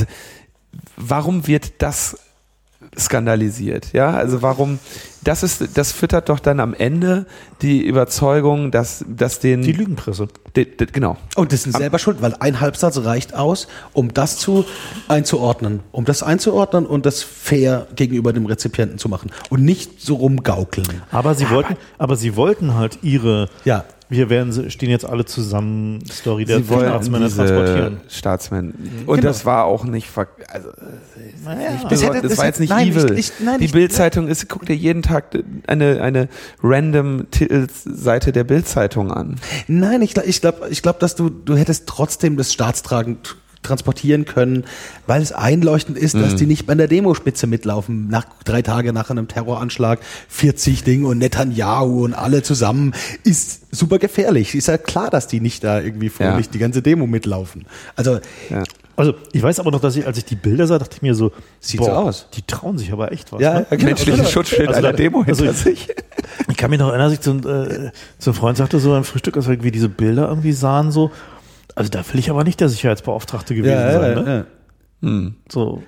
warum wird das skandalisiert? Ja, also warum, das ist, das füttert doch dann am Ende die Überzeugung, dass, dass den... Die Lügenpresse. De, de, genau. Und das sind selber schuld, weil ein Halbsatz reicht aus, um das zu einzuordnen. Um das einzuordnen und das fair gegenüber dem Rezipienten zu machen. Und nicht so rumgaukeln. Aber sie wollten, aber sie wollten halt ihre... Ja. Wir werden, stehen jetzt alle zusammen, Story der Sie wollen Staatsmänner transportieren. Staatsmänner. Und genau. Das war auch nicht, ver also, naja. nicht das, hätte, das, das war jetzt nicht nein, evil. Ich, ich, nein, die Bild-Zeitung ist, guck dir jeden Tag eine, eine random Titelseite der Bild-Zeitung an. Nein, ich glaube, ich glaube, ich glaub, dass du, du hättest trotzdem das staatstragend transportieren können, weil es einleuchtend ist, dass mhm. die nicht bei der Demospitze mitlaufen. Nach drei Tage nach einem Terroranschlag, vierzig Dinge und Netanyahu und alle zusammen ist super gefährlich. Ist ja klar, dass die nicht da irgendwie fröhlich ja. die ganze Demo mitlaufen. Also, ja. also ich weiß aber noch, dass ich, als ich die Bilder sah, dachte ich mir so, sieht boah, so aus. Die trauen sich aber echt was. Ja, ne? genau. Menschliches Schutzschild also, einer Demo hinter also, sich. Ich kann mich noch erinnern, dass ich so, äh, so ein Freund sagte so beim Frühstück, dass wir irgendwie diese Bilder irgendwie sahen so. Also da will ich aber nicht der Sicherheitsbeauftragte gewesen ja, sein. Ja, ne? ja. Hm. So.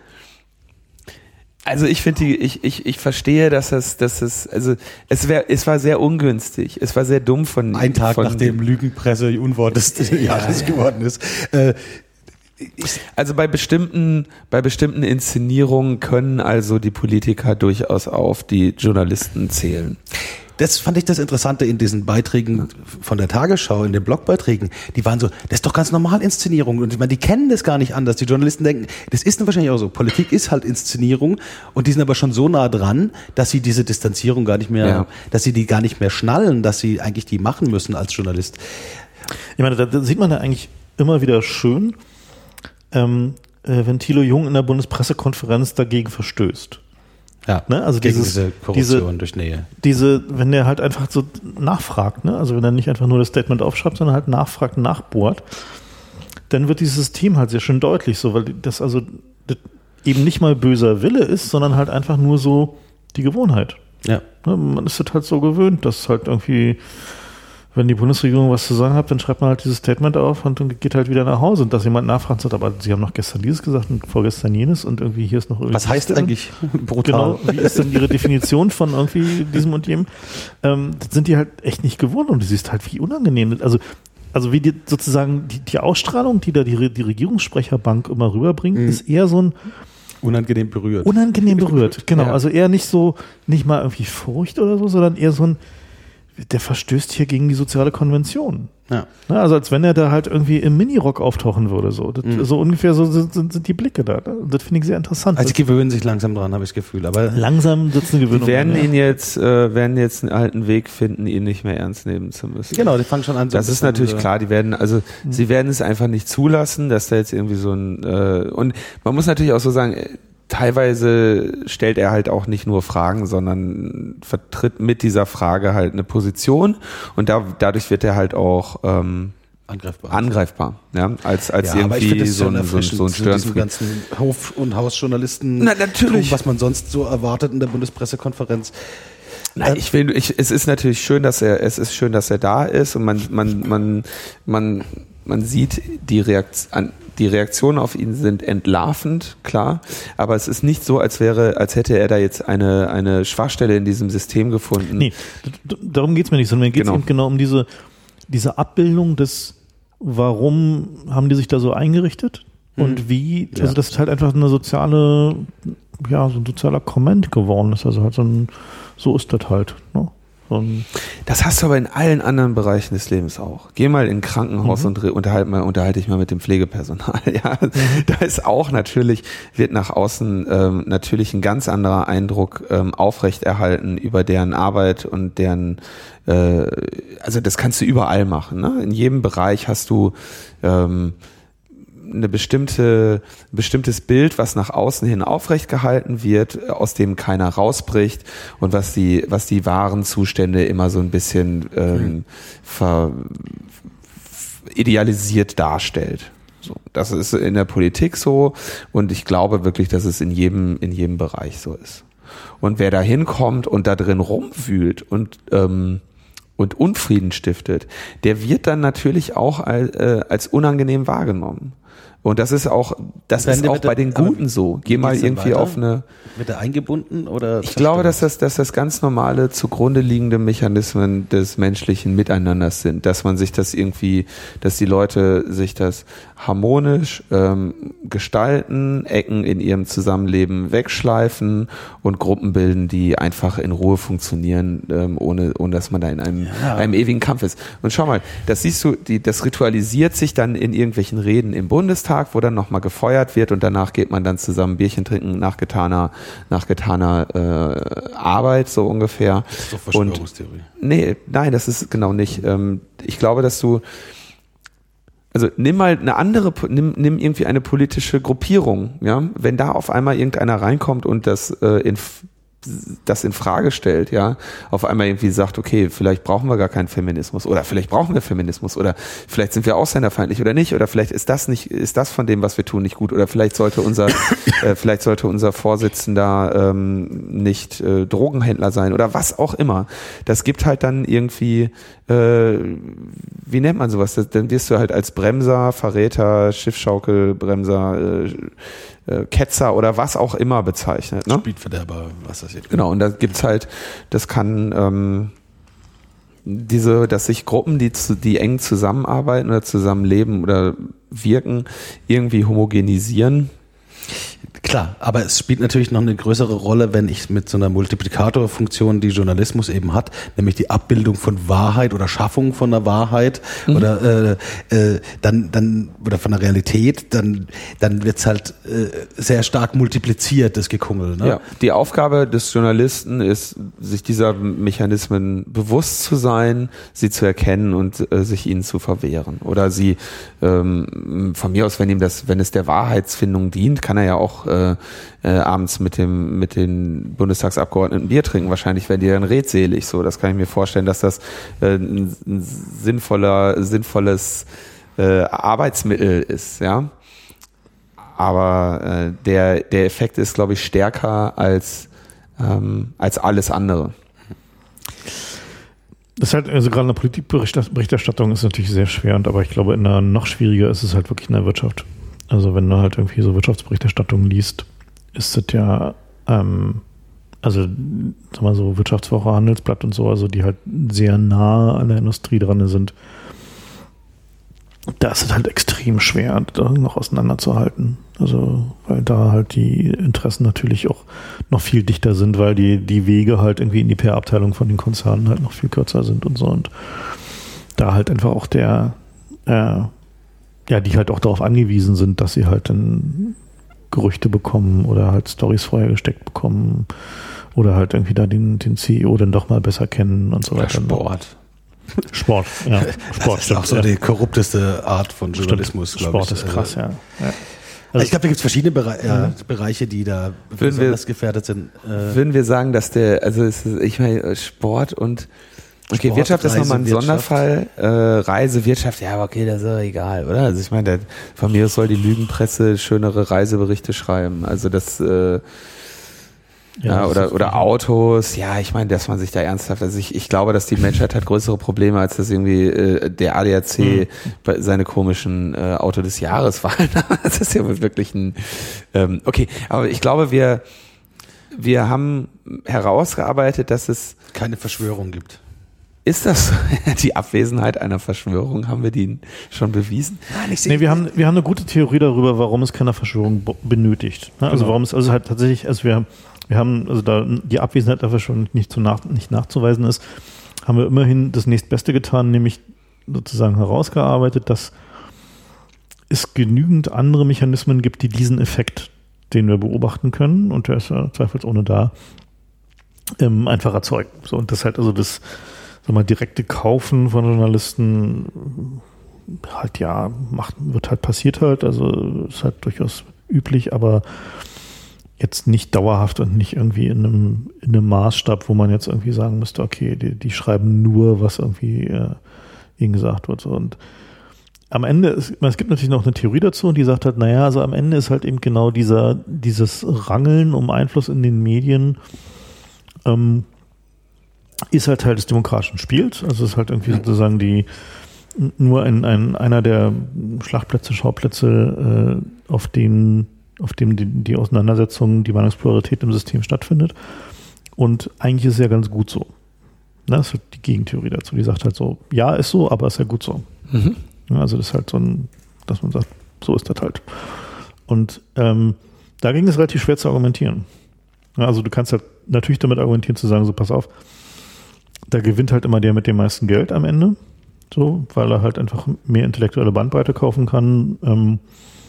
Also ich finde die, ich, ich, ich verstehe, dass es, dass es, also es wäre, es war sehr ungünstig, es war sehr dumm von ein Tag von nachdem Lügenpresse Unwort des Jahres ja, geworden ist. Äh, ich, also bei bestimmten, bei bestimmten Inszenierungen können also die Politiker durchaus auf die Journalisten zählen. Das fand ich das Interessante in diesen Beiträgen von der Tagesschau, in den Blogbeiträgen. Die waren so, das ist doch ganz normal Inszenierung. Und ich meine, die kennen das gar nicht anders. Die Journalisten denken, das ist dann wahrscheinlich auch so. Politik ist halt Inszenierung und die sind aber schon so nah dran, dass sie diese Distanzierung gar nicht mehr, ja. dass sie die gar nicht mehr schnallen, dass sie eigentlich die machen müssen als Journalist. Ich meine, da, da sieht man ja eigentlich immer wieder schön, ähm, äh, wenn Thilo Jung in der Bundespressekonferenz dagegen verstößt. Ja, ne? Also gegen dieses, diese Korruption diese, durch Nähe. Diese, wenn der halt einfach so nachfragt, ne? Also wenn er nicht einfach nur das Statement aufschreibt, sondern halt nachfragt, nachbohrt, dann wird dieses System halt sehr schön deutlich, so, weil das also das eben nicht mal böser Wille ist, sondern halt einfach nur so die Gewohnheit. Ja. Ne? Man ist das halt so gewöhnt, dass halt irgendwie, wenn die Bundesregierung was zu sagen hat, dann schreibt man halt dieses Statement auf und dann geht halt wieder nach Hause und dass jemand nachfragt und sagt, aber Sie haben noch gestern dieses gesagt und vorgestern jenes und irgendwie hier ist noch irgendwie. Was heißt eigentlich brutal? Genau, wie ist denn Ihre Definition von irgendwie diesem und jenem? Ähm, das sind die halt echt nicht gewohnt und du siehst halt, wie unangenehm. Also also wie die sozusagen die, die Ausstrahlung, die da die, die Regierungssprecherbank immer rüberbringt, Mhm. ist eher so ein Unangenehm berührt. unangenehm berührt. Genau, Ja. also eher nicht so, nicht mal irgendwie Furcht oder so, sondern eher so ein, der verstößt hier gegen die soziale Konvention. Ja. Ne, also als wenn er da halt irgendwie im Minirock auftauchen würde. So, das, Mhm. so ungefähr so sind, sind, sind die Blicke da. Das finde ich sehr interessant. Also die gewöhnen sich langsam dran, habe ich das Gefühl. Aber Langsam sitzt eine Gewöhnung. Die werden an, ja. ihn jetzt, äh, werden jetzt einen alten Weg finden, ihn nicht mehr ernst nehmen zu müssen. genau, die fangen schon an. So Das ein ist bisschen, natürlich äh, klar, die werden, also sie werden es einfach nicht zulassen, dass da jetzt irgendwie so ein äh, und man muss natürlich auch so sagen, äh, teilweise stellt er halt auch nicht nur Fragen, sondern vertritt mit dieser Frage halt eine Position und da, dadurch wird er halt auch ähm, angreifbar. angreifbar, ja, als als Ja, aber ich irgendwie finde das so schon ein, so ein, erfrischend, so ein zu diesem Störenfried. ganzen Hof- und Hausjournalisten, Na, natürlich. was man sonst so erwartet in der Bundespressekonferenz. Nein, ich will, ich, es ist natürlich schön, dass er, es ist schön, dass er da ist und man, man, man, man, man sieht die Reaktion, die Reaktionen auf ihn sind entlarvend, klar, aber es ist nicht so, als wäre, als hätte er da jetzt eine, eine Schwachstelle in diesem System gefunden. Nee, d- d- darum geht es mir nicht, sondern mir geht es Genau. eben genau um diese, diese Abbildung des, warum haben die sich da so eingerichtet und wie, also Ja. das ist halt einfach eine soziale, ja, so ein sozialer Comment geworden ist, also halt so ein, so ist das halt, ne? So ein, Das hast du aber in allen anderen Bereichen des Lebens auch. Geh mal in ein Krankenhaus Mhm. und re- unterhalt mal, unterhalte dich mal mit dem Pflegepersonal. Ja, da ist auch natürlich, wird nach außen ähm, natürlich ein ganz anderer Eindruck ähm, aufrechterhalten über deren Arbeit und deren, äh, also das kannst du überall machen. Ne? In jedem Bereich hast du ähm, eine bestimmte, ein bestimmtes Bild, was nach außen hin aufrecht gehalten wird, aus dem keiner rausbricht und was die, was die wahren Zustände immer so ein bisschen ähm, ver, idealisiert darstellt. So, das ist in der Politik so und ich glaube wirklich, dass es in jedem, in jedem Bereich so ist. Und wer da hinkommt und da drin rumwühlt und ähm, und Unfrieden stiftet, der wird dann natürlich auch als, äh, als unangenehm wahrgenommen. Und das ist auch, das Werden ist die auch mit bei der- den aber Guten so. wie Geh mal geht's denn irgendwie weiter? auf eine. Wird er eingebunden oder? Ich glaube, dass das, dass das ganz normale zugrunde liegende Mechanismen des menschlichen Miteinanders sind, dass man sich das irgendwie, dass die Leute sich das harmonisch ähm, gestalten, Ecken in ihrem Zusammenleben wegschleifen und Gruppen bilden, die einfach in Ruhe funktionieren, ähm, ohne, ohne dass man da in einem, Ja. einem ewigen Kampf ist. Und schau mal, das siehst du, die, das ritualisiert sich dann in irgendwelchen Reden im Bundestag, wo dann nochmal gefeuert wird und danach geht man dann zusammen Bierchen trinken nach getaner, nach getaner äh, Arbeit, so ungefähr. Das ist doch Und Verschwörungstheorie. nee, nein, das ist genau nicht. Ähm, ich glaube, dass du, also nimm mal eine andere, nimm, nimm irgendwie eine politische Gruppierung, ja, wenn da auf einmal irgendeiner reinkommt und das äh, in das in Frage stellt, ja, auf einmal irgendwie sagt, okay, vielleicht brauchen wir gar keinen Feminismus oder vielleicht brauchen wir Feminismus oder vielleicht sind wir ausländerfeindlich oder nicht oder vielleicht ist das nicht, ist das von dem, was wir tun, nicht gut oder vielleicht sollte unser, äh, vielleicht sollte unser Vorsitzender ähm, nicht äh, Drogenhändler sein oder was auch immer. Das gibt halt dann irgendwie, äh, wie nennt man sowas? Das, dann wirst du halt als Bremser, Verräter, Schiffschaukel, Bremser, äh, Ketzer oder was auch immer bezeichnet. Ne? Speedverderber, was das jetzt. Genau, und da gibt's halt, das kann ähm, diese, dass sich Gruppen, die, zu, die eng zusammenarbeiten oder zusammenleben oder wirken, irgendwie homogenisieren. Klar, aber es spielt natürlich noch eine größere Rolle, wenn ich mit so einer Multiplikatorfunktion, die Journalismus eben hat, nämlich die Abbildung von Wahrheit oder Schaffung von der Wahrheit mhm. oder äh, äh, dann dann oder von der Realität, dann dann wird's halt äh, sehr stark multipliziert, das Gekungel. Ne? Ja, die Aufgabe des Journalisten ist, sich dieser Mechanismen bewusst zu sein, sie zu erkennen und äh, sich ihnen zu verwehren oder sie ähm, von mir aus, wenn ihm das, wenn es der Wahrheitsfindung dient, kann er ja auch äh, äh, abends mit dem mit den Bundestagsabgeordneten Bier trinken. Wahrscheinlich werden die dann redselig. So, das kann ich mir vorstellen, dass das äh, ein, ein sinnvoller, sinnvolles äh, Arbeitsmittel ist, ja. Aber äh, der der Effekt ist, glaube ich, stärker als ähm, als alles andere. Das ist halt, also gerade in der Politikberichterstattung ist natürlich sehr schwer, und aber ich glaube, in der noch schwieriger ist es halt wirklich in der Wirtschaft. Also wenn du halt irgendwie so Wirtschaftsberichterstattung liest, ist das ja, ähm, also sag mal so Wirtschaftswoche, 、Handelsblatt und so, also die halt sehr nah an der Industrie dran sind. da ist es halt extrem schwer, da noch auseinanderzuhalten. Also, weil da halt die Interessen natürlich auch noch viel dichter sind, weil die, die Wege halt irgendwie in die P R-Abteilung von den Konzernen halt noch viel kürzer sind und so. Und da halt einfach auch der, äh, ja, die halt auch darauf angewiesen sind, dass sie halt dann Gerüchte bekommen oder halt Storys vorher gesteckt bekommen oder halt irgendwie da den, den C E O dann doch mal besser kennen und so Oder weiter. Sport. Sport, ja. Sport, das ist auch so ja. die korrupteste Art von Journalismus, glaube ich. Sport ist krass, ja. ja. Also ich glaube, da gibt es verschiedene Bere ja, mhm. Bereiche, die da Würden besonders wir- gefährdet sind. Äh, Würden wir sagen, dass der, also es ist, ich meine, Sport und okay, Sport, Wirtschaft ist nochmal ein Reise, Sonderfall. Äh, Reise, Wirtschaft, ja, aber okay, das ist doch egal, oder? Also ich meine, der, von mir aus soll die Lügenpresse schönere Reiseberichte schreiben. Also das, äh, ja, das oder, ist- oder Autos, ja, ich meine, dass man sich da ernsthaft, also ich, ich glaube, dass die Menschheit hat größere Probleme, als dass irgendwie äh, der A D A C bei seine komischen äh, Auto des Jahres Wahlen haben. Das ist ja wohl wirklich ein, ähm, okay, aber ich glaube, wir, wir haben herausgearbeitet, dass es, keine Verschwörung gibt. ist das die Abwesenheit einer Verschwörung, haben wir die schon bewiesen? Nein, ich Nee, wir haben, wir haben eine gute Theorie darüber, warum es keine Verschwörung bo- benötigt. Ne? Also Genau. warum es also halt tatsächlich, also wir, wir haben, also da die Abwesenheit der Verschwörung nicht, zu nach, nicht nachzuweisen ist, haben wir immerhin das nächstbeste getan, nämlich sozusagen herausgearbeitet, dass es genügend andere Mechanismen gibt, die diesen Effekt, den wir beobachten können, und der ist ja zweifelsohne da, ähm, einfach erzeugen. So, und das halt also das, sag mal, direkte Kaufen von Journalisten halt, ja, macht, wird halt passiert halt, also ist halt durchaus üblich, aber jetzt nicht dauerhaft und nicht irgendwie in einem, in einem Maßstab, wo man jetzt irgendwie sagen müsste, okay, die, die schreiben nur, was irgendwie äh, ihnen gesagt wird. So. Und am Ende, ist, es gibt natürlich noch eine Theorie dazu, und die sagt halt, naja, also am Ende ist halt eben genau dieser, dieses Rangeln um Einfluss in den Medien, ähm, ist halt Teil des demokratischen Spiels. Also es ist halt irgendwie sozusagen die nur ein, ein, einer der Schlachtplätze, Schauplätze, äh, auf denen auf dem die, die Auseinandersetzung, die Meinungspluralität im System stattfindet. Und eigentlich ist es ja ganz gut so. Das ist die Gegentheorie dazu. Die sagt halt so, ja, ist so, aber ist ja gut so. Mhm. Ja, also das ist halt so ein, dass man sagt, so ist das halt. Und ähm, dagegen ist relativ schwer zu argumentieren. Ja, also du kannst halt natürlich damit argumentieren, zu sagen, so pass auf, da gewinnt halt immer der mit dem meisten Geld am Ende, so, weil er halt einfach mehr intellektuelle Bandbreite kaufen kann, ähm,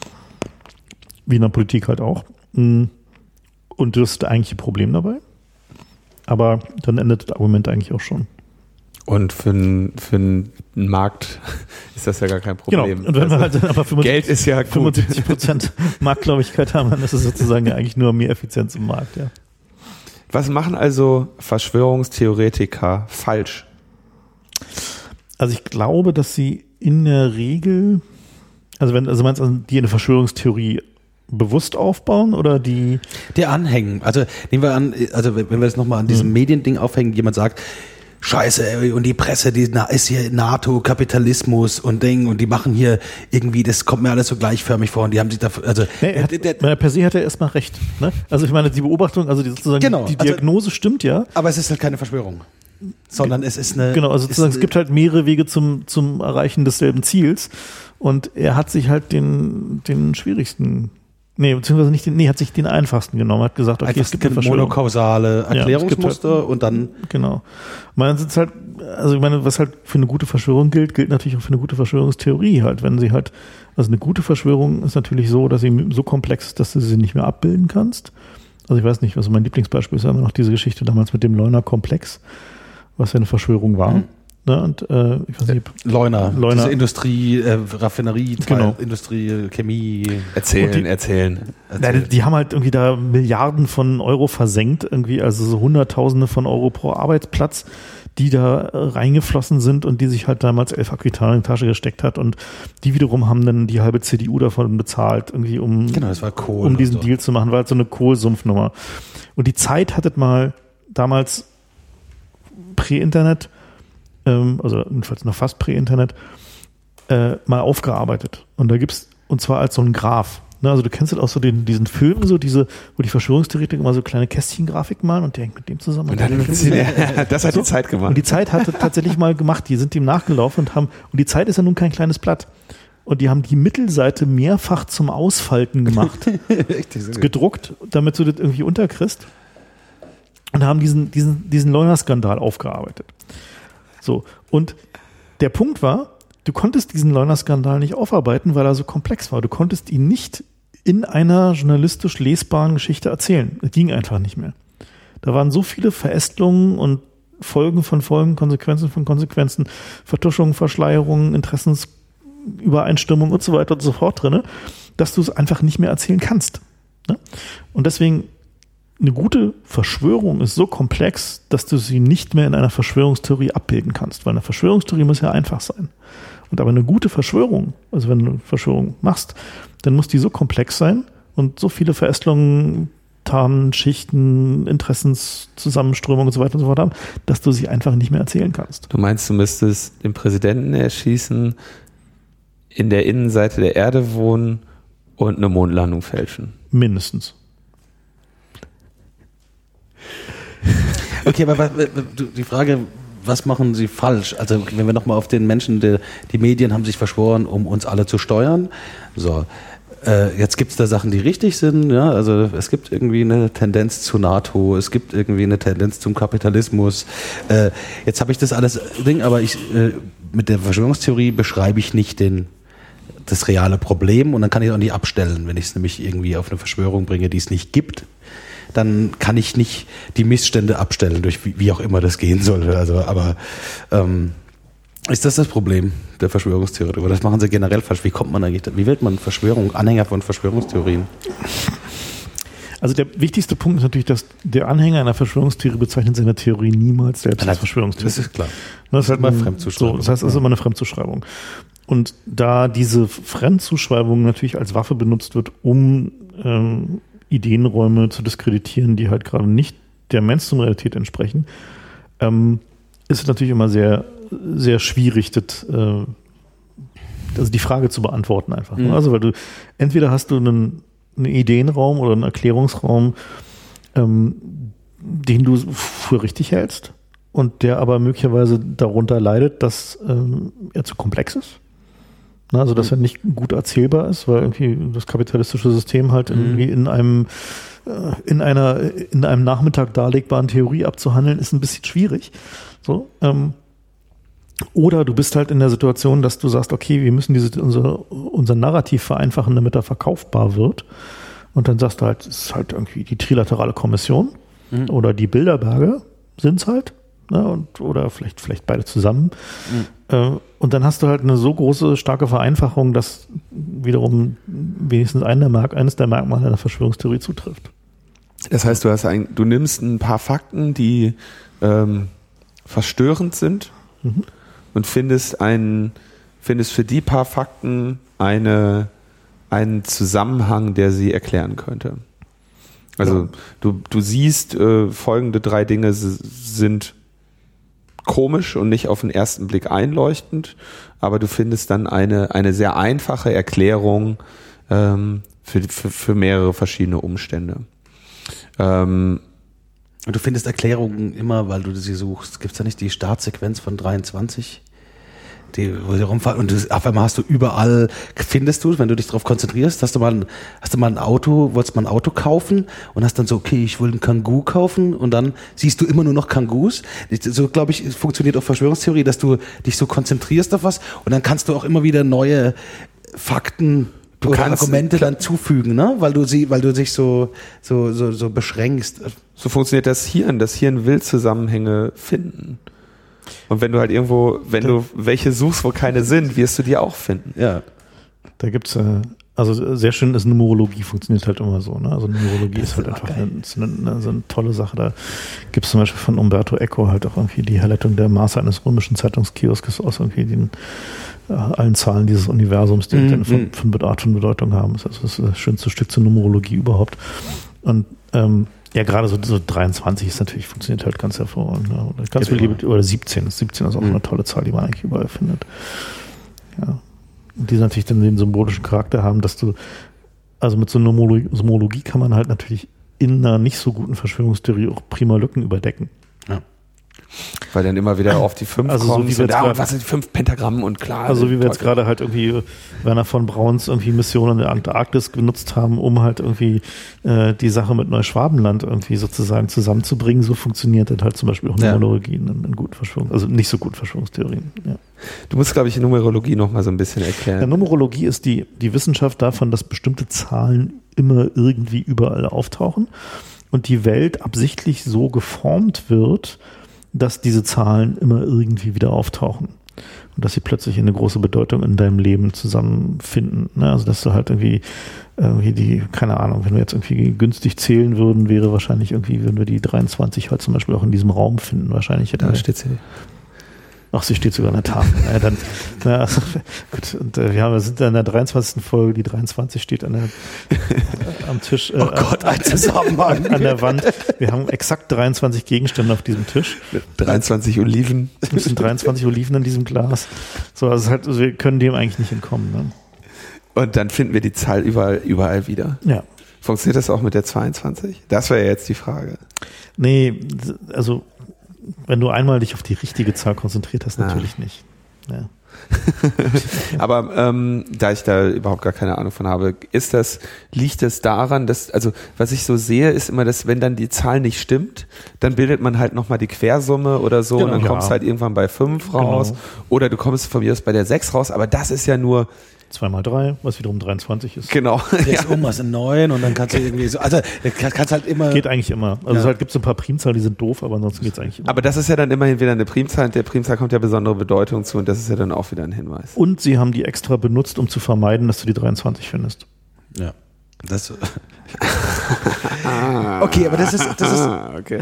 wie in der Politik halt auch. Und das ist das eigentliche Problem dabei. Aber dann endet das Argument eigentlich auch schon. Und für einen für einen Markt ist das ja gar kein Problem. Genau. Und wenn wir halt aber also, Geld ist ja gut. fünfundsiebzig Prozent Marktgläubigkeit haben, dann ist es sozusagen ja eigentlich nur mehr Effizienz im Markt, ja. Was machen also Verschwörungstheoretiker falsch? Also ich glaube, dass sie in der Regel, also wenn, also meinst du, die eine Verschwörungstheorie bewusst aufbauen oder die? Der anhängen. Also nehmen wir an, also wenn wir das nochmal an diesem Mhm. Mediending aufhängen, jemand sagt, Scheiße, ey, und die Presse, die na- ist hier NATO, Kapitalismus und Ding, und die machen hier irgendwie, das kommt mir alles so gleichförmig vor, und die haben sich dafür, also Nee, er hat, der, der, per se hat er erstmal recht. Ne? Also ich meine, die Beobachtung, also die, sozusagen Genau, die also- Diagnose stimmt ja. aber es ist halt keine Verschwörung, sondern es ist eine. Genau, also ist sozusagen, es eine- gibt halt mehrere Wege zum, zum Erreichen desselben Ziels. Und er hat sich halt den, den schwierigsten, nee, beziehungsweise nicht den, nee, hat sich den einfachsten genommen, hat gesagt, okay, einfach es gibt eine eine Verschwörung. monokausale Ja, es gibt Erklärungsmuster halt- und dann. Genau. Man sitzt halt, also ich meine, was halt für eine gute Verschwörung gilt, gilt natürlich auch für eine gute Verschwörungstheorie halt. Wenn sie halt, also eine gute Verschwörung ist natürlich so, dass sie so komplex ist, dass du sie nicht mehr abbilden kannst. Also ich weiß nicht, also mein Lieblingsbeispiel ist ja immer noch diese Geschichte damals mit dem Leuna-Komplex, was ja eine Verschwörung war. Mhm. Ne? Und äh, ich weiß nicht, Leuna, Leuna. diese Industrie, äh, Raffinerie, Genau. Industrie, Chemie. Erzählen, Und die- erzählen. Na, die, die haben halt irgendwie da Milliarden von Euro versenkt, irgendwie, also so Hunderttausende von Euro pro Arbeitsplatz, die da äh, reingeflossen sind und die sich halt damals Elf Aquitanien in die Tasche gesteckt hat, und die wiederum haben dann die halbe C D U davon bezahlt, irgendwie um, Genau, das war Kohl. um diesen und so. Deal zu machen, war halt so eine Kohlsumpfnummer. Und die Zeit hattet mal damals Prä-Internet, ähm, also jedenfalls noch fast Prä-Internet, äh, mal aufgearbeitet. Und da gibt's, und zwar als so ein Graph. Ne, also du kennst halt auch so den, diesen Film, so diese, wo die Verschwörungstheoretiker immer so kleine Kästchengrafiken malen, und der hängt mit dem zusammen. Und dann, das hat die Zeit gemacht. Und die Zeit hatte tatsächlich mal gemacht, die sind dem nachgelaufen und haben, und die Zeit ist ja nun kein kleines Blatt. und die haben die Mittelseite mehrfach zum Ausfalten gemacht, gedruckt, damit du das irgendwie unterkriegst und haben diesen, diesen, diesen Leuna-Skandal aufgearbeitet. So, und der Punkt war, du konntest diesen Leuna-Skandal nicht aufarbeiten, weil er so komplex war. Du konntest ihn nicht in einer journalistisch lesbaren Geschichte erzählen. Es ging einfach nicht mehr. Da waren so viele Verästelungen und Folgen von Folgen, Konsequenzen von Konsequenzen, Vertuschungen, Verschleierungen, Interessensübereinstimmung und so weiter und so fort drin, dass du es einfach nicht mehr erzählen kannst. Und deswegen, eine gute Verschwörung ist so komplex, dass du sie nicht mehr in einer Verschwörungstheorie abbilden kannst, weil eine Verschwörungstheorie muss ja einfach sein. Und aber eine gute Verschwörung, also wenn du eine Verschwörung machst, dann muss die so komplex sein und so viele Verästelungen, Tarnen, Schichten, Interessenszusammenströmungen und so weiter und so fort haben, dass du sie einfach nicht mehr erzählen kannst. Du meinst, du müsstest den Präsidenten erschießen, in der Innenseite der Erde wohnen und eine Mondlandung fälschen? Mindestens. Okay, aber die Frage, was machen sie falsch? Also wenn wir nochmal auf den Menschen, die, die Medien haben sich verschworen, um uns alle zu steuern. So, äh, jetzt gibt es da Sachen, die richtig sind. Ja? Also es gibt irgendwie eine Tendenz zur NATO, es gibt irgendwie eine Tendenz zum Kapitalismus. Äh, jetzt habe ich das alles Ding, aber ich äh, mit der Verschwörungstheorie beschreibe ich nicht den das reale Problem und dann kann ich es auch nicht abstellen, wenn ich es nämlich irgendwie auf eine Verschwörung bringe, die es nicht gibt. Dann kann ich nicht die Missstände abstellen, durch wie, wie auch immer das gehen sollte. Also, aber ähm, ist das das Problem der Verschwörungstheorie? Oder das machen sie generell falsch. Wie kommt man eigentlich, wie wird man Verschwörung, Anhänger von Verschwörungstheorien? Also der wichtigste Punkt ist natürlich, dass der Anhänger einer Verschwörungstheorie bezeichnet seine Theorie niemals selbst als Verschwörungstheorie. Das ist klar. Das ist halt immer Fremdzuschreibung. So, das heißt, es ist immer eine Fremdzuschreibung. Und da diese Fremdzuschreibung natürlich als Waffe benutzt wird, um ähm, Ideenräume zu diskreditieren, die halt gerade nicht der Mainstream-Realität entsprechen, ähm, ist es natürlich immer sehr, sehr schwierig, das, äh, also die Frage zu beantworten einfach. Mhm. Also weil du, entweder hast du einen, einen Ideenraum oder einen Erklärungsraum, ähm, den du für richtig hältst und der aber möglicherweise darunter leidet, dass ähm, er zu komplex ist. Also, dass er nicht gut erzählbar ist, weil irgendwie das kapitalistische System halt irgendwie in einem, in einer, in einem Nachmittag darlegbaren Theorie abzuhandeln, ist ein bisschen schwierig. So, ähm, oder du bist halt in der Situation, dass du sagst, okay, wir müssen diese, unser, unser Narrativ vereinfachen, damit er verkaufbar wird. Und dann sagst du halt, es ist halt irgendwie die Trilaterale Kommission mhm. oder die Bilderberger sind's halt. Ne, und, oder vielleicht, vielleicht beide zusammen. Mhm. Äh, und dann hast du halt eine so große, starke Vereinfachung, dass wiederum wenigstens ein der Merk- eines der Merkmale einer Verschwörungstheorie zutrifft. Das heißt, du hast ein, du nimmst ein paar Fakten, die ähm, verstörend sind mhm. und findest einen, findest für die paar Fakten eine, einen Zusammenhang, der sie erklären könnte. Also ja. du, du siehst, äh, folgende drei Dinge sind komisch und nicht auf den ersten Blick einleuchtend, aber du findest dann eine, eine sehr einfache Erklärung ähm, für, für, für mehrere verschiedene Umstände. Ähm, und du findest Erklärungen immer, weil du sie suchst. Gibt es da nicht die Startsequenz von dreiundzwanzig? Die, wo sie rumfahren und du, auf einmal hast du überall, findest du, wenn du dich darauf konzentrierst, hast du mal ein, hast du mal ein Auto, wolltest mal ein Auto kaufen und hast dann so, okay, ich will einen Kangoo kaufen und dann siehst du immer nur noch Kangoos. So, glaube ich, funktioniert auch Verschwörungstheorie, dass du dich so konzentrierst auf was und dann kannst du auch immer wieder neue Fakten du oder kannst, Argumente klar, dann zufügen, ne? Weil du sie, weil du dich so, so, so, so beschränkst. So funktioniert das Hirn. Das Hirn will Zusammenhänge finden. Und wenn du halt irgendwo, wenn du welche suchst, wo keine sind, wirst du die auch finden. Ja. Da gibt's, äh, also sehr schön ist Numerologie, funktioniert halt immer so. Ne? Also Numerologie ist halt einfach eine, eine, so eine tolle Sache. Da gibt's zum Beispiel von Umberto Eco halt auch irgendwie die Herleitung der Maße eines römischen Zeitungskioskes aus irgendwie den äh, allen Zahlen dieses Universums, die mm, von, von Art von Bedeutung haben. Das ist das schönste Stück zur Numerologie überhaupt. Und ähm, ja, gerade so, so dreiundzwanzig ist natürlich, funktioniert halt ganz hervorragend. Ne? Oder, ganz viel, oder siebzehn. siebzehn ist auch mhm. eine tolle Zahl, die man eigentlich überall findet. Ja. Und die natürlich dann den symbolischen Charakter haben, dass du, also mit so einer Numerologie kann man halt natürlich in einer nicht so guten Verschwörungstheorie auch prima Lücken überdecken. Ja. Weil dann immer wieder auf die fünf also kommen. So wie wir und, jetzt ja, grad, und was sind die fünf Pentagrammen und klar. Also wie wir jetzt gerade halt irgendwie Werner von Brauns irgendwie Missionen in der Antarktis genutzt haben, um halt irgendwie äh, die Sache mit Neuschwabenland irgendwie sozusagen zusammenzubringen, so funktioniert dann halt zum Beispiel auch Numerologie in, in guten Verschwörungen, also nicht so gut Verschwörungstheorien. Ja. Du musst, glaube ich, die Numerologie noch mal so ein bisschen erklären. Ja, Numerologie ist die, die Wissenschaft davon, dass bestimmte Zahlen immer irgendwie überall auftauchen und die Welt absichtlich so geformt wird, dass diese Zahlen immer irgendwie wieder auftauchen und dass sie plötzlich eine große Bedeutung in deinem Leben zusammenfinden. Ne? Also dass du halt irgendwie, irgendwie die, keine Ahnung, wenn wir jetzt irgendwie günstig zählen würden, wäre wahrscheinlich irgendwie, würden wir die dreiundzwanzig halt zum Beispiel auch in diesem Raum finden. Wahrscheinlich hätte da steht sie. Ach, sie steht sogar an der Tafel. Ja, dann, na, also, gut, und äh, wir, haben, wir sind in der dreiundzwanzigsten Folge, die dreiundzwanzig steht an der, äh, am Tisch. Äh, oh Gott, ein Zusammenhang. An, an der Wand. Wir haben exakt dreiundzwanzig Gegenstände auf diesem Tisch. dreiundzwanzig Oliven. Es sind dreiundzwanzig Oliven in diesem Glas. So, also, halt, also wir können dem eigentlich nicht entkommen. Ne? Und dann finden wir die Zahl überall, überall wieder. Ja. Funktioniert das auch mit der zweiundzwanzig? Das wäre ja jetzt die Frage. Nee, also wenn du einmal dich auf die richtige Zahl konzentriert hast, natürlich ah. nicht. Ja. Aber ähm, da ich da überhaupt gar keine Ahnung von habe, ist das, liegt das daran, dass, also was ich so sehe, ist immer, dass wenn dann die Zahl nicht stimmt, dann bildet man halt nochmal die Quersumme oder so, genau, und dann ja. kommst du halt irgendwann bei fünf raus, genau. Oder du kommst von mir aus bei der sechs raus, aber das ist ja nur zwei mal drei, was wiederum dreiundzwanzig ist. Genau. Drehst um, was in neun und dann kannst du irgendwie so, also kannst halt immer. Geht eigentlich immer. Also ja. es halt gibt so ein paar Primzahlen, die sind doof, aber ansonsten geht es eigentlich immer. Aber das ist ja dann immerhin wieder eine Primzahl und der Primzahl kommt ja besondere Bedeutung zu und das ist ja dann auch wieder ein Hinweis. Und sie haben die extra benutzt, um zu vermeiden, dass du die dreiundzwanzig findest. Ja. Das okay, aber das ist, das ist okay.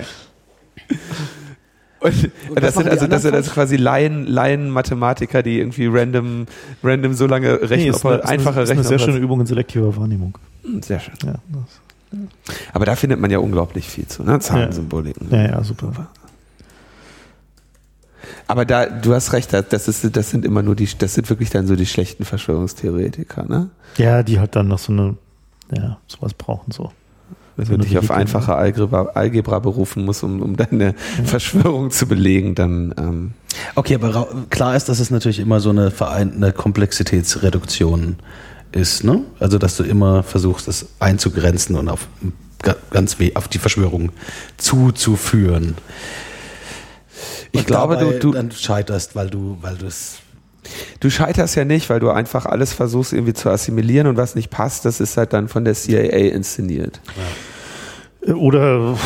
Und, und das sind also das sind also quasi Laien, Laien Mathematiker, die irgendwie random, random so lange rechnen, nee, ist ob eine, einfache ist eine, ist eine sehr schöne Übung in selektiver Wahrnehmung. Sehr schön. Ja, das, ja. Aber da findet man ja unglaublich viel zu, ne? Zahlensymboliken. Ja, ja, super. Aber da, du hast recht, das ist, das sind immer nur die, das sind wirklich dann so die schlechten Verschwörungstheoretiker, ne? Ja, die halt dann noch so eine, ja, sowas brauchen so. Wenn du dich auf einfache Algebra, Algebra berufen musst, um, um deine ja. Verschwörung zu belegen, dann ähm okay, aber klar ist, dass es natürlich immer so eine vereinte Komplexitätsreduktion ist, ne? Also dass du immer versuchst, es einzugrenzen und auf ganz weh auf die Verschwörung zuzuführen. Ich und glaube, du, du dann scheiterst, weil du, weil du es Du scheiterst ja nicht, weil du einfach alles versuchst irgendwie zu assimilieren und was nicht passt, das ist halt dann von der C I A inszeniert. Ja. Oder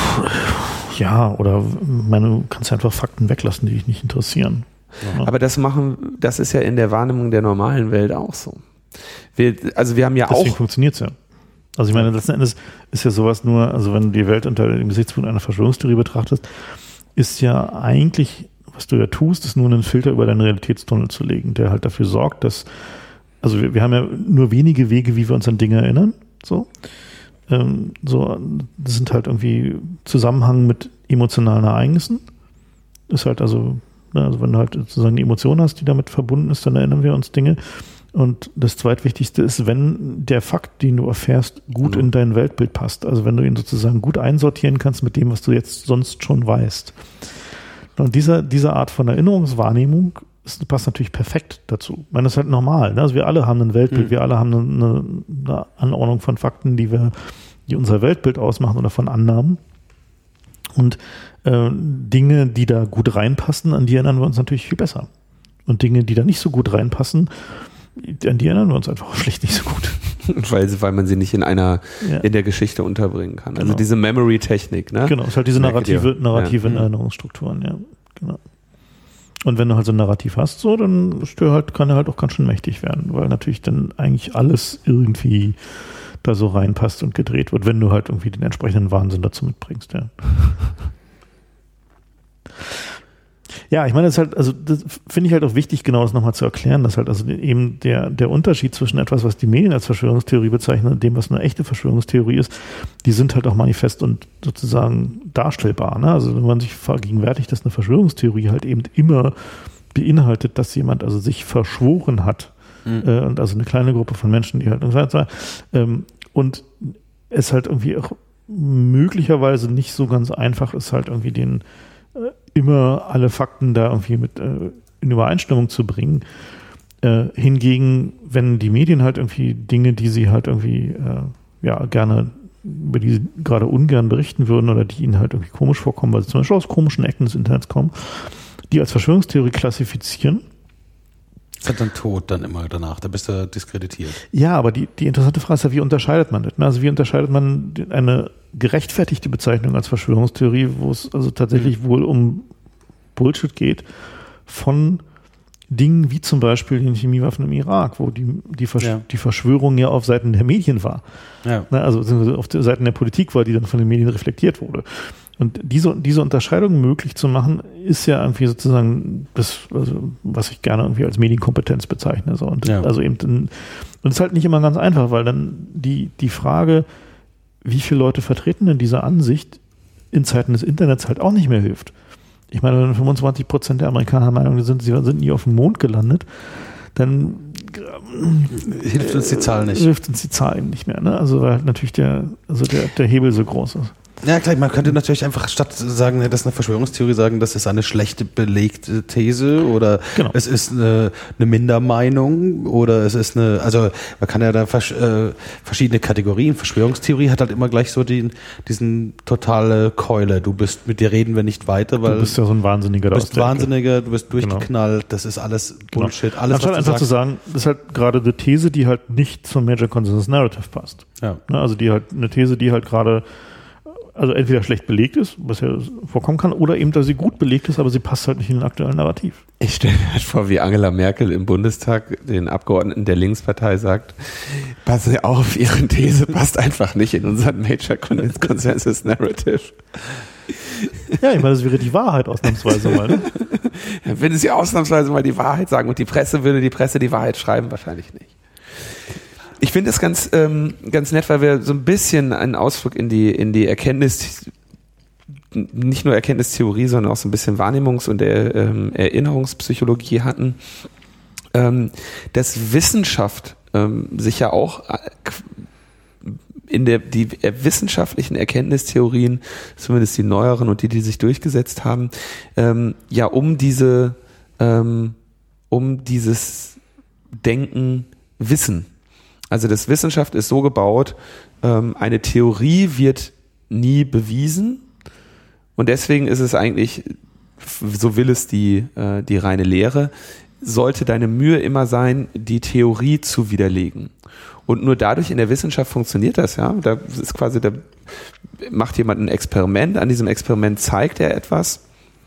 ja, oder meine, du kannst einfach Fakten weglassen, die dich nicht interessieren. Ja. Aber das machen, das ist ja in der Wahrnehmung der normalen Welt auch so. Wir, also wir haben ja Deswegen auch. funktioniert es ja. Also ich meine, letzten Endes ist ja sowas nur, also wenn du die Welt unter dem Gesichtspunkt einer Verschwörungstheorie betrachtest, ist ja eigentlich, was du ja tust, ist nur einen Filter über deinen Realitätstunnel zu legen, der halt dafür sorgt, dass, also wir, wir haben ja nur wenige Wege, wie wir uns an Dinge erinnern, so. Ähm, so, das sind halt irgendwie Zusammenhang mit emotionalen Ereignissen. Ist halt also, ne, also wenn du halt sozusagen eine Emotion hast, die damit verbunden ist, dann erinnern wir uns Dinge. Und das Zweitwichtigste ist, wenn der Fakt, den du erfährst, gut mhm. in dein Weltbild passt. Also wenn du ihn sozusagen gut einsortieren kannst mit dem, was du jetzt sonst schon weißt. Und dieser, diese Art von Erinnerungswahrnehmung ist, passt natürlich perfekt dazu. Ich meine, das ist halt normal. Ne? Also wir alle haben ein Weltbild, mhm. wir alle haben eine, eine Anordnung von Fakten, die wir, die unser Weltbild ausmachen oder von Annahmen. Und äh, Dinge, die da gut reinpassen, an die erinnern wir uns natürlich viel besser. Und Dinge, die da nicht so gut reinpassen, an die erinnern wir uns einfach schlicht nicht so gut. Weil, weil man sie nicht in einer, ja. in der Geschichte unterbringen kann. Also genau. diese Memory-Technik, ne? Genau, es ist halt diese narrative, narrative ja. Erinnerungsstrukturen, ja. Genau. Und wenn du halt so ein Narrativ hast, so, dann halt, kann er halt auch ganz schön mächtig werden, weil natürlich dann eigentlich alles irgendwie da so reinpasst und gedreht wird, wenn du halt irgendwie den entsprechenden Wahnsinn dazu mitbringst, ja. Ja, ich meine, das ist halt, also das finde ich halt auch wichtig, genau das nochmal zu erklären, dass halt also eben der, der Unterschied zwischen etwas, was die Medien als Verschwörungstheorie bezeichnen und dem, was eine echte Verschwörungstheorie ist, die sind halt auch manifest und sozusagen darstellbar. Ne? Also wenn man sich vergegenwärtigt, dass eine Verschwörungstheorie halt eben immer beinhaltet, dass jemand also sich verschworen hat mhm. äh, und also eine kleine Gruppe von Menschen, die halt ähm, und es halt irgendwie auch möglicherweise nicht so ganz einfach ist, halt irgendwie den immer alle Fakten da irgendwie mit äh, in Übereinstimmung zu bringen. Äh, hingegen, wenn die Medien halt irgendwie Dinge, die sie halt irgendwie äh, ja gerne, über die sie gerade ungern berichten würden oder die ihnen halt irgendwie komisch vorkommen, weil sie zum Beispiel aus komischen Ecken des Internets kommen, die als Verschwörungstheorie klassifizieren. Das ist dann tot dann immer danach, da bist du diskreditiert. Ja, aber die, die interessante Frage ist ja, wie unterscheidet man das? Also wie unterscheidet man eine gerechtfertigte Bezeichnung als Verschwörungstheorie, wo es also tatsächlich mhm. wohl um Bullshit geht, von Dingen wie zum Beispiel den Chemiewaffen im Irak, wo die, die, Versch- ja. die Verschwörung ja auf Seiten der Medien war. Ja. Na, also auf der Seiten der Politik war, die dann von den Medien reflektiert wurde. Und diese, diese Unterscheidung möglich zu machen, ist ja irgendwie sozusagen das, also, was ich gerne irgendwie als Medienkompetenz bezeichne. So. Und ja. also eben, und es ist halt nicht immer ganz einfach, weil dann die, die Frage, wie viele Leute vertreten denn diese Ansicht in Zeiten des Internets halt auch nicht mehr hilft. Ich meine, wenn fünfundzwanzig Prozent der Amerikaner der Meinung sind, sie sind nie auf dem Mond gelandet, dann hilft uns die Zahl nicht. Hilft uns die Zahl eben nicht mehr. Ne? Also weil natürlich der, also der, der Hebel so groß ist. Ja, klar, man könnte natürlich einfach statt sagen, das ist eine Verschwörungstheorie, sagen, das ist eine schlechte belegte These oder genau. es ist eine, eine Mindermeinung oder es ist eine, also man kann ja da vers, äh, verschiedene Kategorien. Verschwörungstheorie hat halt immer gleich so den, diesen totale Keule. Du bist, mit dir reden wir nicht weiter, weil du bist ja so ein Wahnsinniger. Du bist Wahnsinniger, du bist durchgeknallt, das ist alles Bullshit. Genau. Alles, Anstatt einfach zu sagen, das ist halt gerade eine These, die halt nicht zum Major Consensus Narrative passt. Ja. Also die halt, eine These, die halt gerade also entweder schlecht belegt ist, was ja vorkommen kann, oder eben, dass sie gut belegt ist, aber sie passt halt nicht in den aktuellen Narrativ. Ich stelle mir halt vor, wie Angela Merkel im Bundestag den Abgeordneten der Linkspartei sagt, passen Sie auf, Ihre These passt einfach nicht in unseren Major Consensus Narrative. Ja, ich meine, das wäre die Wahrheit ausnahmsweise mal. Ne? Ja, wenn Sie ausnahmsweise mal die Wahrheit sagen und die Presse würde die Presse die Wahrheit schreiben, wahrscheinlich nicht. Ich finde es ganz, ähm, ganz nett, weil wir so ein bisschen einen Ausflug in die, in die Erkenntnis, nicht nur Erkenntnistheorie, sondern auch so ein bisschen Wahrnehmungs- und er, ähm, Erinnerungspsychologie hatten, ähm, dass Wissenschaft ähm, sich ja auch in der, die wissenschaftlichen Erkenntnistheorien, zumindest die neueren und die, die sich durchgesetzt haben, ähm, ja um diese, ähm, um dieses Denken wissen. Also das Wissenschaft ist so gebaut, ähm, eine Theorie wird nie bewiesen und deswegen ist es eigentlich, so will es die, äh, die reine Lehre, sollte deine Mühe immer sein, die Theorie zu widerlegen. Und nur dadurch in der Wissenschaft funktioniert das, ja. Da ist quasi, da macht jemand ein Experiment, an diesem Experiment zeigt er etwas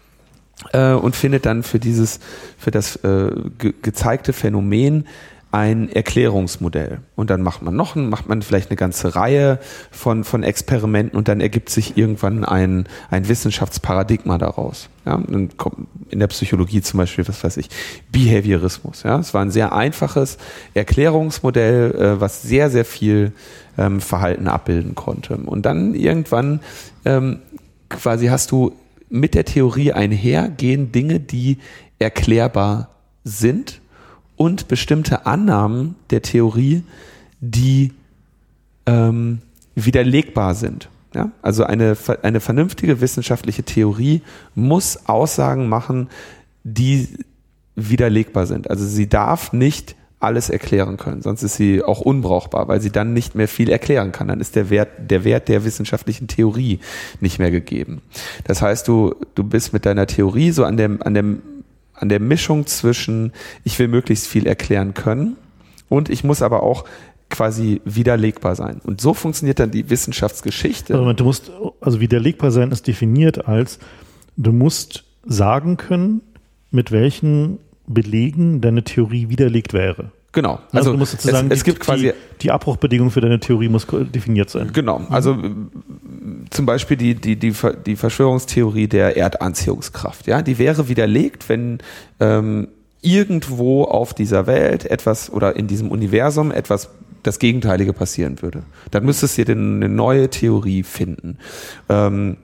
äh, und findet dann für dieses, für das äh, ge- gezeigte Phänomen ein Erklärungsmodell. Und dann macht man noch, macht man vielleicht eine ganze Reihe von, von Experimenten und dann ergibt sich irgendwann ein, ein Wissenschaftsparadigma daraus. Ja, dann kommt in der Psychologie zum Beispiel, was weiß ich, Behaviorismus. Ja, es war ein sehr einfaches Erklärungsmodell, äh, was sehr, sehr viel ähm, Verhalten abbilden konnte. Und dann irgendwann ähm, quasi hast du mit der Theorie einhergehen Dinge, die erklärbar sind, und bestimmte Annahmen der Theorie, die ähm, widerlegbar sind. Ja? Also eine, eine vernünftige wissenschaftliche Theorie muss Aussagen machen, die widerlegbar sind. Also sie darf nicht alles erklären können, sonst ist sie auch unbrauchbar, weil sie dann nicht mehr viel erklären kann. Dann ist der Wert, der Wert der wissenschaftlichen Theorie nicht mehr gegeben. Das heißt, du, du bist mit deiner Theorie so an dem, an dem an der Mischung zwischen, ich will möglichst viel erklären können und ich muss aber auch quasi widerlegbar sein. Und so funktioniert dann die Wissenschaftsgeschichte. Also du musst, also widerlegbar sein ist definiert als, du musst sagen können, mit welchen Belegen deine Theorie widerlegt wäre. Genau. Also, also du musst sozusagen, es, es gibt die, quasi die Abbruchbedingung für deine Theorie muss definiert sein. Genau. Also mhm. zum Beispiel die, die, die, die Verschwörungstheorie der Erdanziehungskraft. Ja, die wäre widerlegt, wenn ähm, irgendwo auf dieser Welt etwas oder in diesem Universum etwas das Gegenteilige passieren würde. Dann müsstest du dir eine neue Theorie finden. Ähm,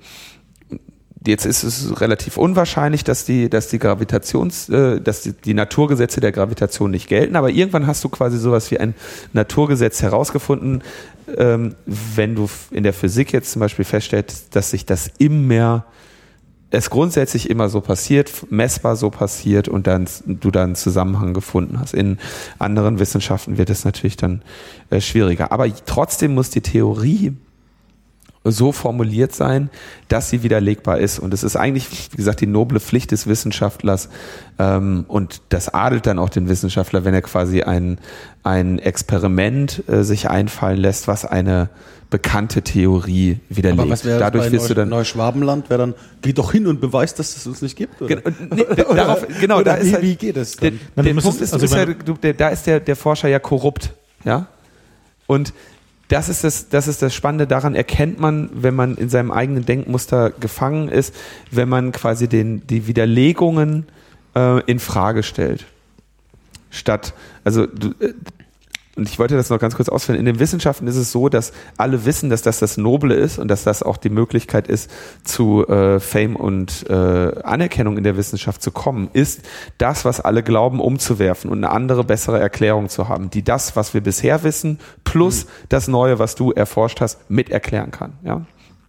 Jetzt ist es relativ unwahrscheinlich, dass die, dass die Gravitations, äh, dass die, die Naturgesetze der Gravitation nicht gelten, aber irgendwann hast du quasi sowas wie ein Naturgesetz herausgefunden, ähm, wenn du in der Physik jetzt zum Beispiel feststellst, dass sich das immer es grundsätzlich immer so passiert, messbar so passiert und dann du dann einen Zusammenhang gefunden hast. In anderen Wissenschaften wird es natürlich dann äh, schwieriger. Aber trotzdem muss die Theorie so formuliert sein, dass sie widerlegbar ist. Und es ist eigentlich, wie gesagt, die noble Pflicht des Wissenschaftlers, ähm, und das adelt dann auch den Wissenschaftler, wenn er quasi ein, ein Experiment äh, sich einfallen lässt, was eine bekannte Theorie widerlegt. Aber was wäre Dadurch bei wirst Neu- du dann Neuschwabenland, wäre dann, geh doch hin und beweist, dass es uns nicht gibt? Oder? Gen- nee, d- darauf, genau, oder da wie, ist halt, wie geht es der, dann? Na, der du Punkt müsstest- ist, du also bist ich ja, meine- du, der, da ist der, der Forscher ja korrupt, ja, und das ist das, das ist das Spannende daran, erkennt man, wenn man in seinem eigenen Denkmuster gefangen ist, wenn man quasi den, die Widerlegungen äh, in Frage stellt. Statt, also du, äh, und ich wollte das noch ganz kurz ausführen, in den Wissenschaften ist es so, dass alle wissen, dass das das Noble ist und dass das auch die Möglichkeit ist, zu äh, Fame und äh, Anerkennung in der Wissenschaft zu kommen, ist das, was alle glauben, umzuwerfen und eine andere, bessere Erklärung zu haben, die das, was wir bisher wissen, plus mhm. das Neue, was du erforscht hast, mit erklären kann. Ja.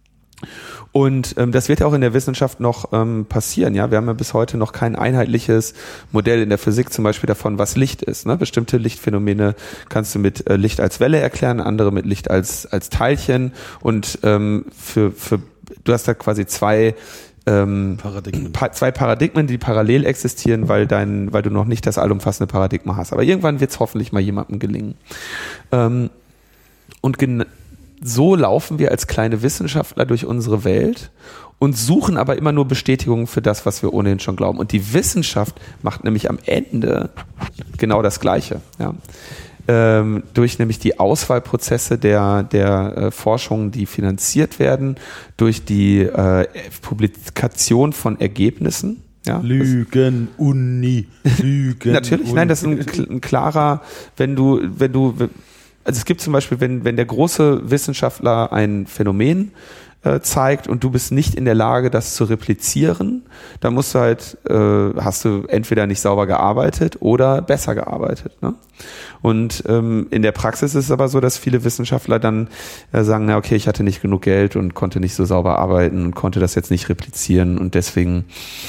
Und ähm, das wird ja auch in der Wissenschaft noch ähm, passieren. Ja, wir haben ja bis heute noch kein einheitliches Modell in der Physik zum Beispiel davon, was Licht ist. Ne? Bestimmte Lichtphänomene kannst du mit äh, Licht als Welle erklären, andere mit Licht als als Teilchen. Und ähm, für für du hast da quasi zwei ähm, Paradigmen. Pa- zwei Paradigmen, die parallel existieren, weil dein weil du noch nicht das allumfassende Paradigma hast. Aber irgendwann wird es hoffentlich mal jemandem gelingen. Ähm, und gen- So laufen wir als kleine Wissenschaftler durch unsere Welt und suchen aber immer nur Bestätigungen für das, was wir ohnehin schon glauben. Und die Wissenschaft macht nämlich am Ende genau das Gleiche. Ja. Ähm, durch nämlich die Auswahlprozesse der, der äh, Forschungen, die finanziert werden, durch die äh, Publikation von Ergebnissen. Ja, Lügen, Uni, Lügen. Natürlich, Uni. nein, das ist ein, ein klarer, wenn du, wenn du, also es gibt zum Beispiel, wenn, wenn der große Wissenschaftler ein Phänomen äh, zeigt und du bist nicht in der Lage, das zu replizieren, dann musst du halt, äh, hast du entweder nicht sauber gearbeitet oder besser gearbeitet. Ne? Und ähm, in der Praxis ist es aber so, dass viele Wissenschaftler dann äh, sagen, na okay, ich hatte nicht genug Geld und konnte nicht so sauber arbeiten und konnte das jetzt nicht replizieren und deswegen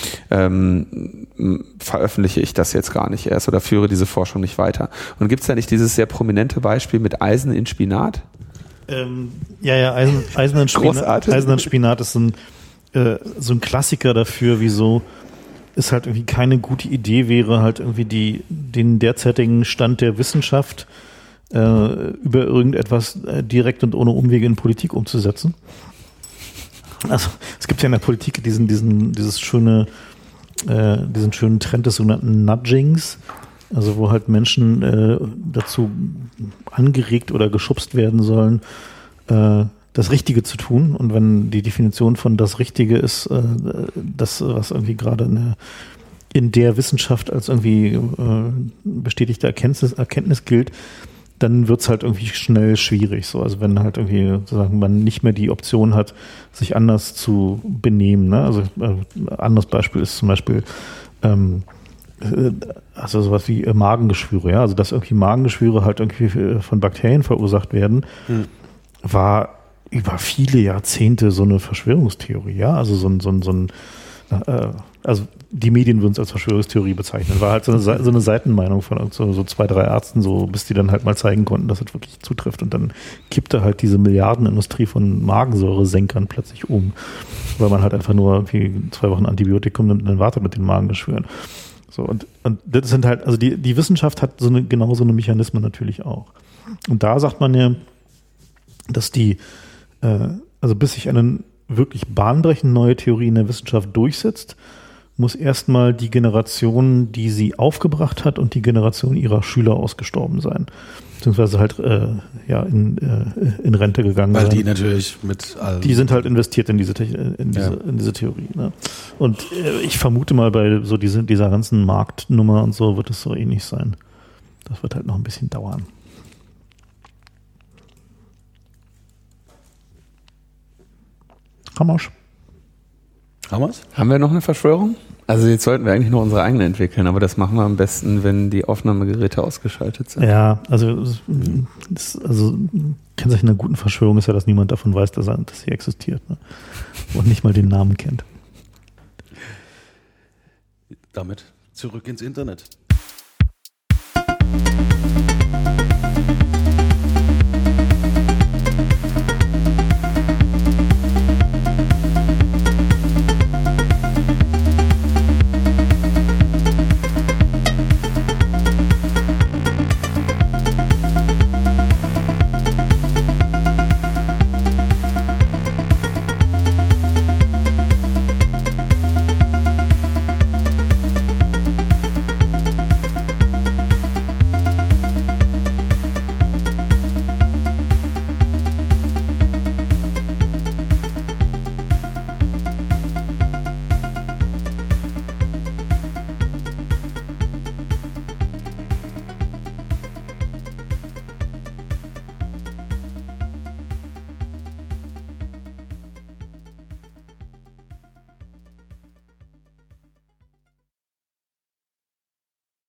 ähm, veröffentliche ich das jetzt gar nicht erst oder führe diese Forschung nicht weiter. Und gibt es da nicht dieses sehr prominente Beispiel mit Eisen in Spinat? Ähm, ja, ja, Eisen, Eisen, in Spinat, Großartig. Eisen in Spinat ist ein, äh, so ein Klassiker dafür, wieso es halt irgendwie keine gute Idee wäre, halt irgendwie die, den derzeitigen Stand der Wissenschaft äh, über irgendetwas äh, direkt und ohne Umwege in Politik umzusetzen. Also es gibt ja in der Politik diesen, diesen, dieses schöne, äh, diesen schönen Trend des sogenannten Nudgings, also wo halt Menschen äh, dazu angeregt oder geschubst werden sollen, äh, das Richtige zu tun. Und wenn die Definition von das Richtige ist, äh, das, was irgendwie gerade eine, in der Wissenschaft als irgendwie äh, bestätigte Erkenntnis, Erkenntnis gilt, dann wird's halt irgendwie schnell schwierig. So, also wenn halt irgendwie sozusagen man nicht mehr die Option hat, sich anders zu benehmen. Ne? Also äh, ein anderes Beispiel ist zum Beispiel ähm, also sowas wie Magengeschwüre, ja, also dass irgendwie Magengeschwüre halt irgendwie von Bakterien verursacht werden, hm. war über viele Jahrzehnte so eine Verschwörungstheorie, ja, also so ein, so ein, so ein äh, also die Medien würden es als Verschwörungstheorie bezeichnen, war halt so eine, so eine Seitenmeinung von so, so zwei, drei Ärzten, so bis die dann halt mal zeigen konnten, dass es wirklich zutrifft und dann kippte halt diese Milliardenindustrie von Magensäuresenkern plötzlich um, weil man halt einfach nur irgendwie zwei Wochen Antibiotikum nimmt und dann wartet mit den Magengeschwüren. So, und, und das sind halt, also die, die Wissenschaft hat so eine, genau so eine Mechanismen natürlich auch. Und da sagt man ja, dass die, äh, also bis sich eine wirklich bahnbrechende neue Theorie in der Wissenschaft durchsetzt, muss erstmal die Generation, die sie aufgebracht hat und die Generation ihrer Schüler ausgestorben sein. Beziehungsweise halt äh, ja, in, äh, in Rente gegangen Weil sein. Weil die natürlich mit allem... Die sind halt investiert in diese, in diese, ja. in diese Theorie. Ne? Und äh, ich vermute mal, bei so diese, dieser ganzen Marktnummer und so wird es so ähnlich sein. Das wird halt noch ein bisschen dauern. Hammersch. Hammer's? Haben wir noch eine Verschwörung? Also jetzt sollten wir eigentlich nur unsere eigene entwickeln, aber das machen wir am besten, wenn die Aufnahmegeräte ausgeschaltet sind. Ja, also, das, also Kennzeichen einer guten Verschwörung ist ja, dass niemand davon weiß, dass, er, dass sie existiert. Ne? Und nicht mal den Namen kennt. damit zurück ins Internet.